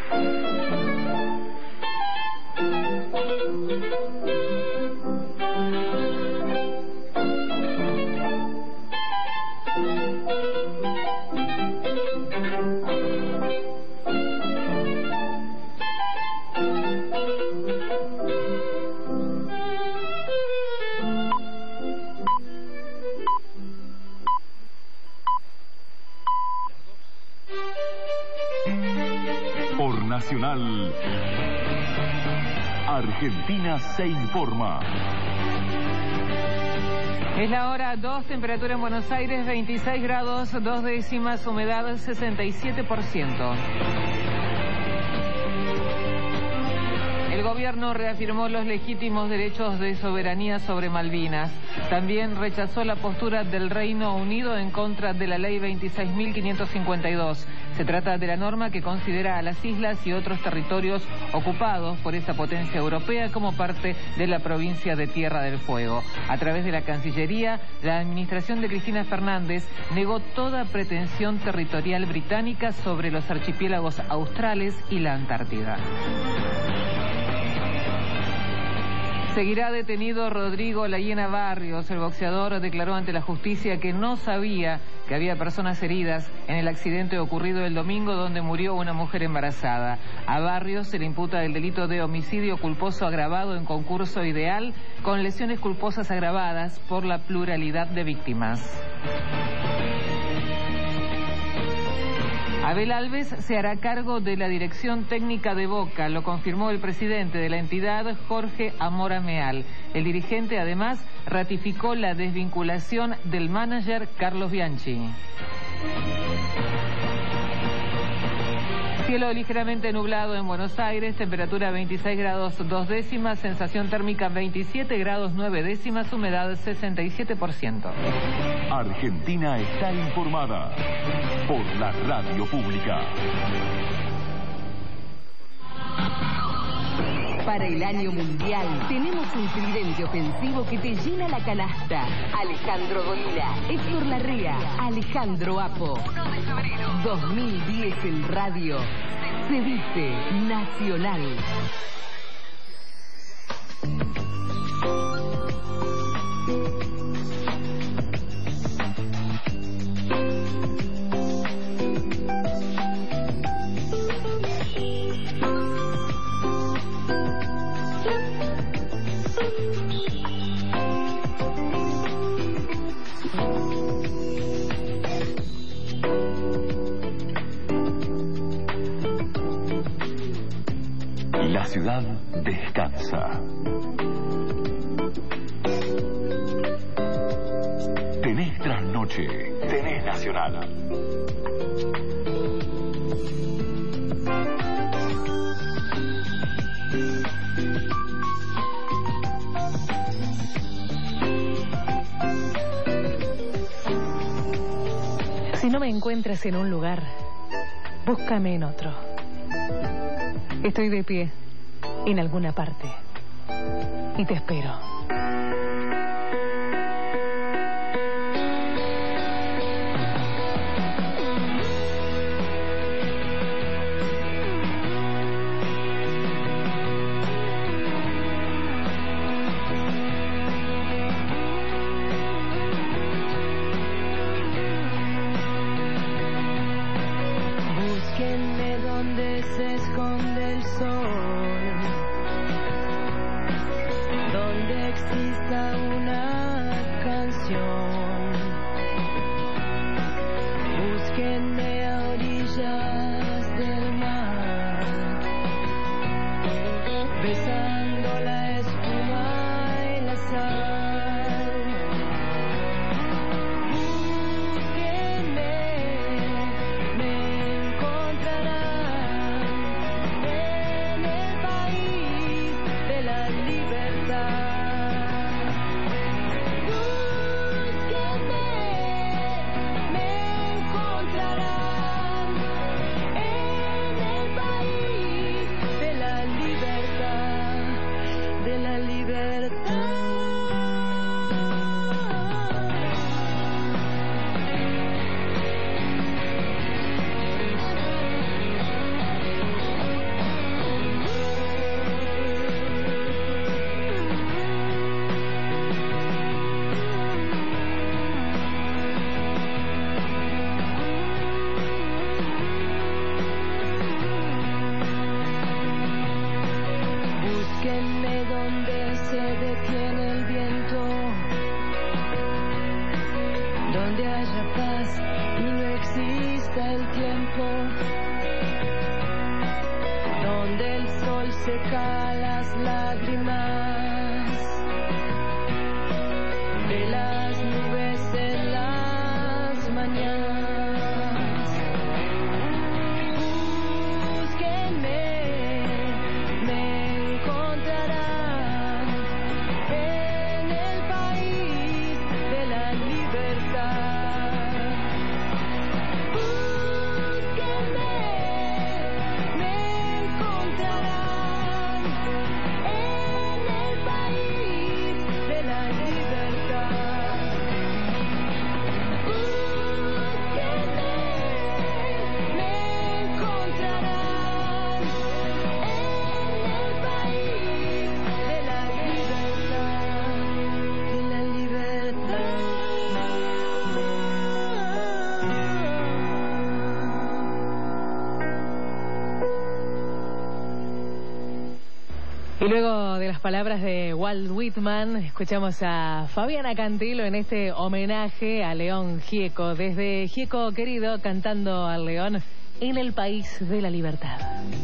Por Nacional, Argentina se informa. Es la hora dos, temperatura en Buenos Aires veintiséis grados, dos décimas, humedad sesenta y siete por ciento. El gobierno reafirmó los legítimos derechos de soberanía sobre Malvinas. También rechazó la postura del Reino Unido en contra de la ley veintiséis mil quinientos cincuenta y dos. Se trata de la norma que considera a las islas y otros territorios ocupados por esa potencia europea como parte de la provincia de Tierra del Fuego. A través de la Cancillería, la administración de Cristina Fernández negó toda pretensión territorial británica sobre los archipiélagos australes y la Antártida. Seguirá detenido Rodrigo La Hiena Barrios. El boxeador declaró ante la justicia que no sabía que había personas heridas en el accidente ocurrido el domingo donde murió una mujer embarazada. A Barrios se le imputa el delito de homicidio culposo agravado en concurso ideal con lesiones culposas agravadas por la pluralidad de víctimas. Abel Alves se hará cargo de la dirección técnica de Boca, lo confirmó el presidente de la entidad, Jorge Amora Meal. El dirigente además ratificó la desvinculación del manager Carlos Bianchi. Cielo ligeramente nublado en Buenos Aires, temperatura veintiséis grados dos décimas, sensación térmica veintisiete grados nueve décimas, humedad sesenta y siete por ciento. Argentina está informada por la radio pública. Para el año mundial tenemos un tridente ofensivo que te llena la canasta. Alejandro Dolina, Héctor Larrea, Alejandro Apo. uno de febrero dos mil diez en radio. Se dice Nacional. La ciudad descansa. Tenés trasnoche, tenés Nacional. Si no me encuentras en un lugar, búscame en otro. Estoy de pie en alguna parte y te espero. Búsquenme donde se esconde el sol, donde exista una canción. Búsquenme a orillas del mar, besando la espuma y la sal. Búsquenme, me encontrarán en el país de la libertad. Búsquenme, el tiempo, donde el sol seca las lágrimas de las nubes en las mañanas. Búsquenme, me encontrarán en el país de la libertad. Búsquenme, me encontrarán en el país de la libertad. Búsquenme, me encontrarán en el país de la libertad, de la libertad. Y luego de las palabras de Walt Whitman, escuchamos a Fabiana Cantilo en este homenaje a León Gieco. Desde Gieco querido, cantando al León en el país de la libertad.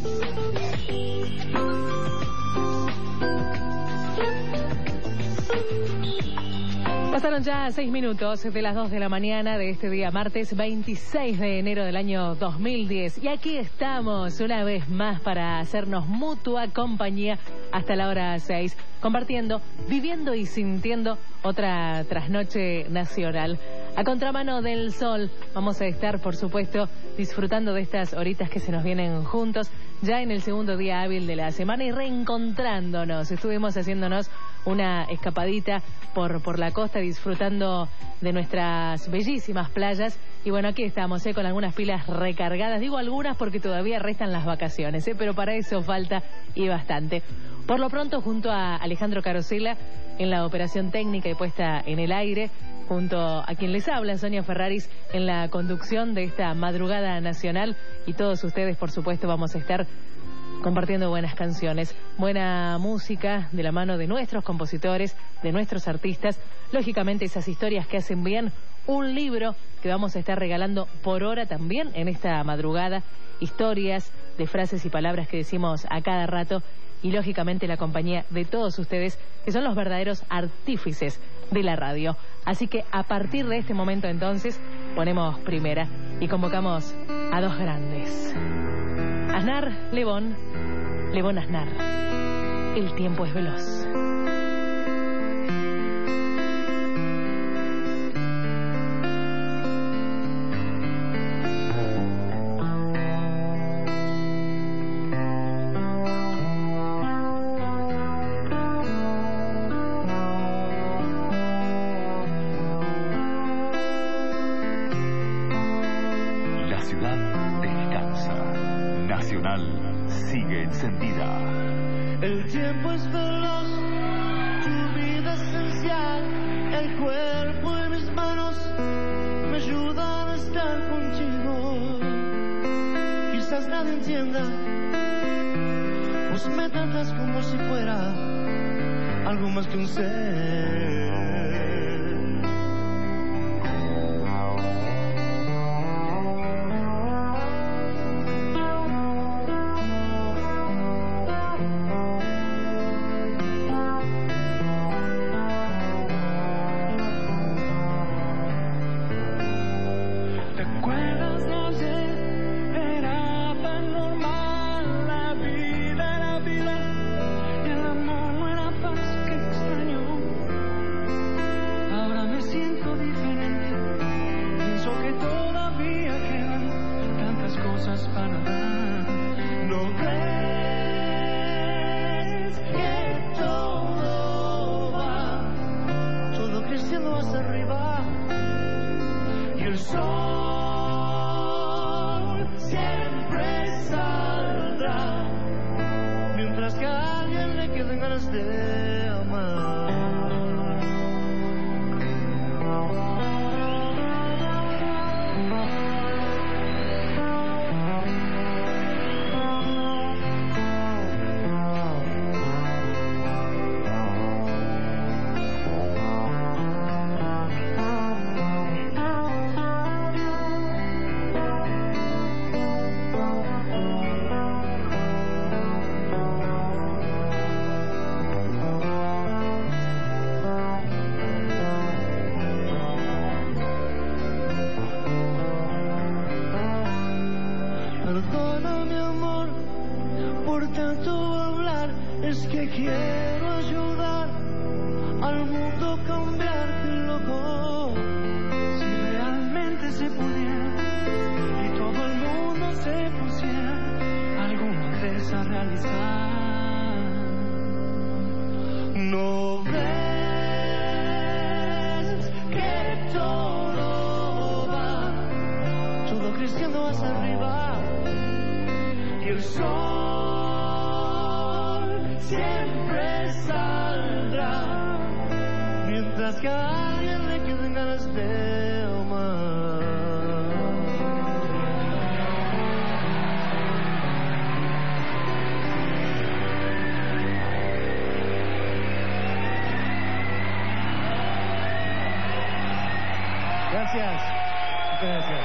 Pasaron ya seis minutos de las dos de la mañana de este día martes veintiséis de enero del año dos mil diez. Y aquí estamos una vez más para hacernos mutua compañía hasta la hora seis, compartiendo, viviendo y sintiendo otra trasnoche nacional. A contramano del sol vamos a estar, por supuesto, disfrutando de estas horitas que se nos vienen juntos ya en el segundo día hábil de la semana y reencontrándonos. Estuvimos haciéndonos una escapadita por, por la costa, disfrutando de nuestras bellísimas playas. Y bueno, aquí estamos, ¿eh? Con algunas pilas recargadas. Digo algunas porque todavía restan las vacaciones, ¿eh? Pero para eso falta y bastante. Por lo pronto, junto a Alejandro Carosella en la operación técnica y puesta en el aire, junto a quien les habla, Sonia Ferraris, en la conducción de esta madrugada nacional, y todos ustedes, por supuesto, vamos a estar compartiendo buenas canciones, buena música de la mano de nuestros compositores, de nuestros artistas, lógicamente esas historias que hacen bien, un libro que vamos a estar regalando por hora también en esta madrugada, historias de frases y palabras que decimos a cada rato, y lógicamente la compañía de todos ustedes, que son los verdaderos artífices de la radio. Así que a partir de este momento entonces ponemos primera y convocamos a dos grandes: Aznar Lebón, Lebón Aznar. El tiempo es veloz. Sigue encendida. El tiempo es veloz, tu vida esencial, el cuerpo en mis manos me ayudan a estar contigo. Quizás nadie entienda, pues me tratas como si fuera algo más que un ser. Perdona mi amor por tanto hablar, es que quiero ayudar al mundo a cambiarte, loco. Si realmente se pudiera y todo el mundo se pusiera alguna vez a realizar, ¿no ves que todo va, todo creciendo hacia arriba y el sol siempre saldrá mientras que a alguien le queden ganas de amar? Gracias. Muchas gracias.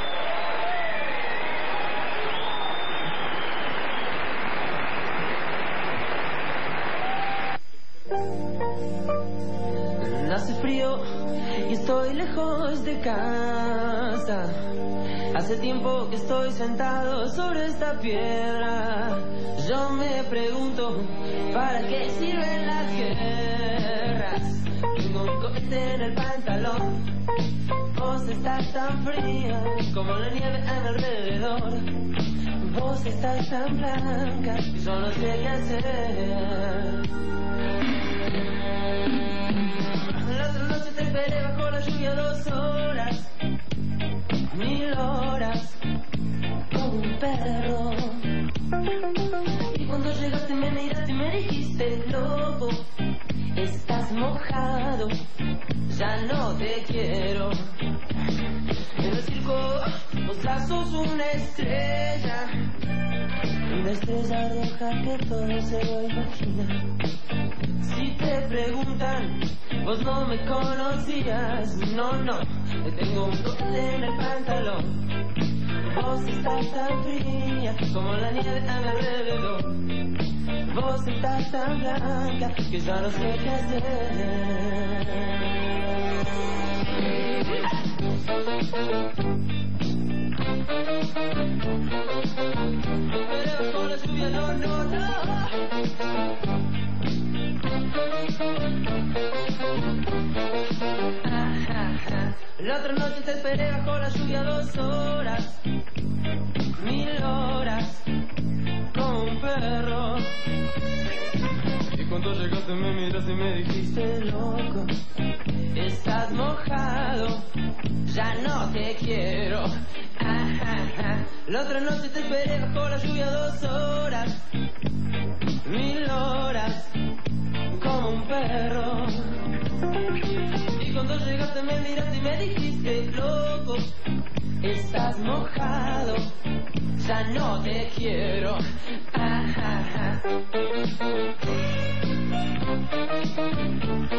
Hace frío y estoy lejos de casa. Hace tiempo que estoy sentado sobre esta piedra. Yo me pregunto, ¿para qué sirven las guerras? Tengo un cohete en el pantalón. Vos estás tan fría como la nieve a mi alrededor. Vos estás tan blanca y yo no sé qué hacer. La otra noche te esperé bajo la lluvia dos horas, mil horas, como un perro. Y cuando llegaste me miraste y me dijiste, loco, estás mojado, ya no te quiero. En el circo vos ya sos una estrella, una estrella roja que todo se lo imagina. Si te preguntan, vos no me conocías, no, no, tengo un cohete en el pantalón. Vos estás tan fría como la nieve a mi alrededor. Vos estás tan blanca que ya no sé qué hacer. Pero con la lluvia no, no, no. La otra noche te esperé bajo la lluvia dos horas, mil horas, como un perro. Y cuando llegaste me miraste y me dijiste, loco, estás mojado, ya no te quiero. La otra noche te esperé bajo la lluvia dos horas, mil horas, como un perro. Y cuando llegaste me miraste y me dijiste, loco, estás mojado, ya no te quiero. Ah, ah, ah.